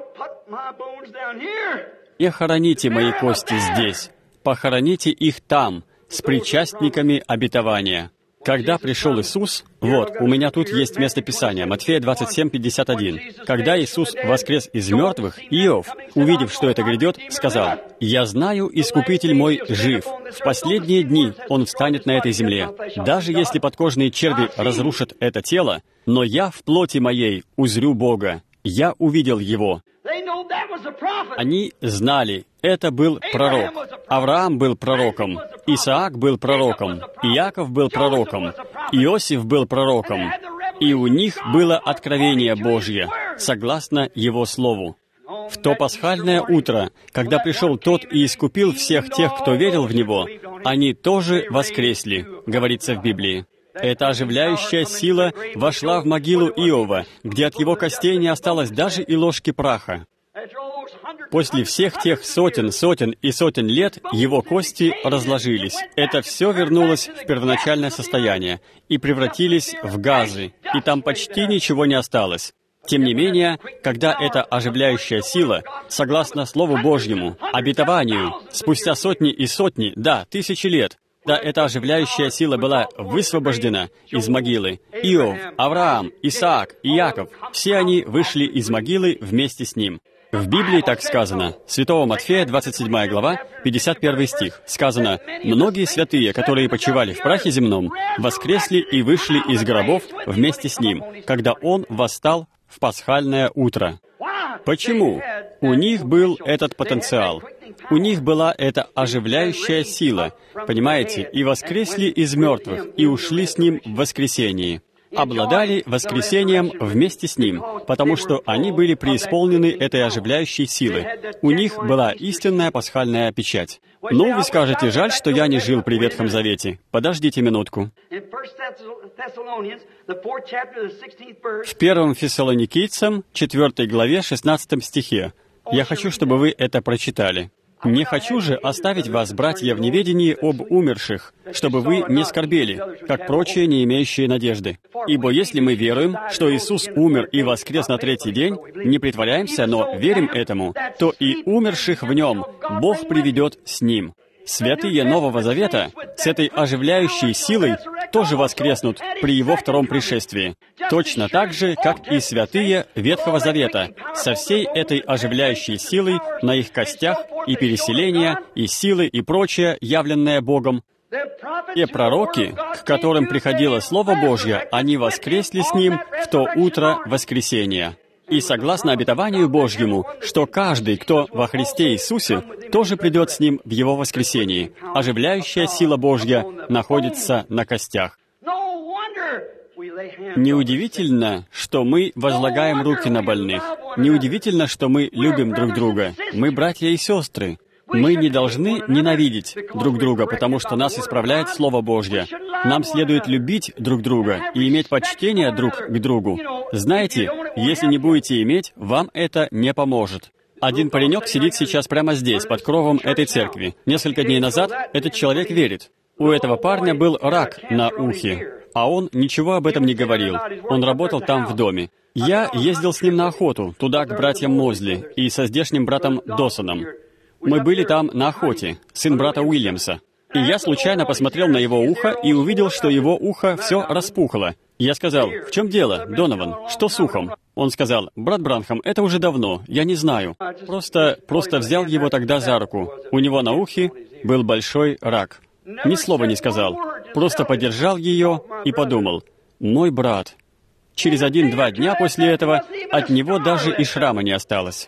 «Не хороните мои кости здесь, похороните их там, с причастниками обетования». Когда пришел Иисус, вот, у меня тут есть местописание, Матфея двадцать семь, пятьдесят один. Когда Иисус воскрес из мертвых, Иов, увидев, что это грядет, сказал: «Я знаю, Искупитель мой жив. В последние дни Он встанет на этой земле. Даже если подкожные черви разрушат это тело, но я в плоти моей узрю Бога. Я увидел Его». Они знали, это был пророк. Авраам был пророком, Исаак был пророком, Иаков был пророком, Иосиф был пророком, и у них было откровение Божье, согласно Его Слову. В то пасхальное утро, когда пришел Тот и искупил всех тех, кто верил в Него, они тоже воскресли, говорится в Библии. Эта оживляющая сила вошла в могилу Иова, где от его костей не осталось даже и ложки праха. После всех тех сотен, сотен и сотен лет его кости разложились. Это все вернулось в первоначальное состояние и превратились в газы, и там почти ничего не осталось. Тем не менее, когда эта оживляющая сила, согласно Слову Божьему, обетованию, спустя сотни и сотни, да, тысячи лет, да, эта оживляющая сила была высвобождена из могилы. Иов, Авраам, Исаак, Иаков, все они вышли из могилы вместе с ним. В Библии так сказано, Святого Матфея, двадцать седьмая глава, пятьдесят первый стих, сказано: «Многие святые, которые почивали в прахе земном, воскресли и вышли из гробов вместе с Ним, когда Он восстал в пасхальное утро». Почему? У них был этот потенциал. У них была эта оживляющая сила, понимаете, и воскресли из мертвых, и ушли с Ним в воскресении. Обладали воскресением вместе с Ним, потому что они были преисполнены этой оживляющей силы. У них была истинная пасхальная печать. Ну, вы скажете: жаль, что я не жил при Ветхом Завете. Подождите минутку. В первом Фессалоникийцам, четвёртой главе, шестнадцатом стихе. Я хочу, чтобы вы это прочитали. «Не хочу же оставить вас, братья, в неведении об умерших, чтобы вы не скорбели, как прочие, не имеющие надежды. Ибо если мы веруем, что Иисус умер и воскрес на третий день, не притворяемся, но верим этому, то и умерших в Нем Бог приведет с Ним». Святые Нового Завета с этой оживляющей силой тоже воскреснут при Его втором пришествии. Точно так же, как и святые Ветхого Завета, со всей этой оживляющей силой на их костях и переселения, и силы, и прочее, явленное Богом. Те пророки, к которым приходило Слово Божье, они воскресли с Ним в то утро воскресения. И согласно обетованию Божьему, что каждый, кто во Христе Иисусе, тоже придет с Ним в Его воскресении. Оживляющая сила Божья находится на костях. Неудивительно, что мы возлагаем руки на больных. Неудивительно, что мы любим друг друга. Мы братья и сестры. Мы не должны ненавидеть друг друга, потому что нас исправляет Слово Божье. Нам следует любить друг друга и иметь почтение друг к другу. Знаете, если не будете иметь, вам это не поможет. Один паренек сидит сейчас прямо здесь, под кровом этой церкви. Несколько дней назад этот человек верит. У этого парня был рак на ухе, а он ничего об этом не говорил. Он работал там в доме. Я ездил с ним на охоту, туда, к братьям Мозли, и со здешним братом Досоном. Мы были там на охоте, сын брата Уильямса. И я случайно посмотрел на его ухо и увидел, что его ухо все распухло. Я сказал: «В чем дело, Донован? Что с ухом?» Он сказал: «Брат Бранхам, это уже давно, я не знаю. Просто, просто взял его тогда за руку. У него на ухе был большой рак». Ни слова не сказал. Просто подержал ее и подумал: «Мой брат». Через один-два дня после этого от него даже и шрама не осталось.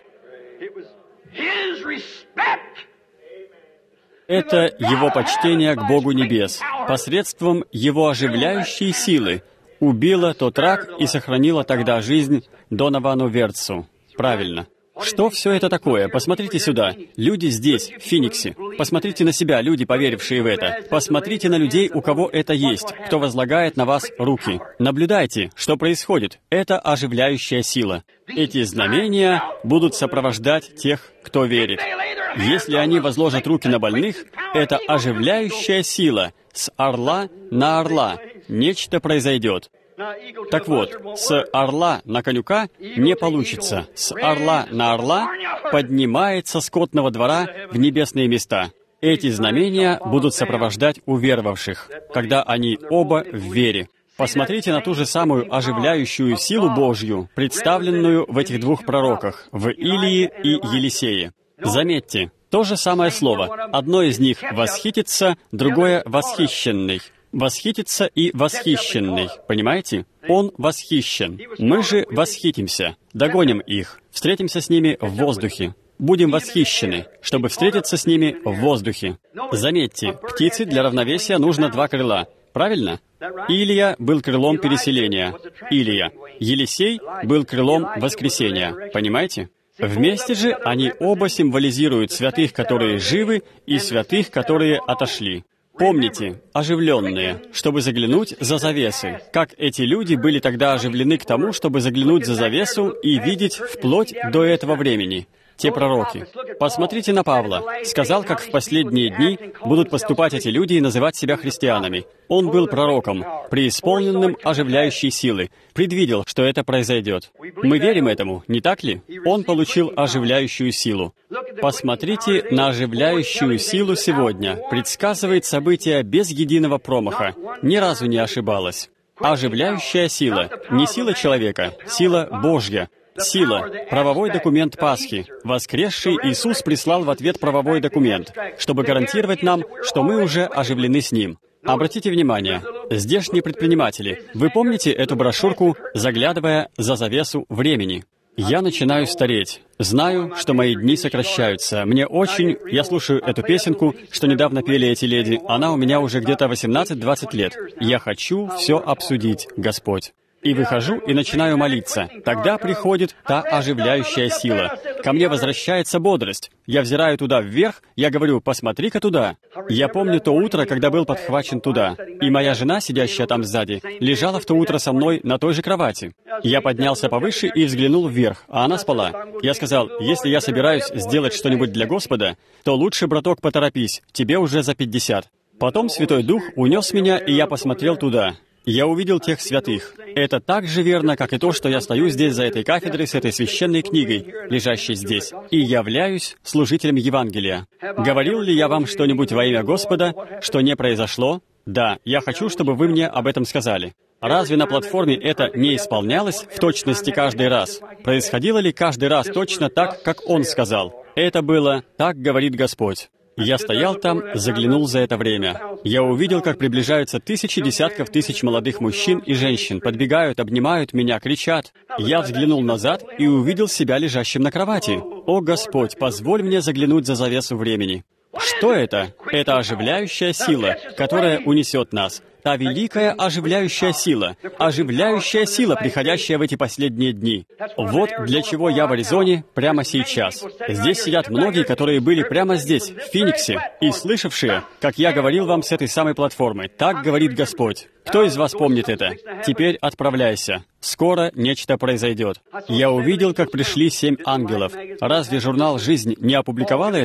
Это его почтение к Богу Небес. Посредством его оживляющей силы убило тот рак и сохранило тогда жизнь Доновану Вертсу. Правильно. Что все это такое? Посмотрите сюда. Люди здесь, в Финиксе. Посмотрите на себя, люди, поверившие в это. Посмотрите на людей, у кого это есть, кто возлагает на вас руки. Наблюдайте, что происходит. Это оживляющая сила. Эти знамения будут сопровождать тех, кто верит. Если они возложат руки на больных, это оживляющая сила. С орла на орла нечто произойдет. Так вот, с орла на конюка не получится. С орла на орла поднимается скотного двора в небесные места. Эти знамения будут сопровождать уверовавших, когда они оба в вере. Посмотрите на ту же самую оживляющую силу Божью, представленную в этих двух пророках, в Илии и Елисее. Заметьте, то же самое слово. Одно из них «восхитится», другое «восхищенный». Восхитится и восхищенный, понимаете? Он восхищен. Мы же восхитимся, догоним их, встретимся с ними в воздухе. Будем восхищены, чтобы встретиться с ними в воздухе. Заметьте, птице для равновесия нужно два крыла, правильно? Илия был крылом переселения. Илия. Елисей был крылом воскресения, понимаете? Вместе же они оба символизируют святых, которые живы, и святых, которые отошли. Помните, оживленные, чтобы заглянуть за завесы. Как эти люди были тогда оживлены к тому, чтобы заглянуть за завесу и видеть вплоть до этого времени. Те пророки. Посмотрите на Павла. Сказал, как в последние дни будут поступать эти люди и называть себя христианами. Он был пророком, преисполненным оживляющей силы, предвидел, что это произойдет. Мы верим этому, не так ли? Он получил оживляющую силу. Посмотрите на оживляющую силу сегодня. Предсказывает события без единого промаха. Ни разу не ошибалась. Оживляющая сила. Не сила человека, сила Божья. Сила — правовой документ Пасхи. Воскресший Иисус прислал в ответ правовой документ, чтобы гарантировать нам, что мы уже оживлены с Ним. Обратите внимание, здешние предприниматели, вы помните эту брошюрку «Заглядывая за завесу времени»? Я начинаю стареть. Знаю, что мои дни сокращаются. Мне очень... Я слушаю эту песенку, что недавно пели эти леди. Она у меня уже где-то восемнадцать-двадцать лет. Я хочу все обсудить, Господь. И выхожу и начинаю молиться. Тогда приходит та оживляющая сила. Ко мне возвращается бодрость. Я взираю туда вверх, я говорю: «Посмотри-ка туда». Я помню то утро, когда был подхвачен туда. И моя жена, сидящая там сзади, лежала в то утро со мной на той же кровати. Я поднялся повыше и взглянул вверх, а она спала. Я сказал: «Если я собираюсь сделать что-нибудь для Господа, то лучше, браток, поторопись, тебе уже за пятьдесят». Потом Святой Дух унес меня, и я посмотрел туда. Я увидел тех святых. Это так же верно, как и то, что я стою здесь за этой кафедрой с этой священной книгой, лежащей здесь, и являюсь служителем Евангелия. Говорил ли я вам что-нибудь во имя Господа, что не произошло? Да, я хочу, чтобы вы мне об этом сказали. Разве на платформе это не исполнялось в точности каждый раз? Происходило ли каждый раз точно так, как Он сказал? Это было «Так говорит Господь». Я стоял там, заглянул за это время. Я увидел, как приближаются тысячи десятков тысяч молодых мужчин и женщин, подбегают, обнимают меня, кричат. Я взглянул назад и увидел себя лежащим на кровати. «О, Господь, позволь мне заглянуть за завесу времени». Что это? Это оживляющая сила, которая унесет нас. Та великая оживляющая сила, оживляющая сила, приходящая в эти последние дни. Вот для чего я в Аризоне прямо сейчас. Здесь сидят многие, которые были прямо здесь, в Финиксе, и слышавшие, как я говорил вам с этой самой платформы. Так говорит Господь. Кто из вас помнит это? Теперь отправляйся. Скоро нечто произойдет. Я увидел, как пришли семь ангелов. Разве журнал «Жизнь» не опубликовал это?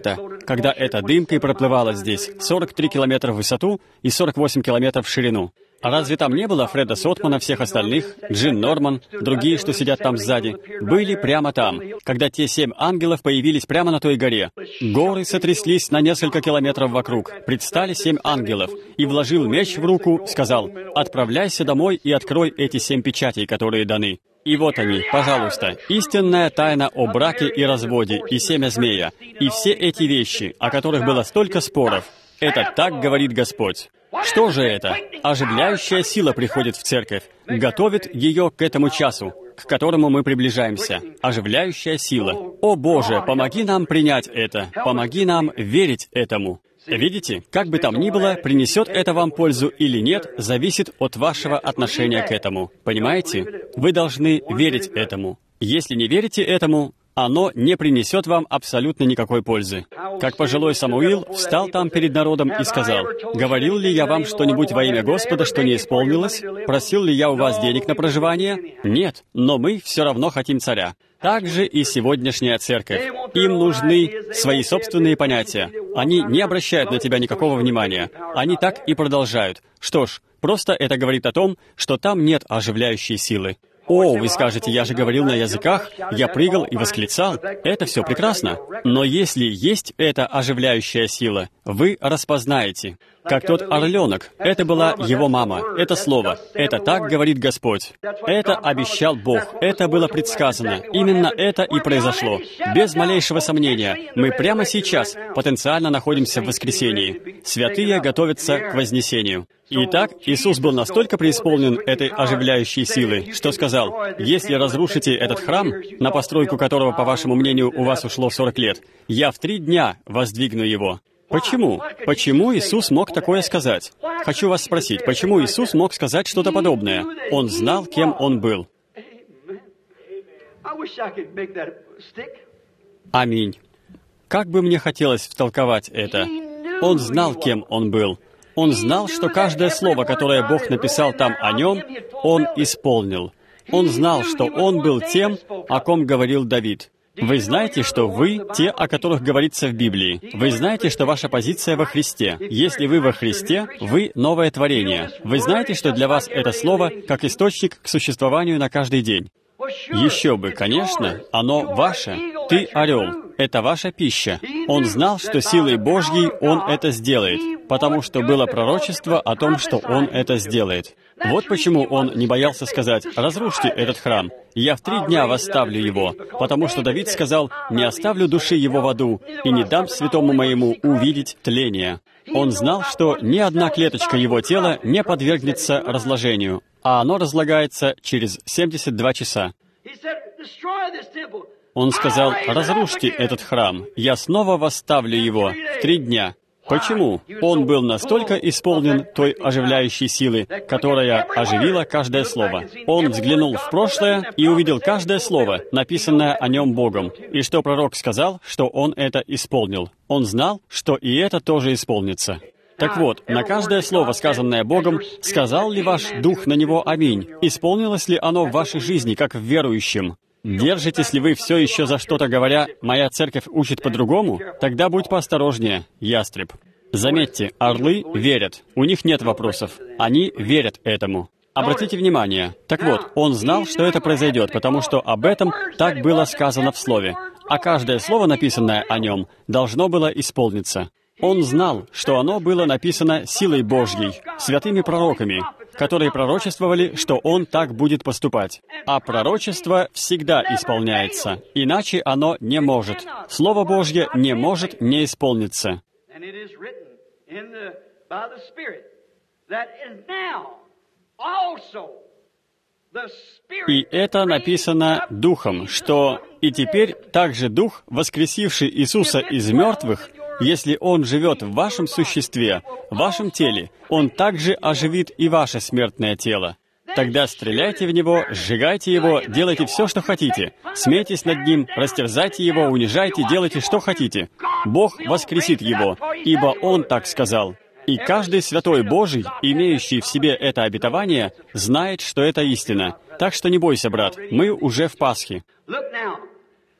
когда эта дымкой проплывала здесь, сорок три километра в высоту и сорок восемь километров в ширину. А разве там не было Фреда Сотмана, всех остальных, Джин Норман, другие, что сидят там сзади, были прямо там, когда те семь ангелов появились прямо на той горе. Горы сотряслись на несколько километров вокруг. Предстали семь ангелов, и вложил меч в руку, сказал: «Отправляйся домой и открой эти семь печатей, которые даны». И вот они, пожалуйста, истинная тайна о браке и разводе, и семя змея, и все эти вещи, о которых было столько споров. Это так говорит Господь. Что же это? Оживляющая сила приходит в церковь, готовит ее к этому часу, к которому мы приближаемся. Оживляющая сила. О Боже, помоги нам принять это, помоги нам верить этому. Видите, как бы там ни было, принесет это вам пользу или нет, зависит от вашего отношения к этому. Понимаете? Вы должны верить этому. Если не верите этому, оно не принесет вам абсолютно никакой пользы. Как пожилой Самуил встал там перед народом и сказал: «Говорил ли я вам что-нибудь во имя Господа, что не исполнилось? Просил ли я у вас денег на проживание? Нет, но мы все равно хотим царя». Так же и сегодняшняя церковь. Им нужны свои собственные понятия. Они не обращают на тебя никакого внимания. Они так и продолжают. Что ж, просто это говорит о том, что там нет оживляющей силы. О, вы скажете, я же говорил на языках, я прыгал и восклицал. Это все прекрасно. Но если есть эта оживляющая сила, вы распознаете. Как тот орленок. Это была его мама. Это слово. Это так говорит Господь. Это обещал Бог. Это было предсказано. Именно это и произошло. Без малейшего сомнения. Мы прямо сейчас потенциально находимся в воскресении. Святые готовятся к вознесению. Итак, Иисус был настолько преисполнен этой оживляющей силы, что сказал: «Если разрушите этот храм, на постройку которого, по вашему мнению, у вас ушло сорок лет, я в три дня воздвигну его». Почему? Почему Иисус мог такое сказать? Хочу вас спросить, почему Иисус мог сказать что-то подобное? Он знал, кем Он был. Аминь. Как бы мне хотелось втолковать это. Он знал, кем Он был. Он знал, что каждое слово, которое Бог написал там о Нем, Он исполнил. Он знал, что Он был тем, о ком говорил Давид. Вы знаете, что вы те, о которых говорится в Библии. Вы знаете, что ваша позиция во Христе. Если вы во Христе, вы новое творение. Вы знаете, что для вас это слово как источник к существованию на каждый день. Еще бы, конечно, оно ваше. Ты орел. Это ваша пища. Он знал, что силой Божьей Он это сделает, потому что было пророчество о том, что Он это сделает. Вот почему Он не боялся сказать: «Разрушьте этот храм, я в три дня восставлю его», потому что Давид сказал: «Не оставлю души его в аду, и не дам святому моему увидеть тление». Он знал, что ни одна клеточка его тела не подвергнется разложению, а оно разлагается через семьдесят два часа. Он сказал: «Разрушьте этот храм, я снова восставлю его в три дня». Почему? Он был настолько исполнен той оживляющей силы, которая оживила каждое слово. Он взглянул в прошлое и увидел каждое слово, написанное о нем Богом. И что пророк сказал, что он это исполнил. Он знал, что и это тоже исполнится. Так вот, на каждое слово, сказанное Богом, сказал ли ваш дух на него «Аминь»? Исполнилось ли оно в вашей жизни, как в верующем? Держитесь ли вы все еще за что-то, говоря: «Моя церковь учит по-другому»? Тогда будь поосторожнее, ястреб. Заметьте, орлы верят. У них нет вопросов. Они верят этому. Обратите внимание. Так вот, он знал, что это произойдет, потому что об этом так было сказано в Слове. А каждое слово, написанное о нем, должно было исполниться. Он знал, что оно было написано силой Божьей, святыми пророками, которые пророчествовали, что он так будет поступать. А пророчество всегда исполняется, иначе оно не может. Слово Божье не может не исполниться. И это написано Духом, что и теперь также Дух, воскресивший Иисуса из мертвых, если Он живет в вашем существе, в вашем теле, Он также оживит и ваше смертное тело. Тогда стреляйте в Него, сжигайте Его, делайте все, что хотите. Смейтесь над Ним, растерзайте Его, унижайте, делайте, что хотите. Бог воскресит Его, ибо Он так сказал. И каждый святой Божий, имеющий в себе это обетование, знает, что это истина. Так что не бойся, брат, мы уже в Пасхе.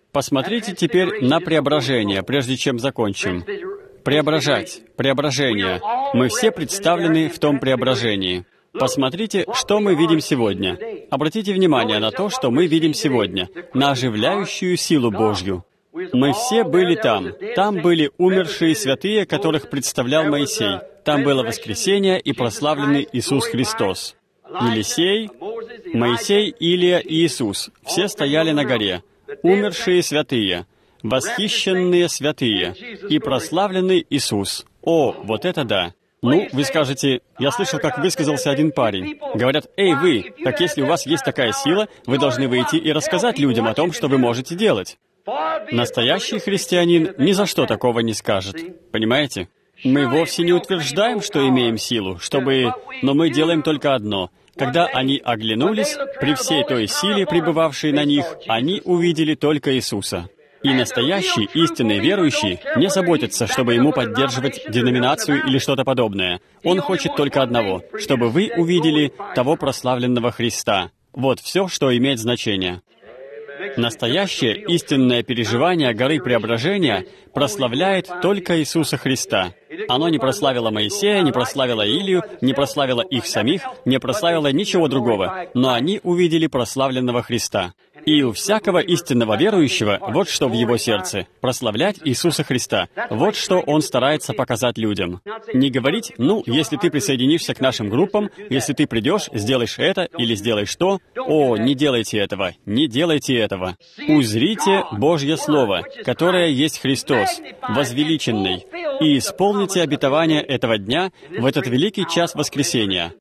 Посмотрите теперь на преображение, прежде чем закончим. Преображать, преображение. Мы все представлены в том преображении. Посмотрите, что мы видим сегодня. Обратите внимание на то, что мы видим сегодня, на оживляющую силу Божью. Мы все были там. Там были умершие святые, которых представлял Моисей. Там было воскресение и прославленный Иисус Христос. Елисей, Моисей, Илия и Иисус. Все стояли на горе. Умершие святые, восхищенные святые и прославленный Иисус. О, вот это да! Ну, вы скажете, я слышал, как высказался один парень. Говорят, «Эй, вы, так если у вас есть такая сила, вы должны выйти и рассказать людям о том, что вы можете делать». Настоящий христианин ни за что такого не скажет. Понимаете? Мы вовсе не утверждаем, что имеем силу, чтобы... Но мы делаем только одно. Когда они оглянулись, при всей той силе, пребывавшей на них, они увидели только Иисуса. И настоящий, истинный верующий не заботится, чтобы ему поддерживать деноминацию или что-то подобное. Он хочет только одного, чтобы вы увидели того прославленного Христа. Вот все, что имеет значение. Настоящее, истинное переживание горы Преображения прославляет только Иисуса Христа. Оно не прославило Моисея, не прославило Илию, не прославило их самих, не прославило ничего другого, но они увидели прославленного Христа. И у всякого истинного верующего, вот что в его сердце, прославлять Иисуса Христа. Вот что он старается показать людям. Не говорить, ну, если ты присоединишься к нашим группам, если ты придешь, сделаешь это или сделаешь то, о, не делайте этого, не делайте этого. Узрите Божье Слово, которое есть Христос, возвеличенный, и исполните обетование этого дня в этот великий час воскресения.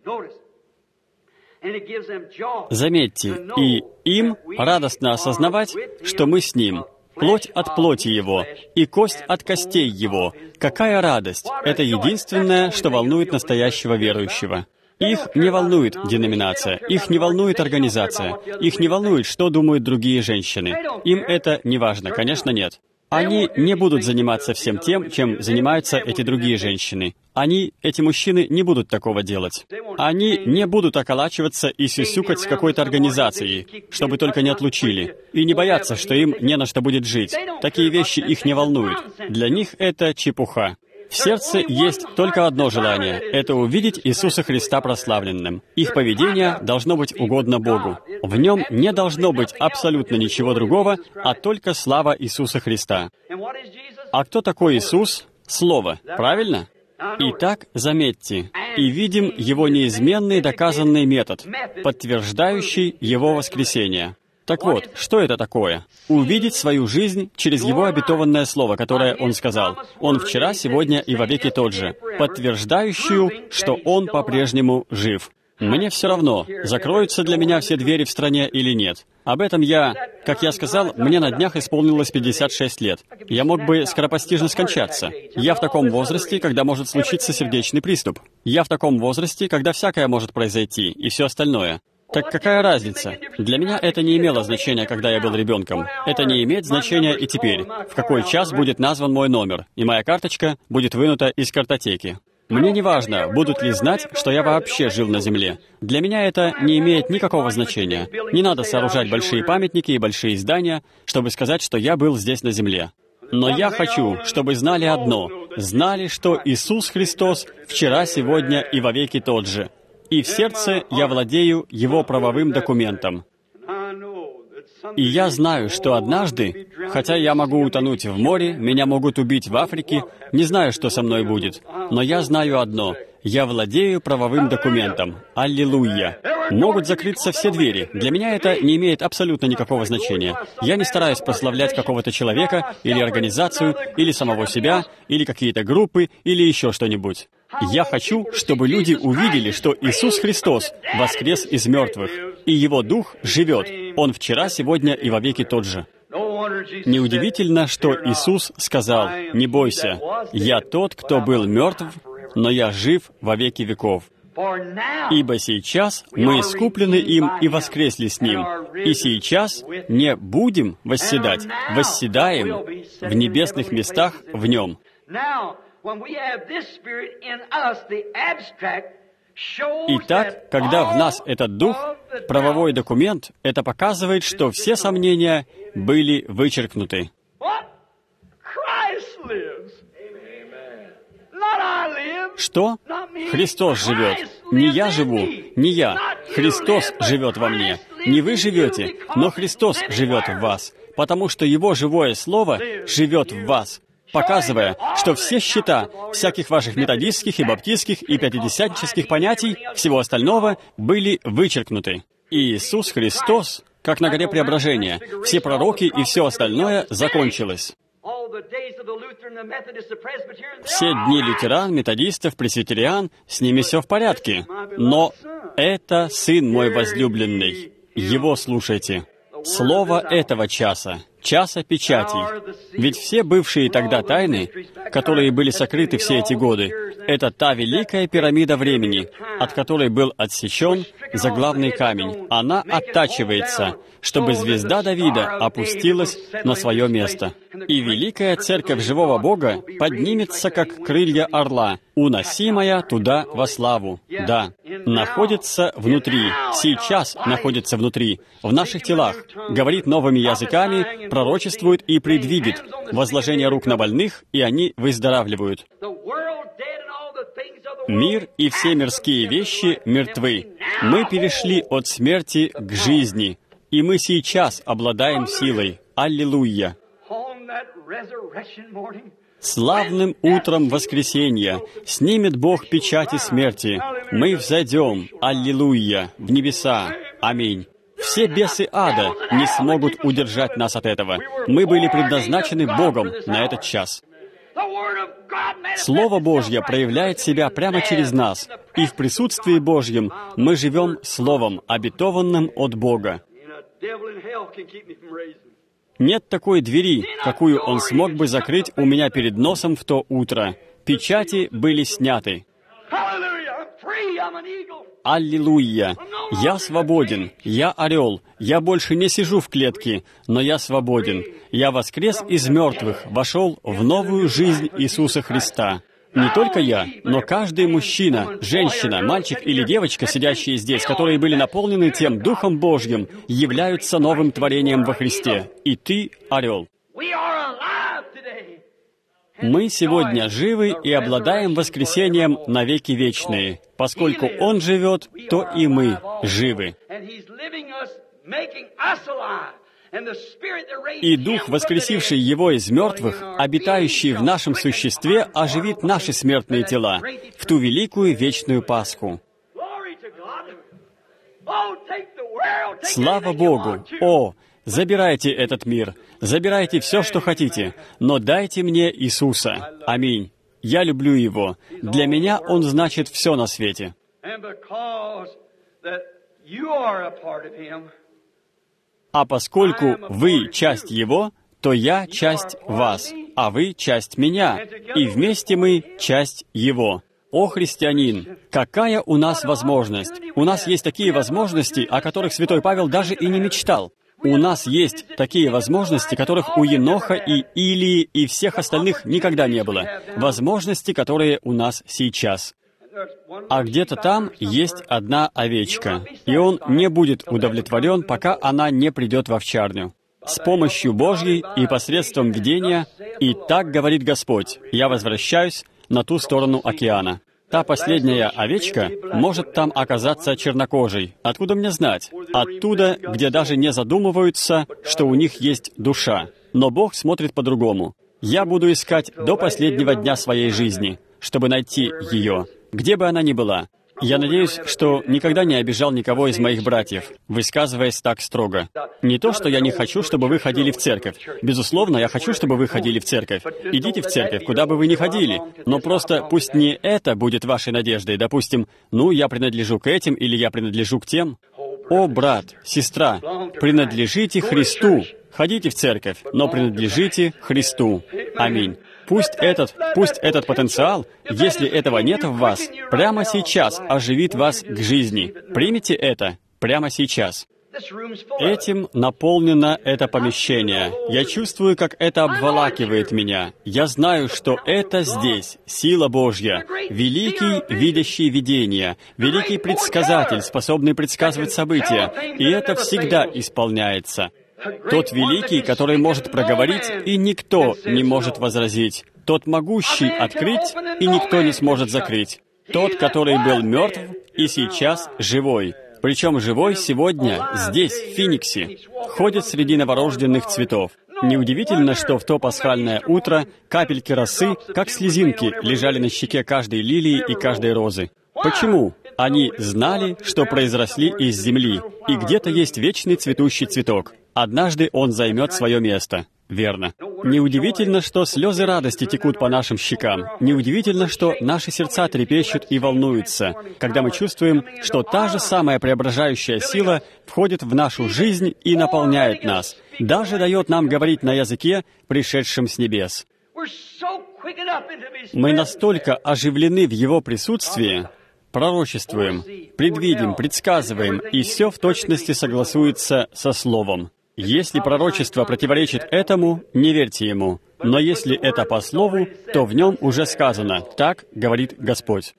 Заметьте, и им радостно осознавать, что мы с Ним, плоть от плоти Его и кость от костей Его. Какая радость! Это единственное, что волнует настоящего верующего. Их не волнует деноминация, их не волнует организация, их не волнует, что думают другие женщины. Им это не важно, конечно, нет. Они не будут заниматься всем тем, чем занимаются эти другие женщины. Они, эти мужчины, не будут такого делать. Они не будут околачиваться и сюсюкать с какой-то организацией, чтобы только не отлучили, и не бояться, что им не на что будет жить. Такие вещи их не волнуют. Для них это чепуха. В сердце есть только одно желание — это увидеть Иисуса Христа прославленным. Их поведение должно быть угодно Богу. В нем не должно быть абсолютно ничего другого, а только слава Иисуса Христа. А кто такой Иисус? Слово, правильно? Итак, заметьте, и видим Его неизменный доказанный метод, подтверждающий Его воскресение. Так вот, что это такое? Увидеть свою жизнь через Его обетованное Слово, которое Он сказал. Он вчера, сегодня и вовеки тот же, подтверждающую, что Он по-прежнему жив. Мне все равно, закроются для меня все двери в стране или нет. Об этом я, как я сказал, мне на днях исполнилось пятьдесят шесть лет. Я мог бы скоропостижно скончаться. Я в таком возрасте, когда может случиться сердечный приступ. Я в таком возрасте, когда всякое может произойти, и все остальное. Так какая разница? Для меня это не имело значения, когда я был ребенком. Это не имеет значения и теперь. В какой час будет назван мой номер, и моя карточка будет вынута из картотеки. Мне не важно, будут ли знать, что я вообще жил на Земле. Для меня это не имеет никакого значения. Не надо сооружать большие памятники и большие здания, чтобы сказать, что я был здесь на Земле. Но я хочу, чтобы знали одно. Знали, что Иисус Христос вчера, сегодня и вовеки тот же. И в сердце я владею Его правовым документом. И я знаю, что однажды, хотя я могу утонуть в море, меня могут убить в Африке, не знаю, что со мной будет, но я знаю одно — я владею правовым документом. Аллилуйя! Могут закрыться все двери. Для меня это не имеет абсолютно никакого значения. Я не стараюсь прославлять какого-то человека, или организацию, или самого себя, или какие-то группы, или еще что-нибудь. Я хочу, чтобы люди увидели, что Иисус Христос воскрес из мертвых, и Его Дух живет. Он вчера, сегодня и вовеки тот же. Неудивительно, что Иисус сказал: «Не бойся, я тот, кто был мертв, но я жив во веки веков. Ибо сейчас мы искуплены им и воскресли с Ним, и сейчас не будем восседать, восседаем в небесных местах в Нем». Итак, когда в нас этот дух, правовой документ, это показывает, что все сомнения были вычеркнуты. Что? Христос живет. Не я живу, не я. Христос живет во мне. Не вы живете, но Христос живет в вас, потому что Его живое Слово живет в вас, показывая, что все счета всяких ваших методистских и баптистских и пятидесятнических понятий, всего остального, были вычеркнуты. И Иисус Христос, как на горе Преображения, все пророки и все остальное закончилось. Все дни лютеран, методистов, пресвитериан, с ними все в порядке. Но это Сын мой возлюбленный. Его слушайте. Слово этого часа, часа печатей. Ведь все бывшие тогда тайны, которые были сокрыты все эти годы, это та великая пирамида времени, от которой был отсечен заглавный камень. Она оттачивается, чтобы звезда Давида опустилась на свое место. И великая церковь живого Бога поднимется, как крылья орла, уносимая туда во славу. Да, находится внутри, сейчас находится внутри, в наших телах, говорит новыми языками, пророчествует и предвидит возложение рук на больных, и они выздоравливают. Мир и все мирские вещи мертвы. Мы перешли от смерти к жизни, и мы сейчас обладаем силой. Аллилуйя! Славным утром воскресенья снимет Бог печати смерти. Мы взойдем, аллилуйя, в небеса. Аминь. Все бесы ада не смогут удержать нас от этого. Мы были предназначены Богом на этот час. Слово Божье проявляет себя прямо через нас, и в присутствии Божьем мы живем Словом, обетованным от Бога. Нет такой двери, какую Он смог бы закрыть у меня перед носом в то утро. Печати были сняты. Аллилуйя! Я свободен, я орел, я больше не сижу в клетке, но я свободен. Я воскрес из мертвых, вошел в новую жизнь Иисуса Христа. Не только я, но каждый мужчина, женщина, мальчик или девочка, сидящие здесь, которые были наполнены тем Духом Божьим, являются новым творением во Христе. И ты — орел. Мы сегодня живы и обладаем воскресением навеки вечные. Поскольку Он живет, то и мы живы. И Дух, воскресивший Его из мертвых, обитающий в нашем существе, оживит наши смертные тела в ту великую вечную Пасху. Слава Богу! О, забирайте этот мир, забирайте все, что хотите, но дайте мне Иисуса. Аминь. Я люблю Его. Для меня Он значит все на свете. А поскольку вы часть Его, то я часть вас, а вы часть меня, и вместе мы часть Его. О, христианин, какая у нас возможность! У нас есть такие возможности, о которых святой Павел даже и не мечтал. У нас есть такие возможности, которых у Еноха и Илии и всех остальных никогда не было. Возможности, которые у нас сейчас. А где-то там есть одна овечка, и он не будет удовлетворен, пока она не придет в овчарню. С помощью Божьей и посредством видения, и так говорит Господь, я возвращаюсь на ту сторону океана. Та последняя овечка может там оказаться чернокожей. Откуда мне знать? Оттуда, где даже не задумываются, что у них есть душа. Но Бог смотрит по-другому. Я буду искать до последнего дня своей жизни, чтобы найти ее, где бы она ни была. Я надеюсь, что никогда не обижал никого из моих братьев, высказываясь так строго. Не то, что я не хочу, чтобы вы ходили в церковь. Безусловно, я хочу, чтобы вы ходили в церковь. Идите в церковь, куда бы вы ни ходили. Но просто пусть не это будет вашей надеждой. Допустим, ну, я принадлежу к этим или я принадлежу к тем. О, брат, сестра, принадлежите Христу. Ходите в церковь, но принадлежите Христу. Аминь. Пусть этот, пусть этот потенциал, если этого нет в вас, прямо сейчас оживит вас к жизни. Примите это прямо сейчас. Этим наполнено это помещение. Я чувствую, как это обволакивает меня. Я знаю, что это здесь, сила Божья, великий, видящий видения, великий предсказатель, способный предсказывать события, и это всегда исполняется. Тот великий, который может проговорить, и никто не может возразить. Тот могущий открыть, и никто не сможет закрыть. Тот, который был мертв и сейчас живой. Причем живой сегодня, здесь, в Финиксе, ходит среди новорожденных цветов. Неудивительно, что в то пасхальное утро капельки росы, как слезинки, лежали на щеке каждой лилии и каждой розы. Почему? Они знали, что произросли из земли, и где-то есть вечный цветущий цветок. Однажды он займет свое место. Верно. Неудивительно, что слезы радости текут по нашим щекам. Неудивительно, что наши сердца трепещут и волнуются, когда мы чувствуем, что та же самая преображающая сила входит в нашу жизнь и наполняет нас, даже дает нам говорить на языке, пришедшем с небес. Мы настолько оживлены в Его присутствии, пророчествуем, предвидим, предсказываем, и все в точности согласуется со Словом. Если пророчество противоречит этому, не верьте ему. Но если это по Слову, то в нем уже сказано, так говорит Господь.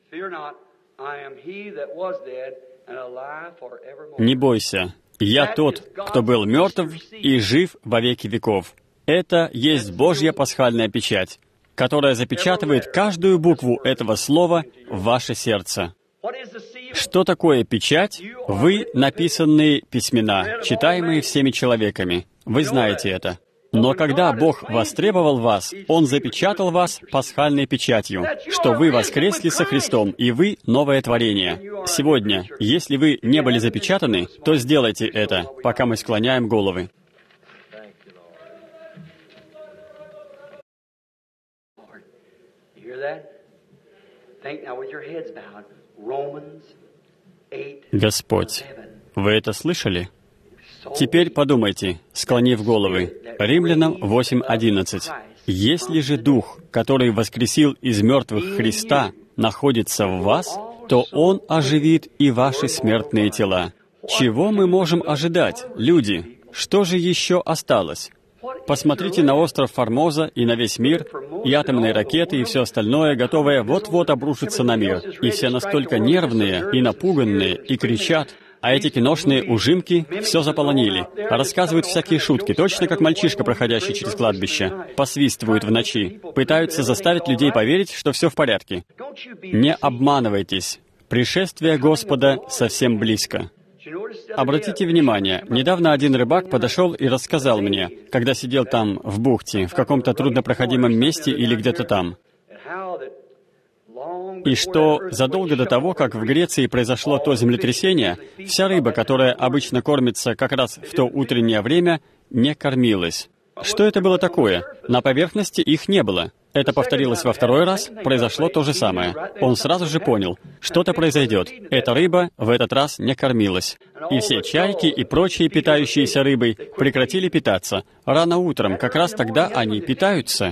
Не бойся, я тот, кто был мертв и жив во веки веков. Это есть Божья пасхальная печать, которая запечатывает каждую букву этого слова в ваше сердце. Что такое печать? Вы — написанные письмена, читаемые всеми человеками. Вы знаете это. Но когда Бог востребовал вас, Он запечатал вас пасхальной печатью, что вы воскресли со Христом, и вы — новое творение. Сегодня, если вы не были запечатаны, то сделайте это, пока мы склоняем головы. Господь, вы это слышали? Теперь подумайте, склонив головы. Римлянам восемь одиннадцать. «Если же Дух, который воскресил из мертвых Христа, находится в вас, то Он оживит и ваши смертные тела». Чего мы можем ожидать, люди? Что же еще осталось? Посмотрите на остров Формоза и на весь мир, и атомные ракеты, и все остальное, готовое вот-вот обрушиться на мир. И все настолько нервные и напуганные, и кричат. А эти киношные ужимки все заполонили. Рассказывают всякие шутки, точно как мальчишка, проходящий через кладбище. Посвистывают в ночи. Пытаются заставить людей поверить, что все в порядке. Не обманывайтесь. Пришествие Господа совсем близко. Обратите внимание, недавно один рыбак подошел и рассказал мне, когда сидел там, в бухте, в каком-то труднопроходимом месте или где-то там, и что задолго до того, как в Греции произошло то землетрясение, вся рыба, которая обычно кормится как раз в то утреннее время, не кормилась. Что это было такое? На поверхности их не было. Это повторилось во второй раз, произошло то же самое. Он сразу же понял, что-то произойдет. Эта рыба в этот раз не кормилась. И все чайки и прочие питающиеся рыбой прекратили питаться. Рано утром, как раз тогда они питаются.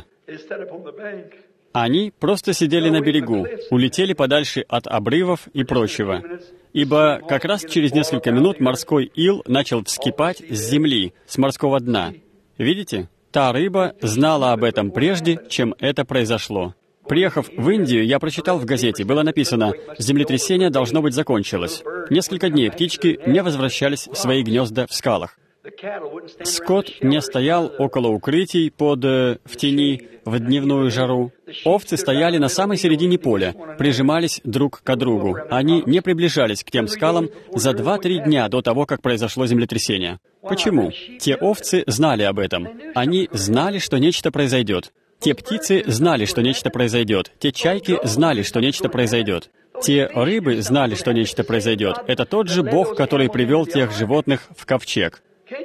Они просто сидели на берегу, улетели подальше от обрывов и прочего. Ибо как раз через несколько минут морской ил начал вскипать с земли, с морского дна. Видите? Та рыба знала об этом прежде, чем это произошло. Приехав в Индию, я прочитал в газете, было написано, землетрясение должно быть закончилось. Несколько дней птички не возвращались в свои гнезда в скалах. Скот не стоял около укрытий под, э, в тени в дневную жару. Овцы стояли на самой середине поля, прижимались друг к другу. Они не приближались к тем скалам за два-три дня до того, как произошло землетрясение. Почему? Те овцы знали об этом. Они знали, что нечто произойдет. Те птицы знали, что нечто произойдет. Те чайки знали, что нечто произойдет. Те рыбы знали, что нечто произойдет. Это тот же Бог, который привел тех животных в ковчег.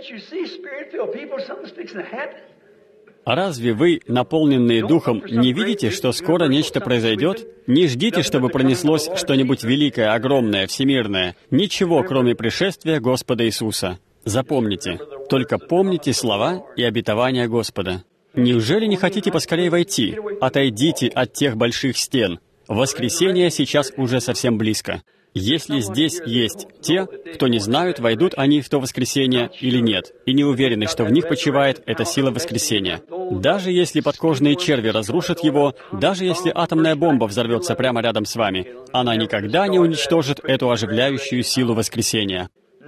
А разве вы, наполненные Духом, не видите, что скоро нечто произойдет? Не ждите, чтобы пронеслось что-нибудь великое, огромное, всемирное. Ничего, кроме пришествия Господа Иисуса. Запомните, только помните слова и обетования Господа. Неужели не хотите поскорее войти? Отойдите от тех больших стен. Воскресение сейчас уже совсем близко. Если здесь есть те, кто не знают, войдут они в то воскресение или нет, и не уверены, что в них почивает эта сила воскресения. Даже если подкожные черви разрушат его, даже если атомная бомба взорвется прямо рядом с вами, она никогда не уничтожит эту оживляющую силу воскресения.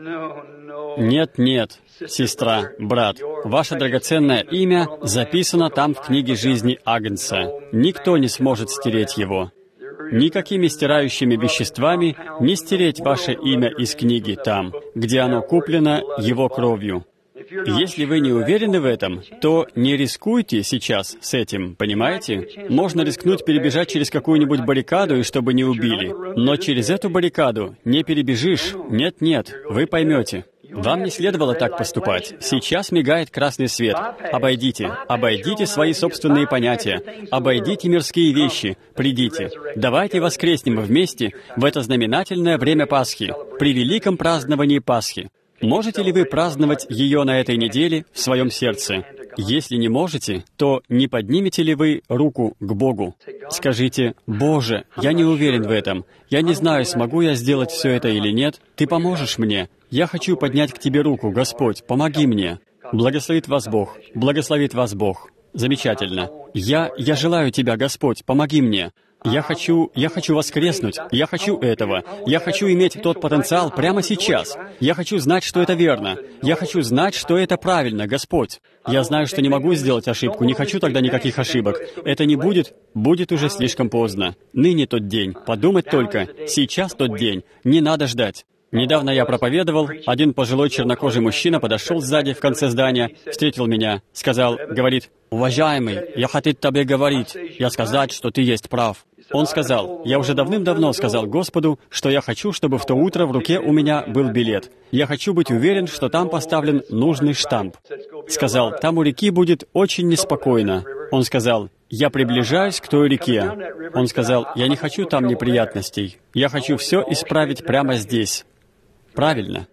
Нет, нет, сестра, брат, ваше драгоценное имя записано там в книге жизни Агнца. Никто не сможет стереть его. Никакими стирающими веществами не стереть ваше имя из книги там, где оно куплено Его кровью. Если вы не уверены в этом, то не рискуйте сейчас с этим, понимаете? Можно рискнуть перебежать через какую-нибудь баррикаду, и чтобы не убили. Но через эту баррикаду не перебежишь. Нет-нет, вы поймете. Вам не следовало так поступать. Сейчас мигает красный свет. Обойдите, обойдите свои собственные понятия, обойдите мирские вещи, придите. Давайте воскреснем вместе в это знаменательное время Пасхи, при великом праздновании Пасхи. Можете ли вы праздновать ее на этой неделе в своем сердце? Если не можете, то не поднимете ли вы руку к Богу? Скажите: «Боже, я не уверен в этом. Я не знаю, смогу я сделать все это или нет. Ты поможешь мне. Я хочу поднять к Тебе руку, Господь, помоги мне». Благословит вас Бог. Благословит вас Бог. Замечательно. Я, я желаю Тебя, Господь, помоги мне. Я хочу, я хочу воскреснуть, я хочу этого, я хочу иметь тот потенциал прямо сейчас. Я хочу знать, что это верно. Я хочу знать, что это правильно, Господь. Я знаю, что не могу сделать ошибку, не хочу тогда никаких ошибок. Это не будет, будет уже слишком поздно. Ныне тот день, подумать только, сейчас тот день, не надо ждать. Недавно я проповедовал, один пожилой чернокожий мужчина подошел сзади в конце здания, встретил меня, сказал, говорит: «Уважаемый, я хотел тебе говорить, я сказать, что ты есть прав». Он сказал: «Я уже давным-давно сказал Господу, что я хочу, чтобы в то утро в руке у меня был билет. Я хочу быть уверен, что там поставлен нужный штамп». Сказал: «Там у реки будет очень неспокойно». Он сказал: «Я приближаюсь к той реке». Он сказал: «Я не хочу там неприятностей. Я хочу все исправить прямо здесь». Правильно.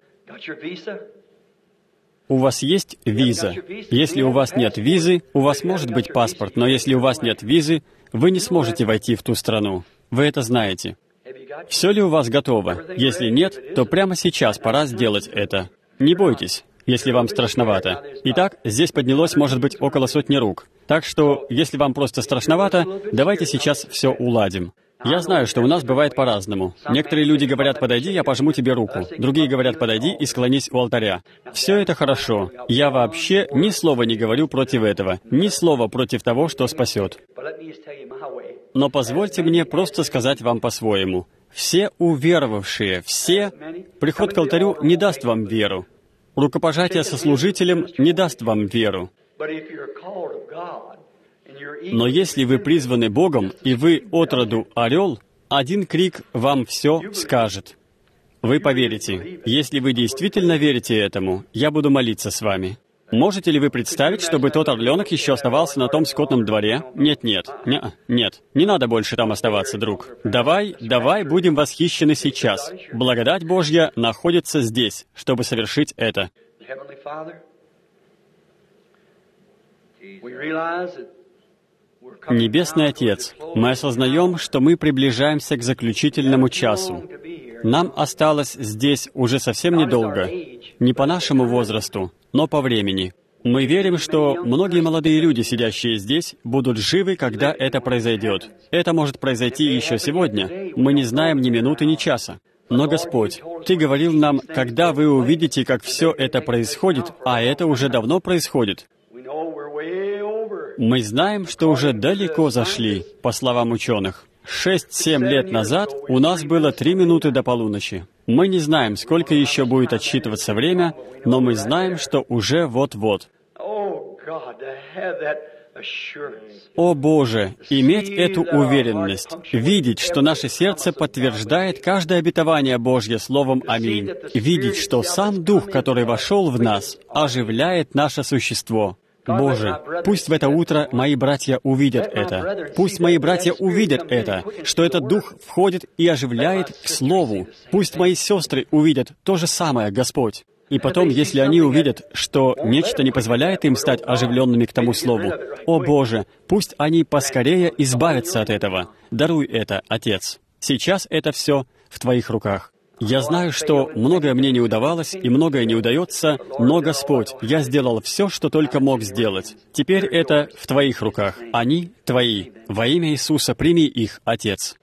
У вас есть виза. Если у вас нет визы, у вас может быть паспорт, но если у вас нет визы, вы не сможете войти в ту страну. Вы это знаете. Все ли у вас готово? Если нет, то прямо сейчас пора сделать это. Не бойтесь, если вам страшновато. Итак, здесь поднялось, может быть, около сотни рук. Так что, если вам просто страшновато, давайте сейчас все уладим. Я знаю, что у нас бывает по-разному. Некоторые люди говорят: «Подойди, я пожму тебе руку». Другие говорят: «Подойди и склонись у алтаря». Все это хорошо. Я вообще ни слова не говорю против этого, ни слова против того, что спасет. Но позвольте мне просто сказать вам по-своему. Все уверовавшие, все, приход к алтарю не даст вам веру. Рукопожатие со служителем не даст вам веру. Но если вы призваны Богом, и вы отроду орел, один крик вам все скажет. Вы поверите. Если вы действительно верите этому, я буду молиться с вами. Можете ли вы представить, чтобы тот орленок еще оставался на том скотном дворе? Нет-нет, не, нет, не надо больше там оставаться, друг. Давай, давай будем восхищены сейчас. Благодать Божья находится здесь, чтобы совершить это. Небесный Отец, мы осознаем, что мы приближаемся к заключительному часу. Нам осталось здесь уже совсем недолго, не по нашему возрасту, но по времени. Мы верим, что многие молодые люди, сидящие здесь, будут живы, когда это произойдет. Это может произойти еще сегодня. Мы не знаем ни минуты, ни часа. Но, Господь, Ты говорил нам, когда вы увидите, как все это происходит, а это уже давно происходит. Мы знаем, что уже далеко зашли, по словам ученых. Шесть-семь лет назад у нас было три минуты до полуночи. Мы не знаем, сколько еще будет отсчитываться время, но мы знаем, что уже вот-вот. О Боже, иметь эту уверенность, видеть, что наше сердце подтверждает каждое обетование Божье словом «Аминь», видеть, что сам Дух, который вошел в нас, оживляет наше существо. Боже, пусть в это утро мои братья увидят это. Пусть мои братья увидят это, что этот Дух входит и оживляет к Слову. Пусть мои сестры увидят то же самое, Господь. И потом, если они увидят, что нечто не позволяет им стать оживленными к тому Слову, о Боже, пусть они поскорее избавятся от этого. Даруй это, Отец. Сейчас это все в Твоих руках. Я знаю, что многое мне не удавалось и многое не удается, но, Господь, я сделал все, что только мог сделать. Теперь это в Твоих руках. Они Твои. Во имя Иисуса прими их, Отец.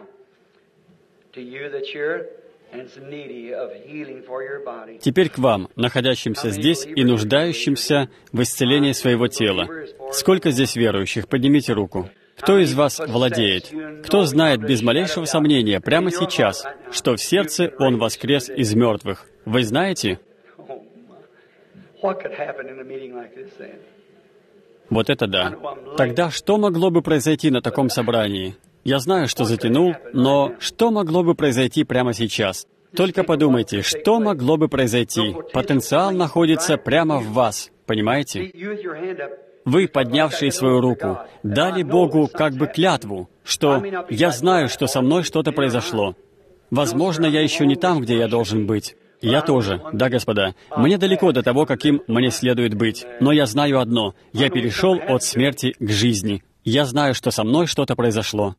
Теперь к вам, находящимся здесь и нуждающимся в исцелении своего тела. Сколько здесь верующих? Поднимите руку. Кто из вас владеет? Кто знает без малейшего сомнения прямо сейчас, что в сердце Он воскрес из мертвых? Вы знаете? Вот это да. Тогда что могло бы произойти на таком собрании? Я знаю, что затянул, но что могло бы произойти прямо сейчас? Только подумайте, что могло бы произойти? Потенциал находится прямо в вас, понимаете? Вы, поднявшие свою руку, дали Богу как бы клятву, что «я знаю, что со мной что-то произошло». Возможно, я еще не там, где я должен быть. Я тоже, да, господа. Мне далеко до того, каким мне следует быть. Но я знаю одно. Я перешел от смерти к жизни. Я знаю, что со мной что-то произошло.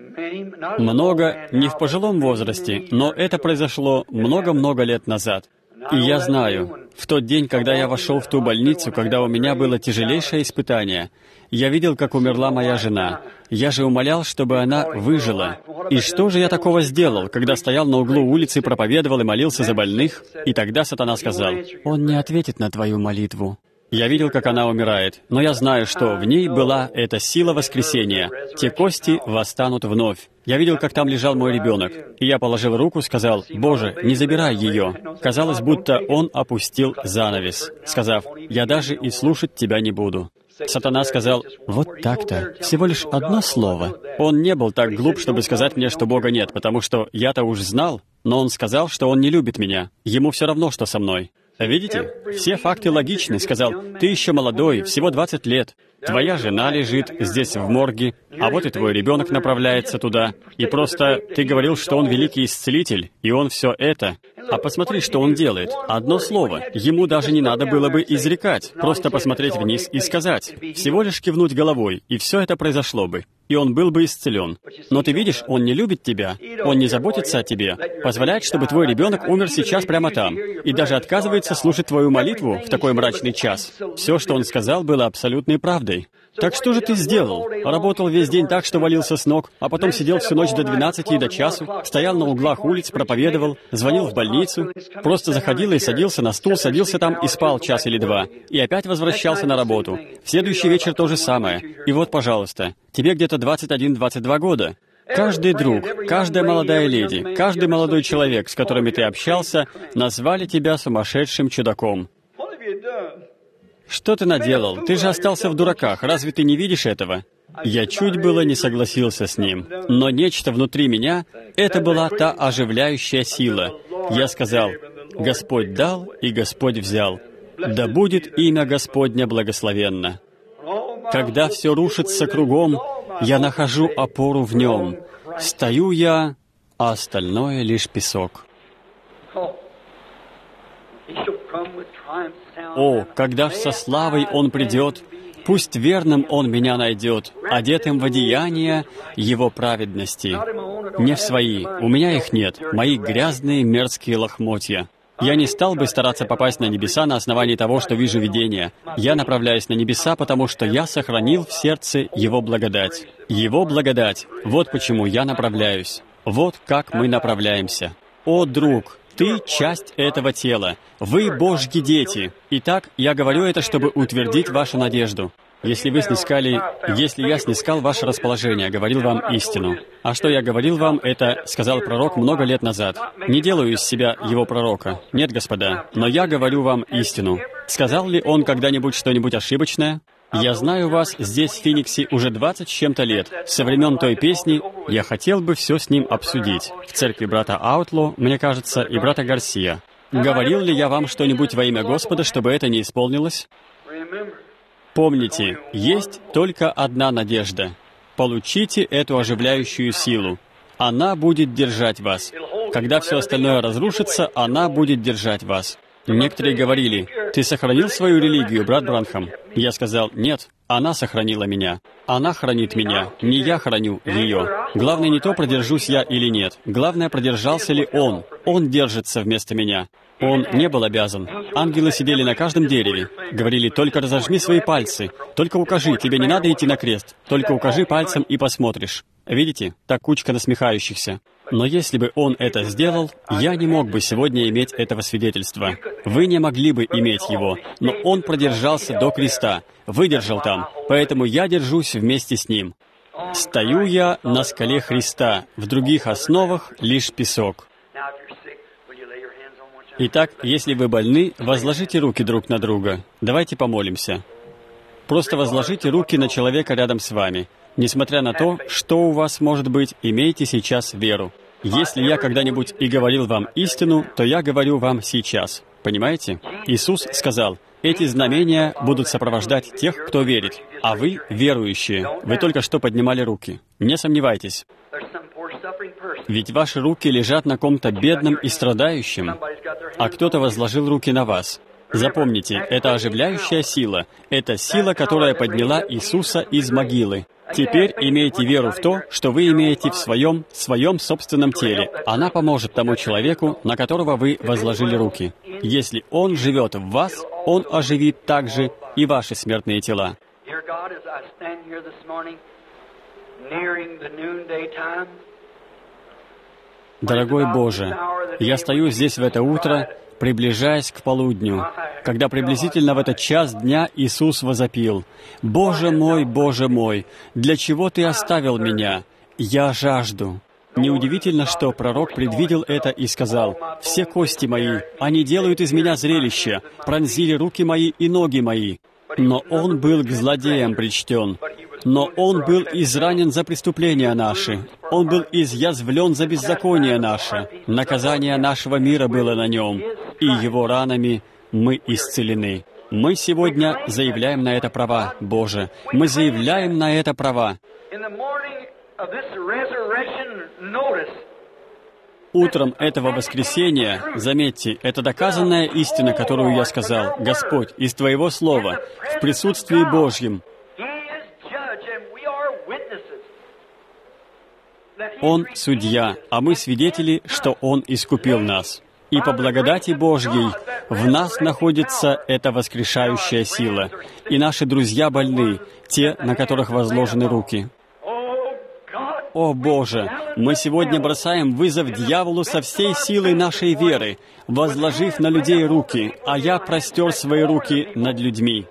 Много, не в пожилом возрасте, но это произошло много-много лет назад. И я знаю, в тот день, когда я вошел в ту больницу, когда у меня было тяжелейшее испытание, я видел, как умерла моя жена. Я же умолял, чтобы она выжила. И что же я такого сделал, когда стоял на углу улицы, проповедовал и молился за больных? И тогда сатана сказал: «Он не ответит на твою молитву». Я видел, как она умирает, но я знаю, что в ней была эта сила воскресения. Те кости восстанут вновь. Я видел, как там лежал мой ребенок, и я положил руку, сказал: «Боже, не забирай ее». Казалось, будто он опустил занавес, сказав: «Я даже и слушать тебя не буду». Сатана сказал: «Вот так-то, всего лишь одно слово». Он не был так глуп, чтобы сказать мне, что Бога нет, потому что я-то уж знал, но он сказал, что он не любит меня. Ему все равно, что со мной. Видите, все факты логичны. Сказал: «Ты еще молодой, всего двадцать лет. Твоя жена лежит здесь в морге, а вот и твой ребенок направляется туда. И просто ты говорил, что он великий исцелитель, и он все это. А посмотри, что он делает. Одно слово. Ему даже не надо было бы изрекать, просто посмотреть вниз и сказать. Всего лишь кивнуть головой, и все это произошло бы. И он был бы исцелен. Но ты видишь, он не любит тебя, он не заботится о тебе, позволяет, чтобы твой ребенок умер сейчас прямо там, и даже отказывается слушать твою молитву в такой мрачный час. Все, что он сказал, было абсолютной правдой. Так что же ты сделал? Работал весь день так, что валился с ног, а потом сидел всю ночь до двенадцати и до часу, стоял на углах улиц, проповедовал, звонил в больницу, просто заходил и садился на стул, садился там и спал час или два, и опять возвращался на работу. В следующий вечер то же самое. И вот, пожалуйста, тебе где-то двадцать один — двадцать два года. Каждый друг, каждая молодая леди, каждый молодой человек, с которыми ты общался, назвали тебя сумасшедшим чудаком. Что ты наделал? Ты же остался в дураках. Разве ты не видишь этого? Я чуть было не согласился с ним. Но нечто внутри меня, это была та оживляющая сила. Я сказал: «Господь дал, и Господь взял. Да будет имя Господня благословенно». Когда все рушится кругом, я нахожу опору в Нем. Стою я, а остальное лишь песок. О, когда со славой Он придет, пусть верным Он меня найдет, одетым в одеяния Его праведности. Не в свои, у меня их нет, мои грязные мерзкие лохмотья. Я не стал бы стараться попасть на небеса на основании того, что вижу видение. Я направляюсь на небеса, потому что я сохранил в сердце Его благодать. Его благодать. Вот почему я направляюсь. Вот как мы направляемся. О, друг, ты часть этого тела. Вы Божьи дети. Итак, я говорю это, чтобы утвердить вашу надежду. Если вы снискали, если я снискал ваше расположение, говорил вам истину. А что я говорил вам, это сказал пророк много лет назад. Не делаю из себя его пророка. Нет, господа, но я говорю вам истину. Сказал ли он когда-нибудь что-нибудь ошибочное? Я знаю вас здесь, в Финиксе, уже двадцать с чем-то лет. Со времен той песни я хотел бы все с ним обсудить. В церкви брата Аутло, мне кажется, и брата Гарсия. Говорил ли я вам что-нибудь во имя Господа, чтобы это не исполнилось? Помните, есть только одна надежда. Получите эту оживляющую силу. Она будет держать вас. Когда все остальное разрушится, она будет держать вас. Некоторые говорили: «Ты сохранил свою религию, брат Бранхам?» Я сказал: «Нет». Она сохранила меня. Она хранит меня, не я храню ее. Главное не то, продержусь я или нет. Главное, продержался ли Он. Он держится вместо меня. Он не был обязан. Ангелы сидели на каждом дереве. Говорили, только разожми свои пальцы. Только укажи, тебе не надо идти на крест. Только укажи пальцем и посмотришь. Видите, та кучка насмехающихся. Но если бы он это сделал, я не мог бы сегодня иметь этого свидетельства. Вы не могли бы иметь его, но он продержался до креста, выдержал там, поэтому я держусь вместе с ним. Стою я на скале Христа, в других основах лишь песок. Итак, если вы больны, возложите руки друг на друга. Давайте помолимся. Просто возложите руки на человека рядом с вами. Несмотря на то, что у вас может быть, имейте сейчас веру. Если я когда-нибудь и говорил вам истину, то я говорю вам сейчас. Понимаете? Иисус сказал, эти знамения будут сопровождать тех, кто верит. А вы, верующие, вы только что поднимали руки. Не сомневайтесь. Ведь ваши руки лежат на ком-то бедном и страдающем, а кто-то возложил руки на вас. Запомните, это оживляющая сила. Это сила, которая подняла Иисуса из могилы. Теперь имейте веру в то, что вы имеете в своем, своем собственном теле. Она поможет тому человеку, на которого вы возложили руки. Если Он живет в вас, Он оживит также и ваши смертные тела. Дорогой Боже, я стою здесь в это утро, приближаясь к полудню, когда приблизительно в этот час дня Иисус возопил: «Боже мой, Боже мой, для чего Ты оставил меня? Я жажду». Неудивительно, что пророк предвидел это и сказал: «Все кости мои, они делают из меня зрелище, пронзили руки мои и ноги мои». Но Он был к злодеям причтен. Но Он был изранен за преступления наши. Он был изъязвлен за беззаконие наше. Наказание нашего мира было на Нем, и Его ранами мы исцелены. Мы сегодня заявляем на это права, Боже. Мы заявляем на это права. Утром этого воскресения, заметьте, это доказанная истина, которую я сказал, Господь, из Твоего Слова, в присутствии Божьем. Он судья, а мы свидетели, что Он искупил нас. И по благодати Божьей в нас находится эта воскрешающая сила. И наши друзья больны, те, на которых возложены руки. О Боже, мы сегодня бросаем вызов дьяволу со всей силой нашей веры, возложив на людей руки, а я простер свои руки над людьми.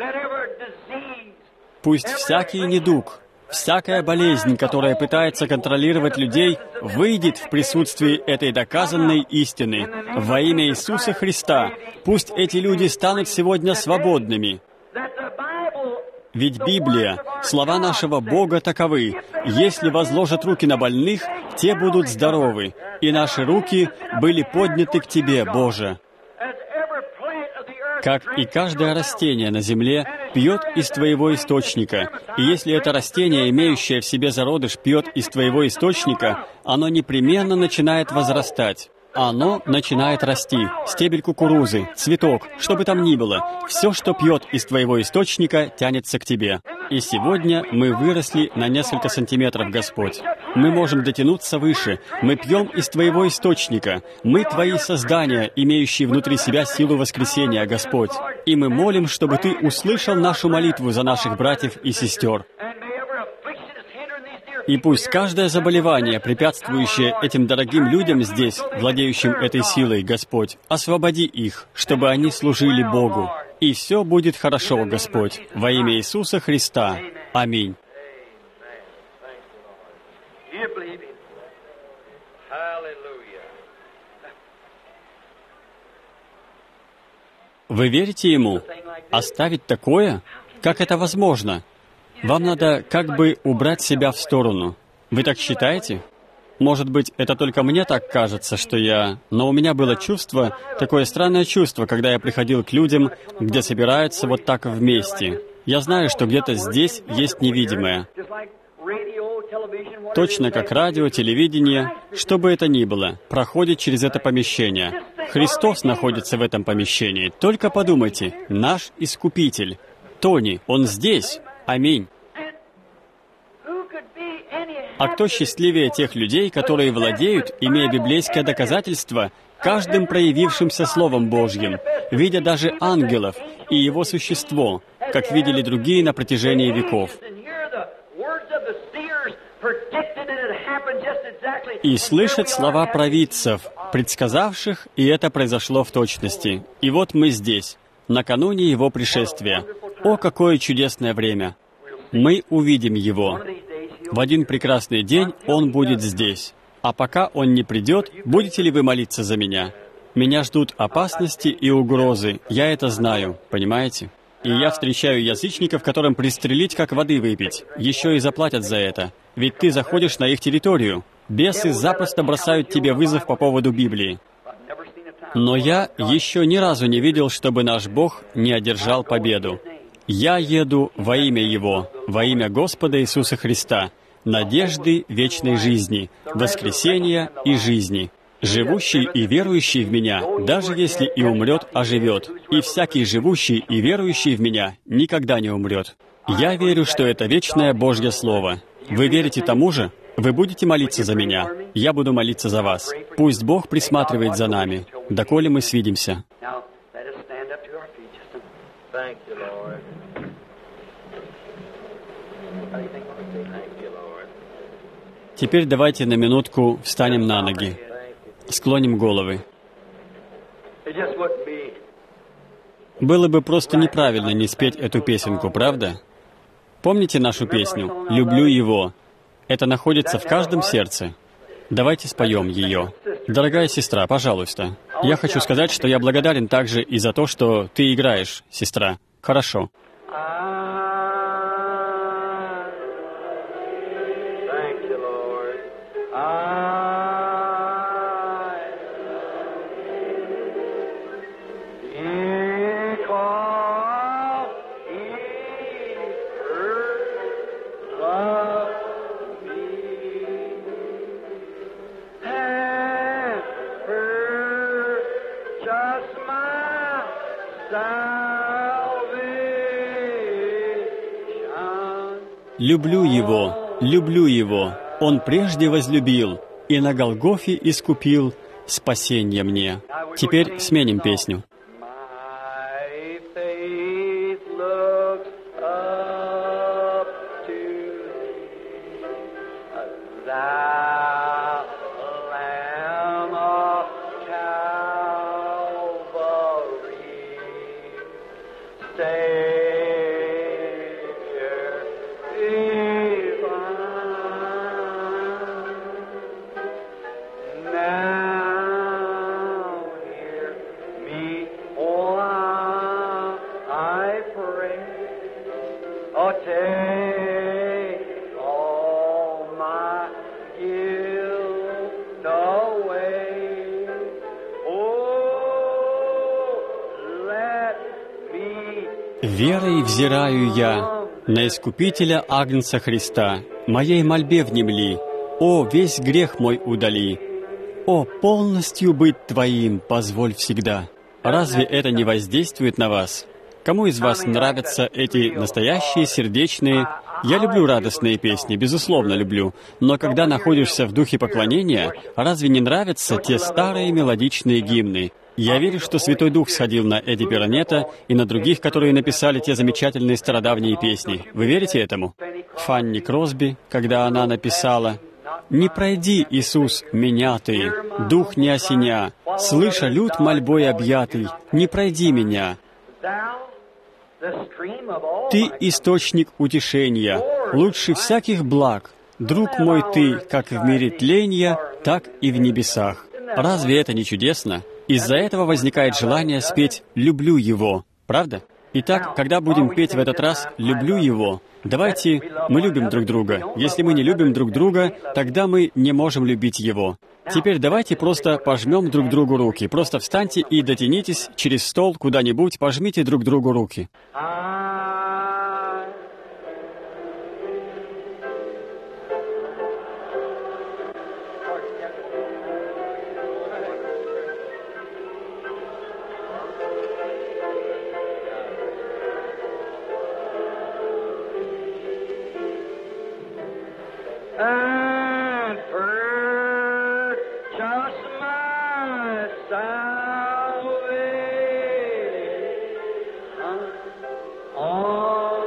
Пусть всякий недуг, всякая болезнь, которая пытается контролировать людей, выйдет в присутствии этой доказанной истины. Во имя Иисуса Христа пусть эти люди станут сегодня свободными. Ведь Библия, слова нашего Бога таковы: если возложат руки на больных, те будут здоровы, и наши руки были подняты к Тебе, Боже. Как и каждое растение на земле пьет из Твоего источника, и если это растение, имеющее в себе зародыш, пьет из Твоего источника, оно непременно начинает возрастать. Оно начинает расти. Стебель кукурузы, цветок, что бы там ни было, все, что пьет из Твоего источника, тянется к Тебе. И сегодня мы выросли на несколько сантиметров, Господь. Мы можем дотянуться выше. Мы пьем из Твоего источника. Мы Твои создания, имеющие внутри себя силу воскресения, Господь. И мы молим, чтобы Ты услышал нашу молитву за наших братьев и сестер. И пусть каждое заболевание, препятствующее этим дорогим людям здесь, владеющим этой силой, Господь, освободи их, чтобы они служили Богу. И все будет хорошо, Господь, во имя Иисуса Христа. Аминь. Вы верите Ему? Оставить такое? Как это возможно? Вам надо как бы убрать себя в сторону. Вы так считаете? Может быть, это только мне так кажется, что я... Но у меня было чувство, такое странное чувство, когда я приходил к людям, где собираются вот так вместе. Я знаю, что где-то здесь есть невидимое. Точно как радио, телевидение, что бы это ни было, проходит через это помещение. Христос находится в этом помещении. Только подумайте, наш Искупитель. Тони, Он здесь. Аминь. А кто счастливее тех людей, которые владеют, имея библейское доказательство, каждым проявившимся Словом Божьим, видя даже ангелов и его существо, как видели другие на протяжении веков, и слышать слова провидцев, предсказавших, и это произошло в точности. И вот мы здесь, накануне Его пришествия. О, какое чудесное время! Мы увидим Его. В один прекрасный день Он будет здесь. А пока Он не придет, будете ли вы молиться за меня? Меня ждут опасности и угрозы. Я это знаю, понимаете? И я встречаю язычников, которым пристрелить, как воды выпить. Еще и заплатят за это. Ведь ты заходишь на их территорию. Бесы запросто бросают тебе вызов по поводу Библии. Но я еще ни разу не видел, чтобы наш Бог не одержал победу. Я еду во имя Его, во имя Господа Иисуса Христа, надежды вечной жизни, воскресения и жизни. Живущий и верующий в Меня, даже если и умрет, оживет. И всякий живущий и верующий в Меня никогда не умрет. Я верю, что это вечное Божье Слово. Вы верите тому же? Вы будете молиться за меня. Я буду молиться за вас. Пусть Бог присматривает за нами, доколе мы свидимся. Теперь давайте на минутку встанем на ноги, склоним головы. Было бы просто неправильно не спеть эту песенку, правда? Помните нашу песню «Люблю Его»? Это находится в каждом сердце. Давайте споем ее. Дорогая сестра, пожалуйста. Я хочу сказать, что я благодарен также и за то, что ты играешь, сестра. Хорошо. Люблю Его, люблю Его, Он прежде возлюбил, и на Голгофе искупил спасение мне. Теперь сменим песню. Верой взираю я на Искупителя Агнца Христа, моей мольбе внемли, о, весь грех мой удали, о, полностью быть Твоим позволь всегда. Разве это не воздействует на вас? Кому из вас нравятся эти настоящие, сердечные? Я люблю радостные песни, безусловно люблю, но когда находишься в духе поклонения, разве не нравятся те старые мелодичные гимны? Я верю, что Святой Дух сходил на Эдди Пиранетта и на других, которые написали те замечательные стародавние песни. Вы верите этому? Фанни Кросби, когда она написала «Не пройди, Иисус, меня Ты, дух не осеня, слыша люд мольбой объятый, не пройди меня. Ты источник утешения, лучше всяких благ, друг мой Ты, как в мире тленья, так и в небесах». Разве это не чудесно? Из-за этого возникает желание спеть «люблю Его», правда? Итак, когда будем петь в этот раз «люблю Его», давайте, мы любим друг друга. Если мы не любим друг друга, тогда мы не можем любить Его. Теперь давайте просто пожмем друг другу руки. Просто встаньте и дотянитесь через стол куда-нибудь, пожмите друг другу руки. and purchase my salvation on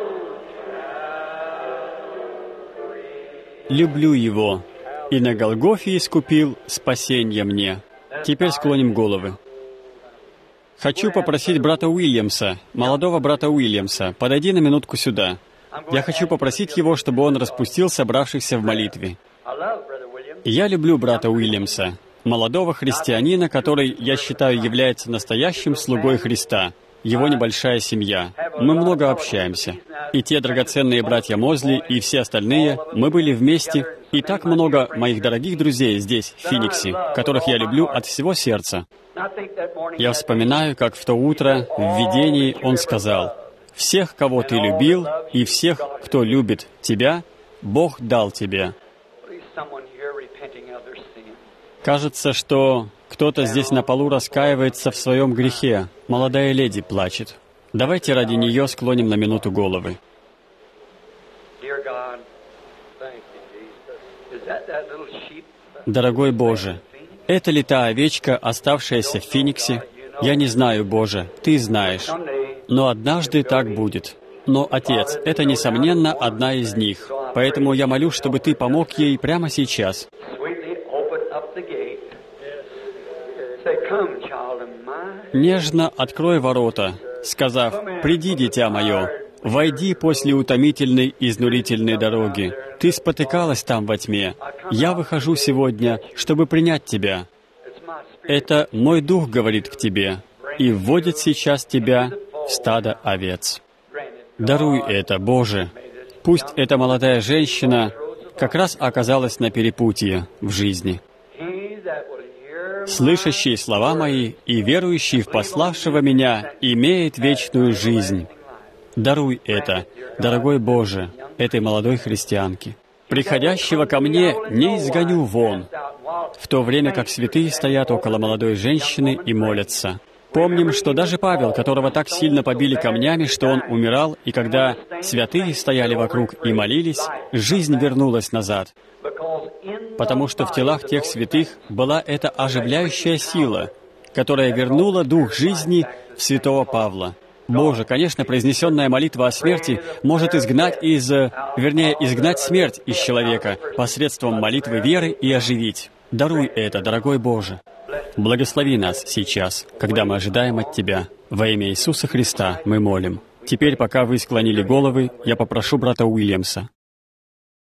Calvary. Люблю Его, и на Голгофе искупил спасенье мне. Теперь склоним головы. Хочу попросить брата Уильямса, молодого брата Уильямса, подойди на минутку сюда. Я хочу попросить его, чтобы он распустил собравшихся в молитве. Я люблю брата Уильямса, молодого христианина, который, я считаю, является настоящим слугой Христа, его небольшая семья. Мы много общаемся. И те драгоценные братья Мозли, и все остальные, мы были вместе, и так много моих дорогих друзей здесь, в Финиксе, которых я люблю от всего сердца. Я вспоминаю, как в то утро в видении он сказал: «Всех, кого ты любил, и всех, кто любит тебя, Бог дал тебе». Кажется, что кто-то здесь на полу раскаивается в своем грехе. Молодая леди плачет. Давайте ради нее склоним на минуту головы. Дорогой Боже, это ли та овечка, оставшаяся в Финиксе? Я не знаю, Боже, Ты знаешь. Но однажды так будет. Но, Отец, это, несомненно, одна из них. Поэтому я молю, чтобы Ты помог ей прямо сейчас. Нежно открой ворота, сказав: «Приди, дитя мое, войди после утомительной, изнурительной дороги. Ты спотыкалась там во тьме. Я выхожу сегодня, чтобы принять тебя. Это мой дух говорит к тебе и вводит сейчас тебя в стадо овец». Даруй это, Боже. Пусть эта молодая женщина как раз оказалась на перепутье в жизни. «Слышащий слова мои и верующий в пославшего меня имеет вечную жизнь». Даруй это, дорогой Боже, этой молодой христианке. «Приходящего ко мне не изгоню вон», в то время как святые стоят около молодой женщины и молятся. Помним, что даже Павел, которого так сильно побили камнями, что он умирал, и когда святые стояли вокруг и молились, жизнь вернулась назад. Потому что в телах тех святых была эта оживляющая сила, которая вернула дух жизни в святого Павла. Боже, конечно, произнесенная молитва о смерти может изгнать из... вернее, изгнать смерть из человека посредством молитвы веры и оживить. Даруй это, дорогой Боже. Благослови нас сейчас, когда мы ожидаем от Тебя. Во имя Иисуса Христа мы молим. Теперь, пока вы склонили головы, я попрошу брата Уильямса.